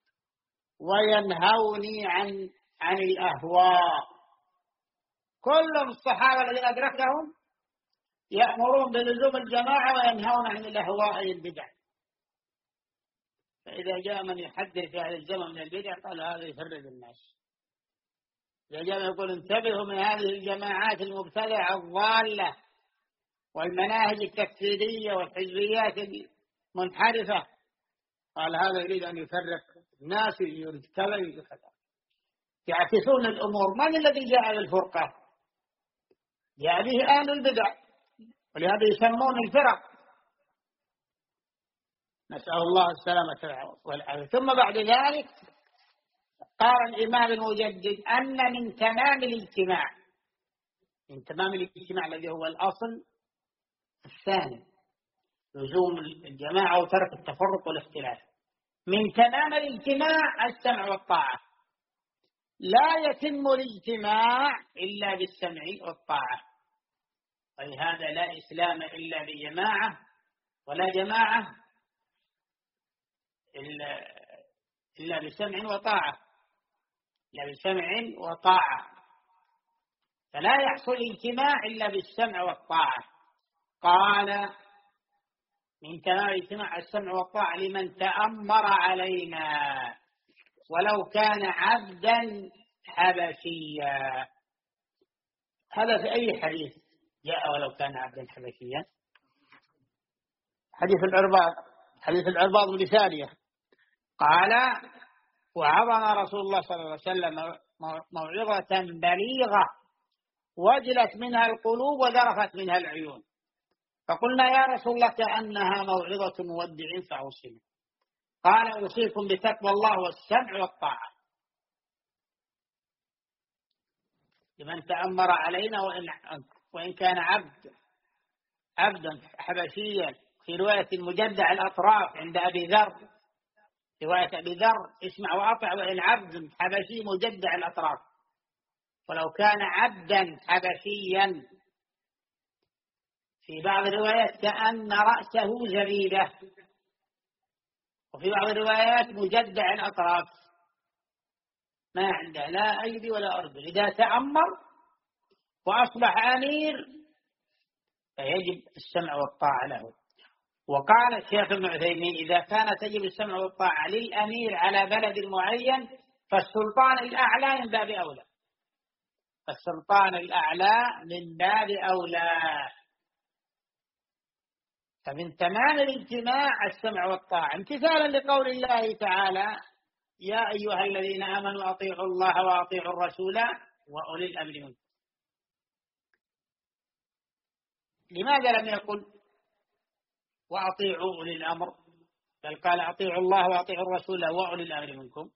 وينهوني عن عن الأهواء. كل الصحابة الذين أدركهم يأمرون بلزوم الجماعة وينهون عن الأهواء البدع. فإذا جاء من يحذر في هذا الزمن من البدع قال هذا يفرد الناس. إذا جاء يقول انتبهوا من هذه الجماعات المبتدعة الضالة والمناهج التكفيرية والحزبيات المنحرفة، قال هذا يريد أن يفرق الناس، يريد كذا يريد كذا، يعكسون الأمور. من الذي جاء بالفرقة؟ جاء به أهل البدع، ولهذا يسمون الفرق. نسأل الله السلامة والعافية. ثم بعد ذلك قال الإمام المجدد أن من تمام الاجتماع، من تمام الاجتماع الذي هو الأصل الثاني لزوم الجماعة وترك التفرق والاختلاف، من تمام الاجتماع السمع والطاعة، لا يتم الاجتماع إلا بالسمع والطاعة، ولهذا لا إسلام إلا بجماعة، ولا جماعة إلا, إلا بسمع وطاعة، إلا بسمع وطاعة، فلا يحصل الاجتماع إلا بالسمع والطاعة. قال من تمام الاجتماع السمع والطاعة لمن تأمر علينا ولو كان عبدا حبشيا. هذا في أي حديث جاء ولو كان عبدا حبشيا؟ حديث العرباض، حديث العرباض بن سارية قال وعظنا رسول الله صلى الله عليه وسلم موعظة بليغة وجلت منها القلوب وذرفت منها العيون، فقلنا يا رسول الله كأنها موعظة مودع فأوصنا. قال أوصيكم بتقوى الله والسمع والطاعة لمن تأمر علينا وإن, وإن كان عبد عبدا حبشيا. في رواية مجدع الأطراف عند أبي ذر، رواية أبي ذر اسمع وأطع وإن عبد حبشي مجدع الأطراف، ولو كان عبدا حبشيا. في بعض الروايات كأن رأسه زبيبة، وفي بعض الروايات مجدع الأطراف ما عنده لا أيدي ولا أرجل، إذا تأمر وأصبح أمير فيجب السمع والطاعة له. وقال الشيخ ابن عثيمين إذا كان تجب السمع والطاعة للأمير على بلد معين فالسلطان الأعلى من باب أولى، السلطان الأعلى من باب أولى. فمن تمام الاجتماع السمع والطاعة امتثالا لقول الله تعالى يا أيها الذين آمنوا أطيعوا الله وأطيعوا الرسول وأولي الأمر منكم. لماذا لم يقل وأطيعوا أولي الأمر، بل قال أطيعوا الله وأطيعوا الرسول وأولي الأمر منكم؟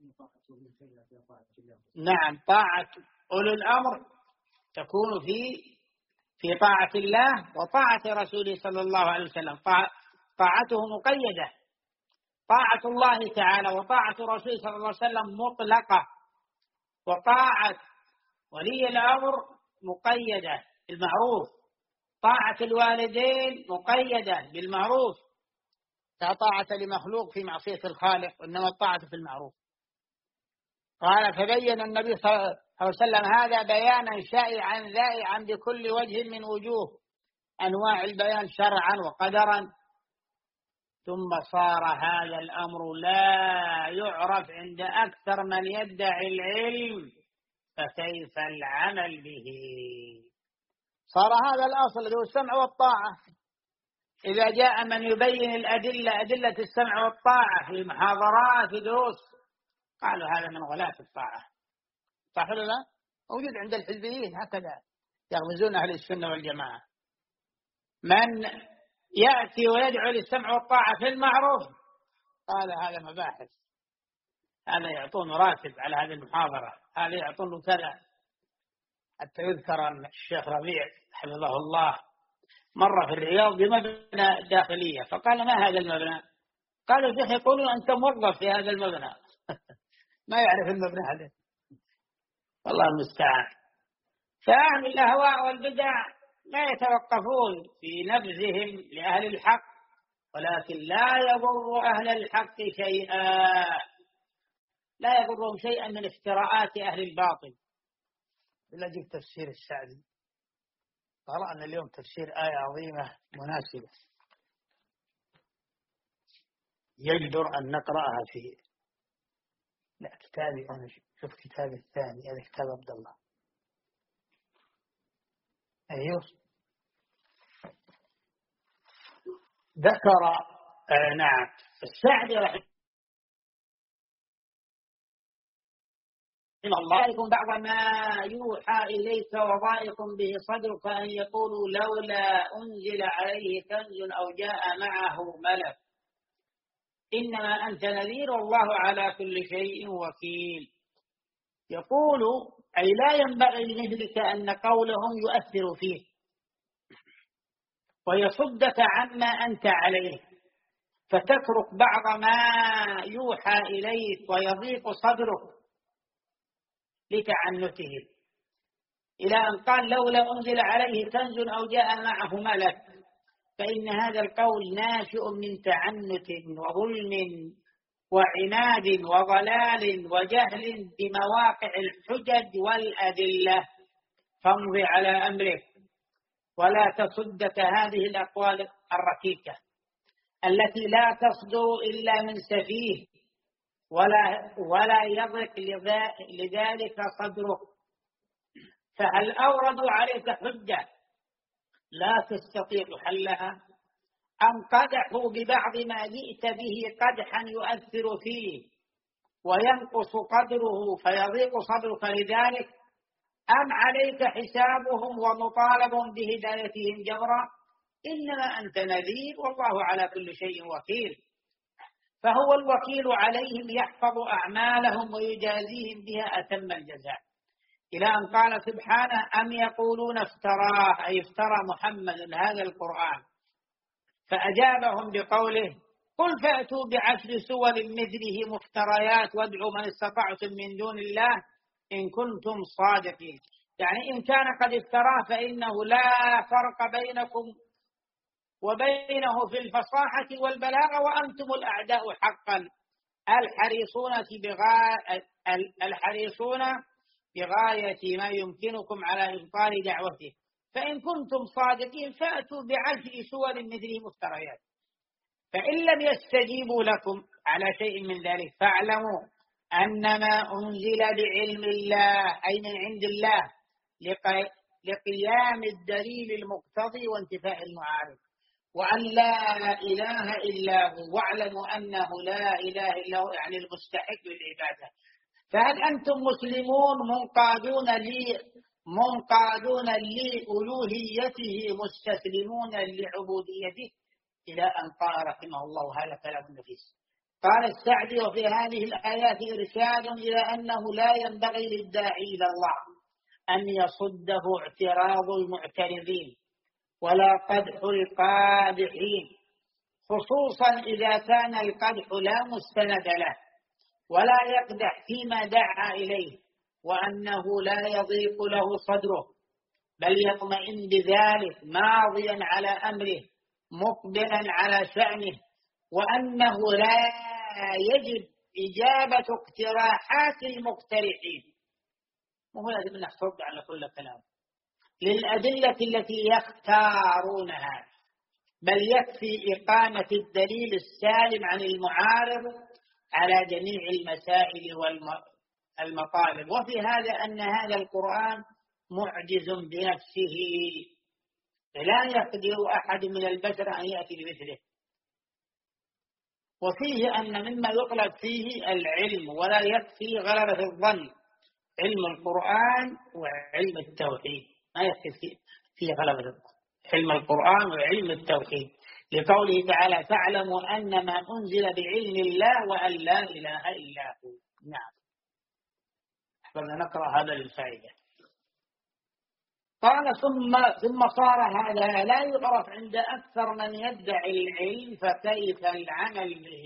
نعم، طاعة أولي الأمر تكون في في طاعة الله وطاعة رسوله صلى الله عليه وسلم، طاعته مقيدة. طاعة الله تعالى وطاعة رسوله صلى الله عليه وسلم مطلقة، وطاعة ولي الأمر مقيدة بالمعروف، طاعة الوالدين مقيدة بالمعروف، لا طاعة لمخلوق في معصية الخالق، وإنما الطاعة في المعروف. قال فبين النبي صلى الله عليه وسلم هذا بيانا شائعا ذائعا بكل وجه من وجوه أنواع البيان شرعا وقدرا، ثم صار هذا الأمر لا يعرف عند أكثر من يدعي العلم، فكيف العمل به؟ صار هذا الأصل ذو السمع والطاعة. إذا جاء من يبين الأدلة أدلة السمع والطاعة في محاضرات في دروس قالوا هذا من غلاة الطاعة، صح ولا لا؟ موجود عند الحزبيين هكذا يغمزون أهل السنة والجماعة. من يأتي ويدعو للسمع والطاعة في المعروف قال هذا مباحث، هذا يعطون راتب على هذه المحاضرة، هذا يعطون كذا. حتى يذكر أن الشيخ ربيع حفظه الله مرة في الرياض بمبنى داخلية، فقال ما هذا المبنى؟ قال الشيخ يقولون أنت موظف في هذا المبنى. ما يعرف المبنى هذا، والله المستعان. فأهل الأهواء والبدع لا يتوقفون في نبذهم لأهل الحق، ولكن لا يضر أهل الحق شيئا، لا يضرهم شيئا من افتراءات أهل الباطل. إلا جبت تفسير السعدي، قرأنا اليوم تفسير آية عظيمة مناسبة يجدر أن نقرأها في لا كتابي، أنا شوف كتابي الثاني، هذا كتاب عبد الله. أيوه ذكر آه نعم السعدي رحمه الله يكون بعض ما يوحى إليك وضائق به صدرك أن يقولوا لولا أنزل عليه كنز أو جاء معه ملك. إنما أنت نذير والله على كل شيء وكيل. يقول أي لا ينبغي لمثلك أن قولهم يؤثر فيه ويصدك عما أنت عليه، فتترك بعض ما يوحى إليك ويضيق صدرك لتعنته، إلى أن قال لولا أنزل عليه كنز أو جاء معه ملك، فإن هذا القول ناشئ من تعنت وظلم وعناد وضلال وجهل بمواقع الحجج والأدلة، فامض على أمره ولا تصدك هذه الأقوال الركيكة التي لا تصدر إلا من سفيه ولا ولا يضيق لذلك صدره. فهل أوردوا عليك حجة لا تستطيع حلها، أم قدحوا ببعض ما جئت به قدحا يؤثر فيه وينقص قدره فيضيق صدرك لذلك، أم عليك حسابهم ومطالب بهدايتهم جبرا؟ إنما أنت نذير والله على كل شيء وكيل. فهو الوكيل عليهم يحفظ أعمالهم ويجازيهم بها أتم الجزاء، إلى أن قال سبحانه أم يقولون افتراه، أي افترى محمد هذا القرآن، فأجابهم بقوله قل فأتوا بعشر سور مثله مفتريات وادعوا من استطعتم من دون الله إن كنتم صادقين. يعني إن كان قد افتراه فإنه لا فرق بينكم وبينه في الفصاحة والبلاغة، وأنتم الأعداء حقا الحريصون بغاية الحريصون بغاية ما يمكنكم على إبطال دعوته، فإن كنتم صادقين فأتوا بعشر سور مثله مفتريات. فإن لم يستجيبوا لكم على شيء من ذلك فاعلموا أنما أنزل بعلم الله، أي من عند الله، لقيام الدليل المقتضي وانتفاء المعارض، وأن لا إله إلا هو، واعلموا أنه لا إله إلا هو، يعني المستحق للعبادة. فهل أنتم مسلمون منقادون لي منقادون لألوهيته مستسلمون لعبوديته؟ إلى أن قال رحمه الله هذا كلام النفيس. قال السعدي وفي هذه الآيات إرشاد إلى أنه لا ينبغي للداعي إلى الله أن يصده اعتراض المعترضين ولا قدح القادحين، خصوصا إذا كان القدح لا مستند له، ولا يقدح فيما دعا إليه، وأنه لا يضيق له صدره بل يطمئن بذلك ماضيا على أمره مقبلا على شأنه، وأنه لا يجب إجابة اقتراحات المقترحين. وهو لازم نحفظ على كل كلام للأدلة التي يختارونها، بل يكفي إقامة الدليل السالم عن المعارض على جميع المسائل والمطالب. وفي هذا أن هذا القرآن معجز بنفسه، لا يقدر أحد من البشر أن يأتي بمثله. وفيه أن مما يطلب فيه العلم، ولا يكفي غلبة الظن، علم القرآن وعلم التوحيد، ما يكفي فيه غلبة الظن، علم القرآن وعلم التوحيد، لقوله تعالى فاعلموا أن ما أنزل بعلم الله وأن لا إله إلا هو. نعم، بدنا نقرأ هذا للفائدة. قال ثم ثم صار هذا لا يعرف عند أكثر من يدعي العلم، فكيف العمل به؟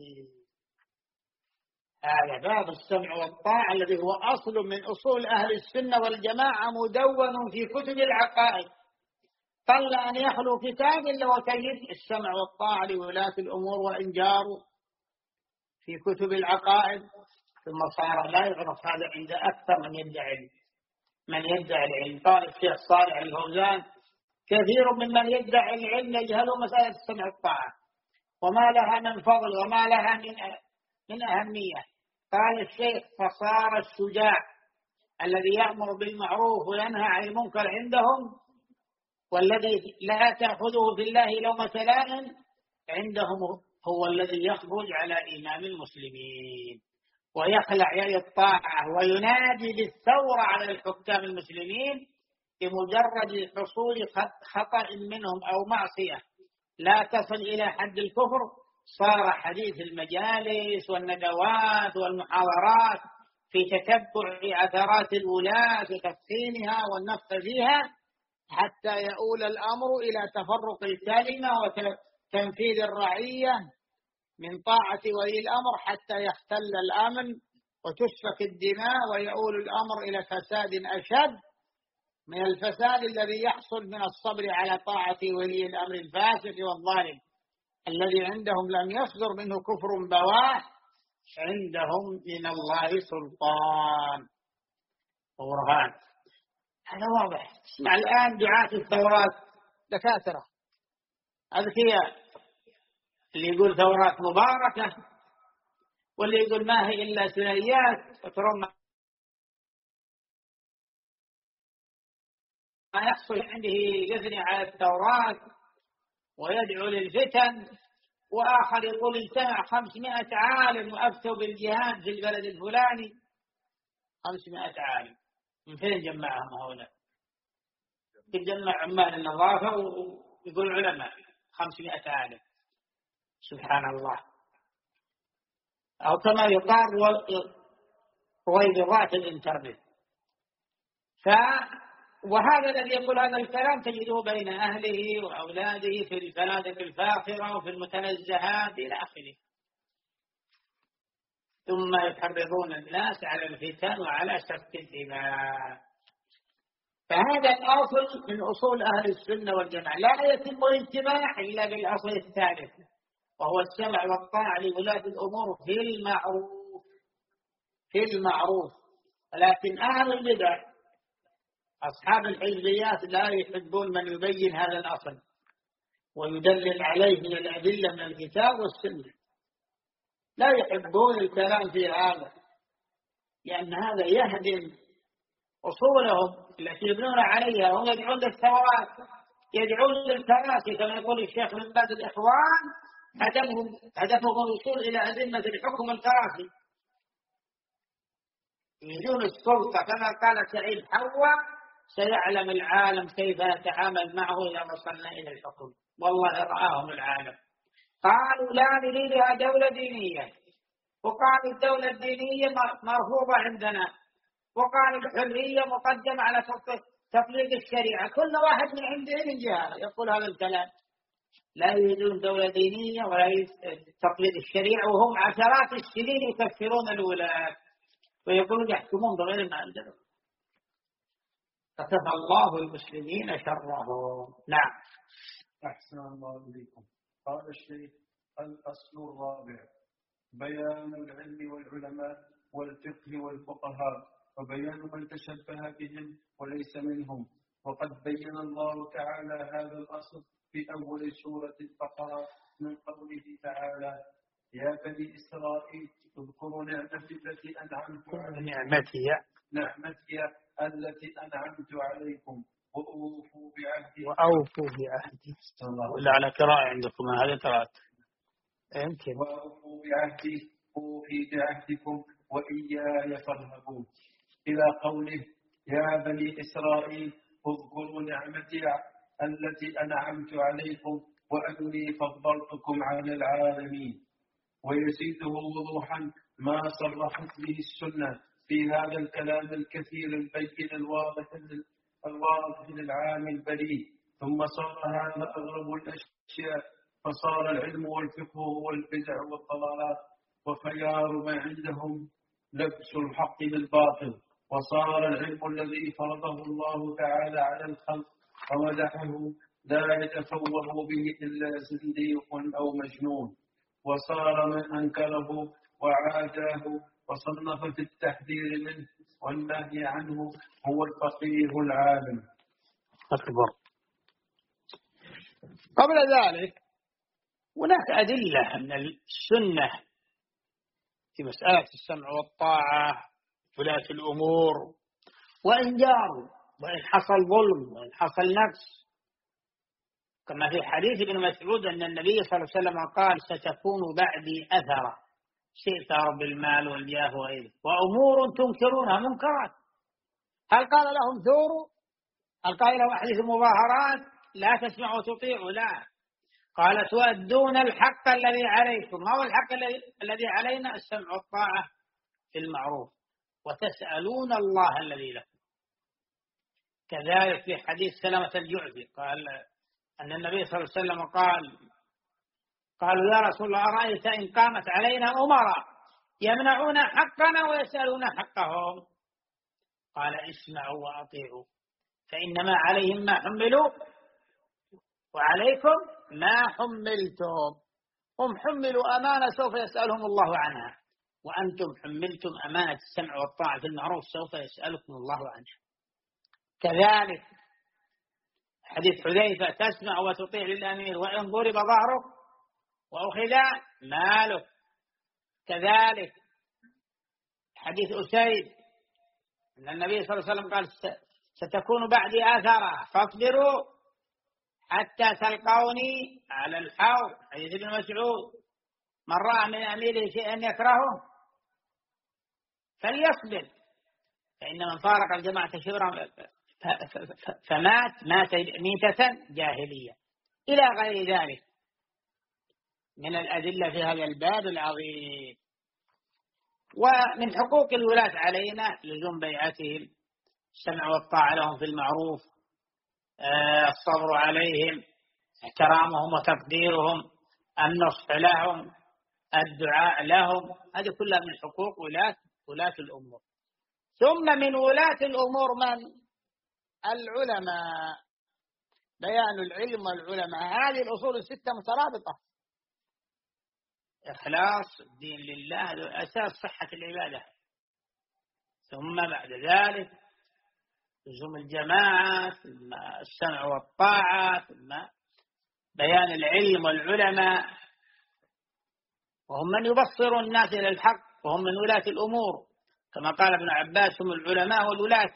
هذا باب السمع والطاعة الذي هو أصل من أصول أهل السنة والجماعة، مدون في كتب العقائد. قل أن يخلو كتاب إلا وتجد السمع والطاعة لولاة الأمور وإن جاروا في كتب العقائد. ثم صار لا يعرف هذا عند أكثر من يدعي من يدعي العلم. قال الشيخ صالح الفوزان كثير ممن يدعي العلم يجهل مسألة السمع والطاعة وما لها من فضل وما لها من من أهمية. قال الشيخ فصار الشجاع الذي يأمر بالمعروف وينهى عن المنكر عندهم، والذي لا تأخذه في الله لومة لائم عندهم، هو الذي يخرج على إمام المسلمين ويخلع يد الطاعة وينادي بالثورة على الحكام المسلمين بمجرد حصول خطأ منهم أو معصية لا تصل إلى حد الكفر، صار حديث المجالس والندوات والمحاضرات في تتبع عثرات الولاة وتفصيلها والنفخ فيها، حتى يؤول الأمر إلى تفرق الكلمة وتنفيذ الرعية من طاعة ولي الأمر، حتى يختل الأمن وتسفك الدماء، ويؤول الأمر إلى فساد أشد من الفساد الذي يحصل من الصبر على طاعة ولي الأمر الفاسق والظالم الذي عندهم لم يصدر منه كفر بواح، عندهم من الله سلطان وبرهان. هذا واضح. اسمع الآن دعاة الثورات دكاترة أذكياء، اللي يقول ثورات مباركة، واللي يقول ما هي إلا ثنائيات، وترون ما يحصل عنده يثني على الثورات ويدعو للفتن، وآخر يقول اجتمع خمسمائة عالم وأفتوا بالجهاد في البلد الفلاني. خمسمائة عالم من فين جمعهم هؤلاء؟ يجمع عمال النظافة ويقول علماء. خمسمائة عالم، سبحان الله. أو كما يقال رويبضات الإنترنت. ف وهذا الذي يقول هذا الكلام تجده بين أهله وأولاده في الفنادق الفاخرة وفي المتنزهات إلى آخره، ثم يحرضون الناس على الفتن وعلى سفك الدماء. فهذا الأصل من أصول أهل السنة والجماعة، لا يتم الاجتماع إلا بالأصل الثالث، وهو السمع والطاعة لولاة الأمور في المعروف في المعروف. ولكن أهل البدع أصحاب الحزبيات لا يحبون من يبين هذا الأصل ويدلل عليه من الأدلة من الكتاب والسنة، لا يحبون الكلام في هذا، لأن هذا يهدم أصولهم التي يبنون عليها. هم يدعون للثورات، يدعون للكراسي، كما يقول الشيخ من بعد الإخوان هدفهم هدفهم الوصول إلى أذمة الحكم الكراسي، يريدون السلطة. كما قال سعيد حوا سيعلم العالم كيف يتعامل معه إذا وصلنا إلى الحكم. والله رآهم العالم، قالوا لا نريدها دولة دينية، وقالوا الدولة الدينية مرفوضة عندنا، وقالوا الحرية مقدمة على تطبيق الشريعة. كل واحد من عنده من جهة يقول هذا الكلام، لا يريدون دولة دينية ولا تطبيق الشريعة، وهم عشرات السنين يكفرون الولاة ويقولون يحكمون بغير ما أنزلوا. فكفى الله المسلمين شرهم. نعم. أحسن الله إليكم. قال الشيخ: الأصل الرابع بيان العلم والعلماء والفقه والفقهاء، وبيان من تشبه بهم وليس منهم. وقد بين الله تعالى هذا الأصل في أول سورة البقرة من قوله تعالى: يا بني إسرائيل اذكروا نعمتي التي أنعمت عليكم نعمتي نعمتي التي أنعمت عليكم وأوفوا بعهدي وأوفوا بعهدي. ولا على قراءة عندكم هذا قراءة يمكن وأوفوا بعهدي أوفي بعهدكم وإياي فارهبون، إلى قوله: يا بني إسرائيل اذكروا نعمتي التي أنعمت عليكم وأني فضلتكم على العالمين. ويزيده وضوحا ما صرحت به السنة في هذا الكلام الكثير البين الواضح الواضح للعام البليغ. ثم صار هذا أغلب الأشياء، فصار العلم والفقه هو البدع والضلالات، وخيار ما عندهم لبس الحق بالباطل. وصار العلم الذي فرضه الله تعالى على الخلق ومدحه لا يتفوه به إلا زنديق أو مجنون. وصار من أنكره وعاداه وصنف في التحذير منه والنهي عنه هو الفقيه العالم. أكبر. قبل ذلك هناك أدلة من السنة في مسألة السمع والطاعة ولاة الأمور، وإن جاروا، وإن حصل ظلم، وإن حصل نقص، كما في حديث ابن مسعود أن النبي صلى الله عليه وسلم قال: ستكون بعدي أثرة، شئت بالمال والجاه وغيره، وأمور تنكرونها منكرات. هل قال لهم ثوروا؟ هل قال لهم أحدث مظاهرات لا تسمعوا وتطيعوا؟ لا، قال تؤدون الحق الذي عليكم. ما هو الحق الذي علينا؟ السمع والطاعة في المعروف، وتسألون الله الذي لكم. كذلك في حديث سلمة الجعفي قال أن النبي صلى الله عليه وسلم قال قالوا يا رسول الله أرأيت إن قامت علينا أمراء يمنعون حقنا ويسألون حقهم؟ قال اسمعوا وأطيعوا فإنما عليهم ما حملوا وعليكم ما حملتم. هم حملوا أمانة سوف يسألهم الله عنها، وأنتم حملتم أمانة السمع والطاعة في المعروف سوف يسألكم الله عنها. كذلك حديث حذيفة تسمع وتطيع للأمير وإن ضرب ظهرك وأخذ مالك. كذلك حديث أسيد أن النبي صلى الله عليه وسلم قال ستكون بعدي آثارا فاصبروا حتى تلقوني على الحوض. حديث ابن مسعود من رأى من أميره شيئا يكرهه فليصبر فإن من فارق الجماعة شبرا فمات مات ميتة جاهلية، إلى غير ذلك من الأدلة في هذا الباب العظيم. ومن حقوق الولاة علينا لزوم بيعتهم، السمع والطاعة لهم في المعروف، الصبر عليهم، احترامهم وتقديرهم، النصح لهم، الدعاء لهم، هذه كلها من حقوق ولاة ولاة الأمور. ثم من ولاة الأمور من؟ العلماء. بيان العلم والعلماء، هذه الأصول الستة مترابطة. إخلاص الدين لله هذا أساس صحة العبادة. ثم بعد ذلك لزوم الجماعة، ثم السمع والطاعة، ثم بيان العلم والعلماء، وهم من يبصر الناس إلى الحق، وهم من ولاة الأمور كما قال ابن عباس هم العلماء والولاة.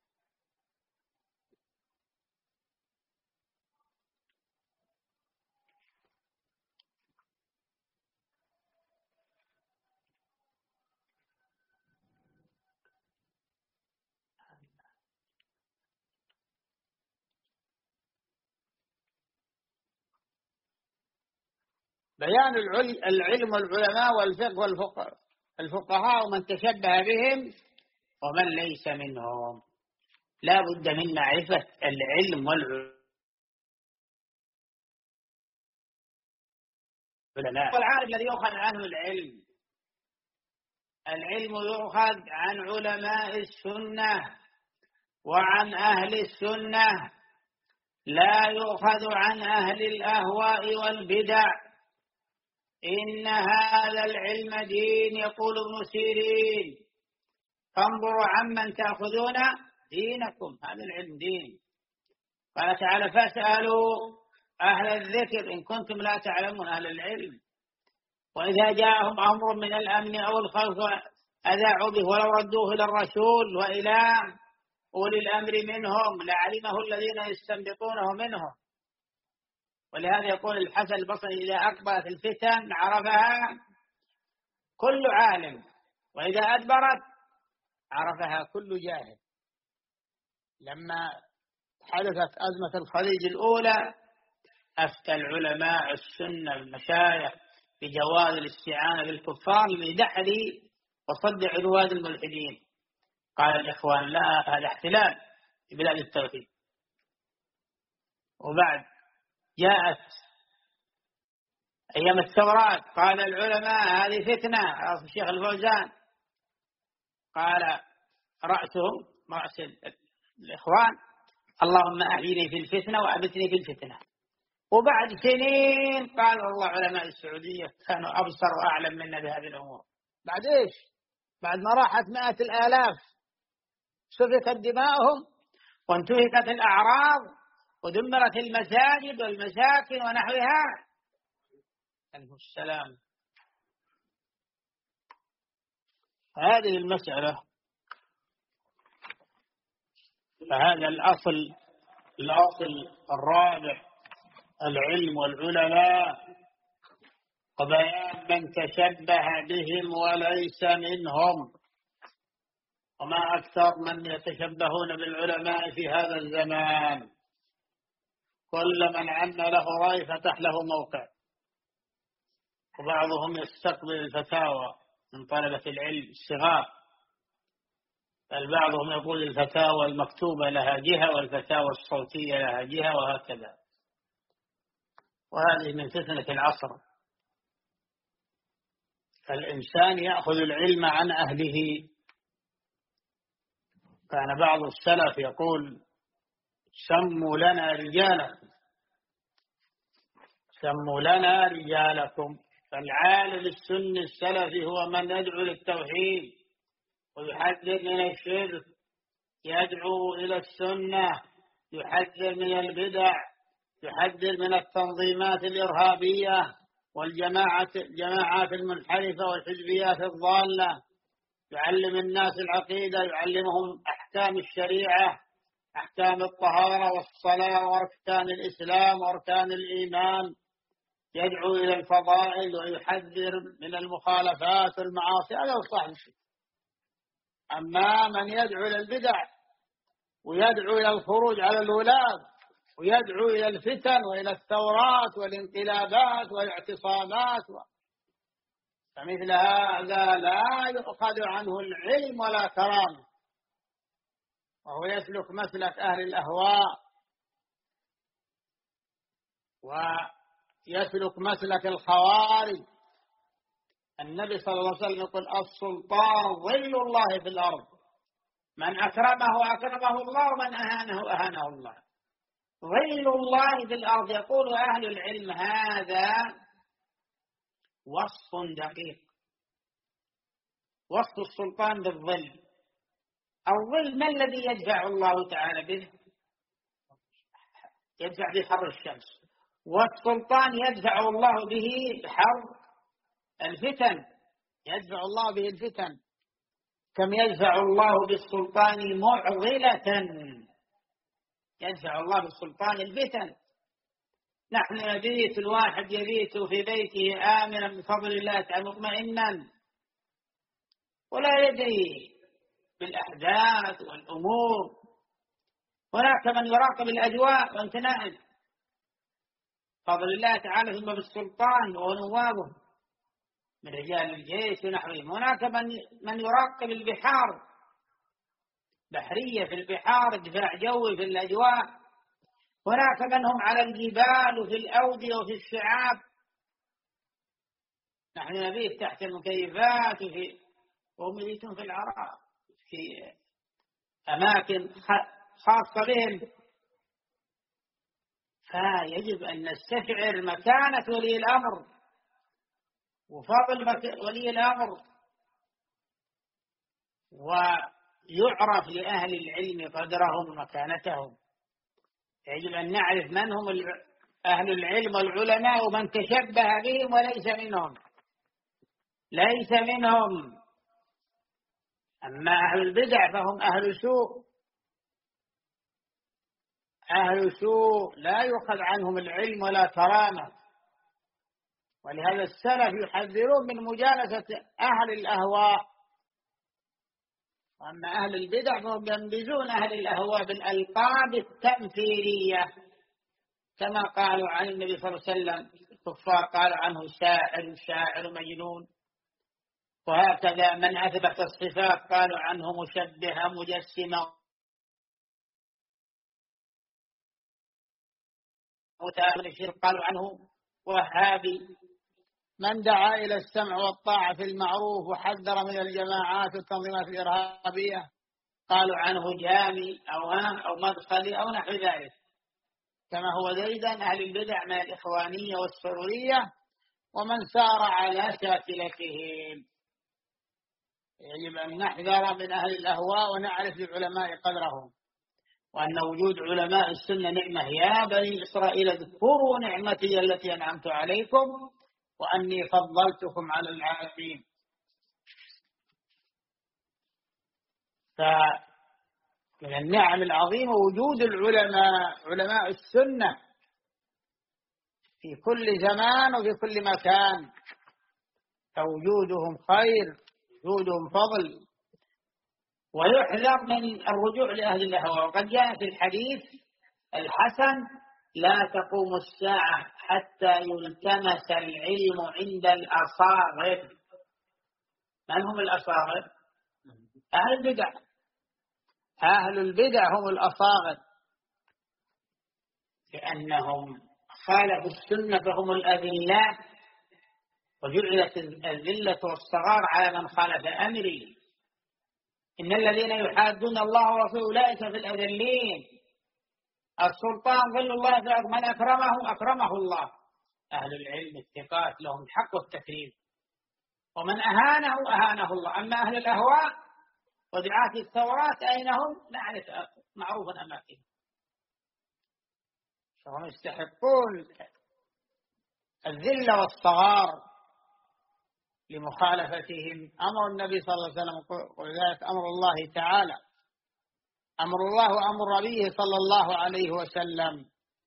بيان العلم والعلماء والفقه والفقهاء ومن تشبه بهم ومن ليس منهم. لا بد من معرفة العلم والعلماء. والعالم الذي يؤخذ عنه العلم، العلم يؤخذ عن علماء السنة وعن أهل السنة، لا يؤخذ عن أهل الأهواء والبدع. إن هذا العلم دين، يقول ابن سيرين فانظروا عمن تأخذون دينكم، هذا العلم دين. قال تعالى فاسألوا أهل الذكر إن كنتم لا تعلمون، أهل العلم. وإذا جاءهم أمر من الأمن أو الخوف أذاعوا به ولو ردوه إلى الرسول وإلى أولي الأمر منهم لعلمه الذين يستنبطونه منهم. ولهذا يقول الحسن البصري إذا أقبلت الفتن عرفها كل عالم، وإذا أدبرت عرفها كل جاهل. لما حدثت أزمة الخليج الأولى أفتى العلماء السنة المشايخ بجواز الاستعانة بالكفار لدحر وصد عدوان الملحدين. قال الإخوان لا، هذا احتلال في بلاد التوحيد. وبعد جاءت أيام الثورات قال العلماء هذه فتنة، الشيخ الفوزان قال رأسهم رأس الإخوان اللهم أحيني في الفتنة وأبتني في الفتنة. وبعد سنين قال والله علماء السعودية كانوا أبصر وأعلم منا بهذه الأمور. بعد إيش؟ بعد ما راحت مئات الآلاف سفكت دماؤهم وانتهكت الأعراض ودمرت المساجد والمساكن ونحوها. عليه السلام. هذه المسألة، فهذا الأصل الأصل الرابع العلم والعلماء، وبيان من تشبه بهم وليس منهم. وما أكثر من يتشبهون بالعلماء في هذا الزمان. كل من عن له رأي فتح له موقع. وبعضهم يستقبل الفتاوى من طلبة العلم الصغار، بل بعضهم يقول الفتاوى المكتوبة لها جهة والفتاوى الصوتية لها جهة وهكذا. وهذه من فتنة العصر. فالإنسان يأخذ العلم عن أهله. كان بعض السلف يقول: سموا لنا رجالكم، سموا لنا رجالكم. فالعالم السني السلفي هو من يدعو للتوحيد ويحذر من الشرك، يدعو إلى السنة، يحذر من البدع، يحذر من التنظيمات الإرهابية والجماعات الجماعات المنحرفة والحزبيات الضالة. يعلم الناس العقيدة، يعلمهم أحكام الشريعة، أحكام الطهارة والصلاة وأركان الإسلام وأركان الإيمان. يدعو إلى الفضائل ويحذر من المخالفات والمعاصي. هذا هو صاحب الشيء. أما من يدعو إلى البدع ويدعو إلى الخروج على الولاة ويدعو إلى الفتن وإلى الثورات والانقلابات والاعتصامات، فمثل هذا لا يؤخذ عنه العلم ولا كرامة، وهو يسلك مسلك أهل الأهواء ويسلك مسلك الخوارج. النبي صلى الله عليه وسلم يقول: السلطان ظل الله في الأرض، من أكرمه أكرمه الله ومن أهانه أهانه الله. ظل الله في الأرض. يقول أهل العلم هذا وصف دقيق، وصف السلطان بالظل. الظل ما الذي يدفع الله تعالى به؟ يدفع بحر الشمس. والسلطان يدفع الله به حر الفتن، يدفع الله به الفتن. كم يدفع الله بالسلطان معضلة، يدفع الله بالسلطان الفتن. نحن نبيت، الواحد يبيت في بيته آمنا بفضل الله تعالى مطمئنا، ولا يدري بالأحداث والأمور. هناك من يراقب الأجواء وأنت نائم، فضل الله تعالى، ثم بالسلطان ونوابه من رجال الجيش ونحوهم. هناك من من يراقب البحار، بحرية في البحار، دفاع جوي في الأجواء. هناك من هم على الجبال وفي الأودية وفي الشعاب. نحن نبيت تحت المكيفات وفي وهم يبيتون في العراء في أماكن خاصة بهم. فيجب أن نستشعر مكانة ولي الأمر وفضل ولي الأمر، ويعرف لأهل العلم قدرهم ومكانتهم. يجب أن نعرف من هم أهل العلم والعلماء ومن تشبه بهم وليس منهم، ليس منهم. أما أهل البدع فهم أهل سوء، أهل سوء لا يؤخذ عنهم العلم ولا كرامة. ولهذا السلف يحذرون من مجالسة أهل الأهواء. وأما أهل البدع فهم ينبذون أهل الأهواء بالألقاب التمثيلية، كما قالوا عن النبي صلى الله عليه وسلم. الكفار قالوا عنه شاعر، شاعر مجنون. وهكذا من أثبت الصفات قالوا عنه مشبه مجسم متأخر، قالوا عنه وهابي. من دعا إلى السمع والطاعة في المعروف وحذر من الجماعات والتنظيمات الإرهابية قالوا عنه جامي أو أو مدخلي أو نحو ذلك. كما هو زيدا أهل البدع من الإخوانية والسرورية ومن سار على شاكلتهم. يجب أن نحذر من أهل الأهواء ونعرف للعلماء قدرهم، وأن وجود علماء السنة نعمة. يا بني إسرائيل اذكروا نعمتي التي أنعمت عليكم وأني فضلتكم على العالمين. فمن النعم العظيمة وجود العلماء، علماء السنة في كل زمان وفي كل مكان. فوجودهم خير، وجودهم فضل. ويحذر من الرجوع لأهل الأهواء. وقد جاء في الحديث الحسن لا تقوم الساعة حتى يلتمس العلم عند الأصاغر. من هم الأصاغر؟ أهل البدع. أهل البدع هم الأصاغر، لأنهم خالفوا السنة فهم الأذلاء، وجعلت الذلة والصغار على من خالف أمري. إن الذين يحادون الله ورسوله أولئك في الأذلين. السلطان ظل الله في الأرض، من أكرمه أكرمه الله. أهل العلم الثقات لهم الحق والتكريم، ومن أهانه أهانه الله. أما أهل الأهواء ودعاة الثورات أين هم؟ نعرف معروف أماكنهم، فهم يستحقون الذل والصغار لمخالفتهم أمر النبي صلى الله عليه وسلم، وذلك أمر الله تعالى، أمر الله وأمر نبيه صلى الله عليه وسلم.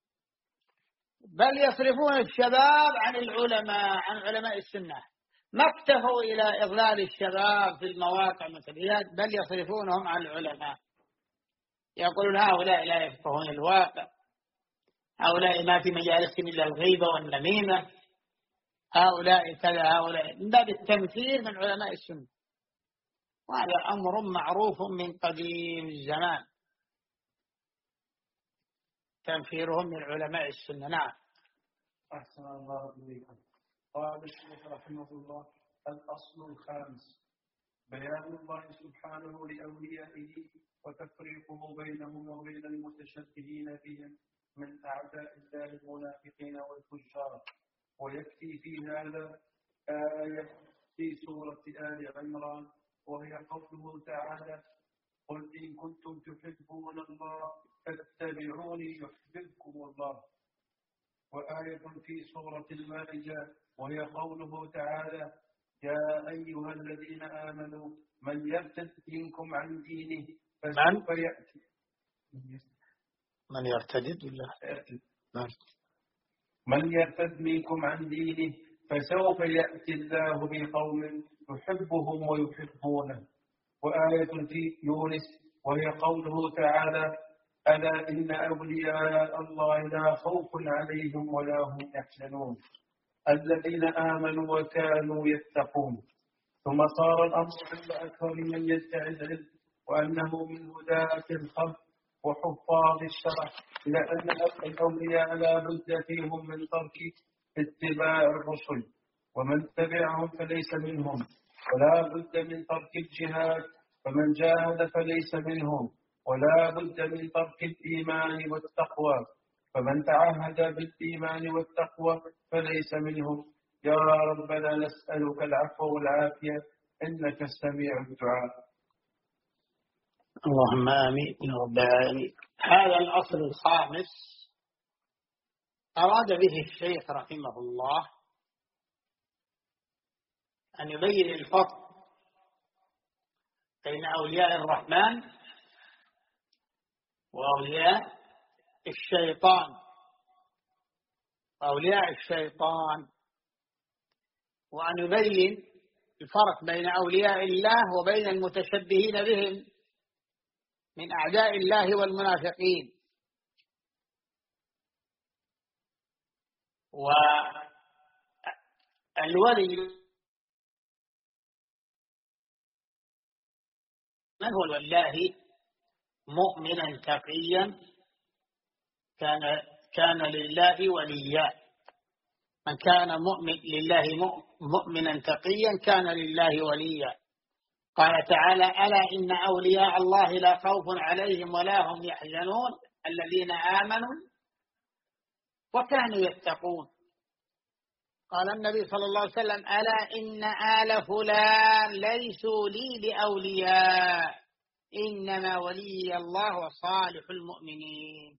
بل يصرفون الشباب عن العلماء، عن علماء السنة. ما اكتفوا إلى إضلال الشباب في المواقع المثليات، بل يصرفونهم عن العلماء. يقولون هؤلاء لا يفقهون الواقع، هؤلاء ما في مجالسهم إلا الغيبة والنميمة، هؤلاء كذا، هؤلاء، من باب التمثيل من علماء السنة. وهذا أمر معروف من قديم الزمان، تنفيرهم من علماء السنة. نعم. أحسن الله إليكم. قال الشيخ رحمه الله: الأصل الخامس بيان الله سبحانه لأوليائه وتفريقه بينهم وبين المتشبهين بهم من أعداء الله المنافقين والفجار. ويكفي في هذا آية في سورة آل عمران، وهي قوله تعالى: قل إن كنتم تحبون الله فاتبعوني يحببكم الله. وآية في سورة المائدة، وهي قوله تعالى: يا أيها الذين آمنوا من يرتد منكم عن دينه فسوف يأتي. من يرتد ولا من يرتد منكم عن دينه فسوف يأتي الله بقوم يحبهم ويحبونه. وآية في يونس، وهي قوله تعالى: ألا إن أولياء الله لا خوف عليهم ولا هم يحزنون الذين آمنوا وكانوا يتقون. ثم صار الأمر عند أكثر من يدعي العلم وأنه من هداة الخلق وحفاظ الشرع، لأن الأولياء لا بد فيهم من ترك اتباع الرسل، ومن تبعهم فليس منهم، ولا بد من ترك الجهاد، فمن جاهد فليس منهم، ولا بد من ترك الإيمان والتقوى، فمن تعهد بالإيمان والتقوى فليس منهم. يا ربنا نسألك العفو والعافية إنك السميع الدعاء. اللهم آمين يا رب العالمين. هذا الأصل الخامس أراد به الشيخ رحمه الله أن يبين الفرق بين أولياء الرحمن وأولياء الشيطان وأولياء الشيطان وأن يبين الفرق بين أولياء الله وبين المتشبهين بهم من أعداء الله والمنافقين. والولي من هو الولاه؟ مؤمنا تقيا كان كان لله وليا. من كان مؤمن لله مؤمنا تقيا كان لله وليا. قال تعالى: ألا إن أولياء الله لا خوف عليهم ولا هم يحزنون الذين آمنوا وكانوا يتقون. قال النبي صلى الله عليه وسلم: ألا إن آل فلان ليسوا لي بأولياء إنما ولي الله وصالح المؤمنين.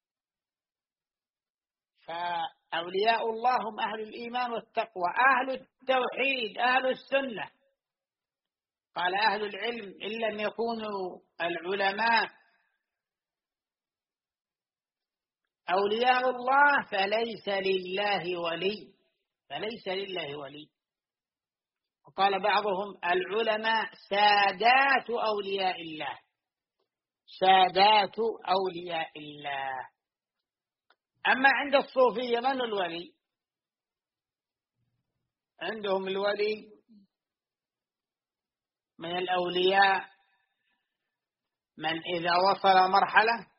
فأولياء الله هم أهل الإيمان والتقوى، أهل التوحيد، أهل السنة. قال أهل العلم: إن لم يكونوا العلماء أولياء الله فليس لله ولي، فليس لله ولي. وقال بعضهم: العلماء سادات أولياء الله، سادات أولياء الله. أما عند الصوفية من الولي؟ عندهم الولي من الأولياء من إذا وصل مرحلة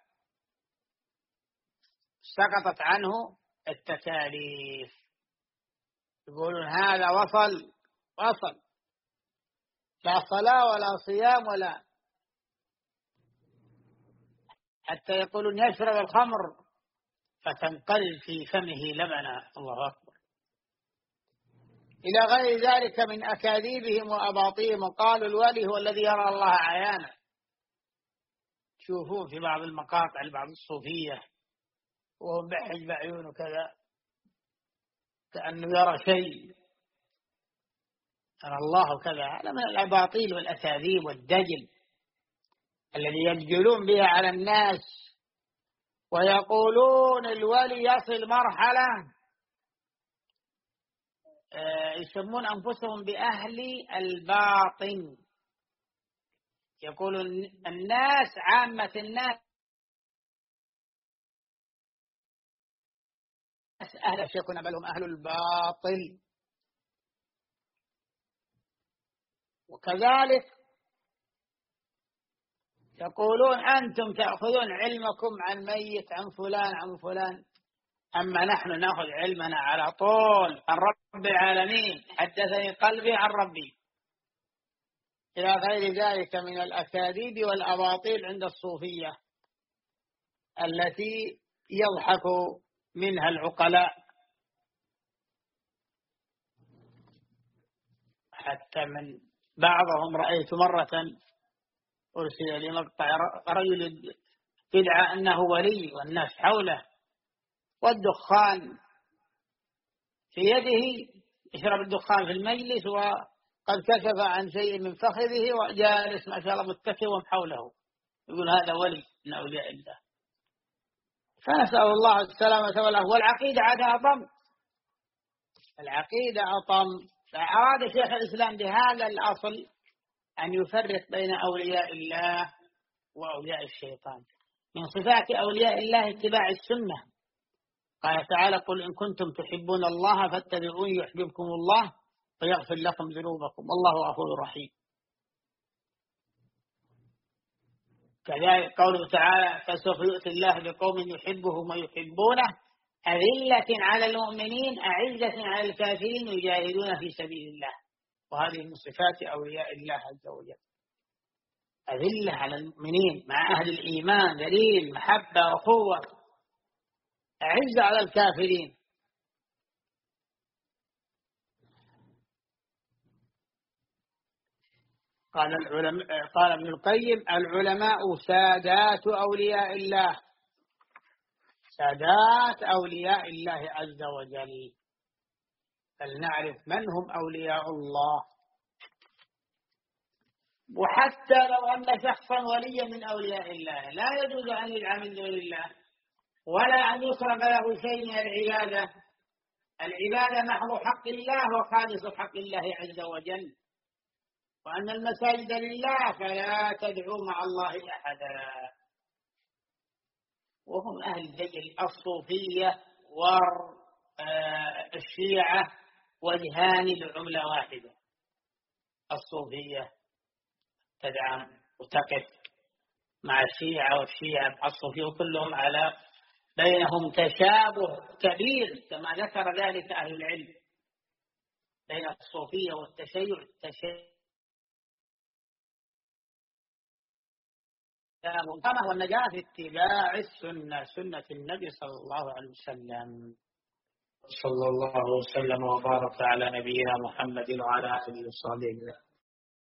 سقطت عنه التكاليف، يقولون هذا وصل وصل لا صلاة ولا صيام ولا، حتى يقولون يشرب الخمر فتنقل في فمه لبنا. الله أكبر. إلى غير ذلك من أكاذيبهم وأباطيلهم. وقالوا الولي هو الذي يرى الله عيانا. تشوفون في بعض المقاطع لبعض الصوفية وهو بحج بعيونه كذا كأنه يرى شيء، يرى الله كذا. هذا من الأباطيل والأكاذيب والدجل الذي يدجلون بها على الناس، ويقولون الولي يصل مرحلة يسمون أنفسهم بأهل الباطن. يقولون الناس عامة الناس أهل الشيء يكون بلهم أهل الباطل. وكذلك يقولون أنتم تأخذون علمكم عن ميت عن فلان عن فلان، أما نحن نأخذ علمنا على طول عن رب العالمين. حدثني قلبي عن ربي. إلى غير ذلك من الأكاذيب والأباطيل عند الصوفية التي يضحك منها العقلاء. حتى من بعضهم رأيت مرة أرسل لي مقطع رجل يدعى أنه ولي والناس حوله والدخان في يده، يشرب الدخان في المجلس وقد كشف عن شيء من فخذه وجالس ما شاء الله متكئ حوله، يقول هذا ولي من أولياء الله. فنسأل الله السلامة والعافية. والعقيدة عاد أطم، العقيدة أطم. فأراد شيخ الإسلام بهذا الأصل أن يفرق بين أولياء الله وأولياء الشيطان. من صفات أولياء الله اتباع السنة. قال تعالى قل إن كنتم تحبون الله فاتبعوني يحببكم الله ويغفر لكم ذنوبكم والله غفور رحيم. كذلك قوله تعالى فسوف يؤتي الله بقوم يحبهم ويحبونه أذلة على المؤمنين أعزة على الكافرين يجاهدون في سبيل الله. وهذه من صفات أولياء الله عز وجل. أذلة على المؤمنين مع أهل الإيمان، دليل محبة وقوة. أعزة على الكافرين. قال العلماء قال ابن القيم العلماء سادات أولياء الله، سادات أولياء الله عز وجل. فلنعرف من هم أولياء الله. وحتى لو أن شخصا وليا من أولياء الله لا يجوز أن يدعى من دون الله ولا أن يصرف له شيء من العبادة. العبادة محض حق الله وخالص حق الله عز وجل. وأن المساجد لله فلا تدعوا مع الله أحدا. وهم أهل الدجل الصوفية والشيعة وجهان لعملة واحدة. الصوفية تدعم وتقف مع الشيعة والشيعة مع الصوفية، وكلهم على بينهم تشابه كبير كما ذكر ذلك أهل العلم بين الصوفية والتشيع. التشيع كما هو النجاة في اتباع السنة، سنة النبي صلى الله عليه وسلم. صلى الله وسلم وبارك على نبينا محمد وعلى آله وصحبه.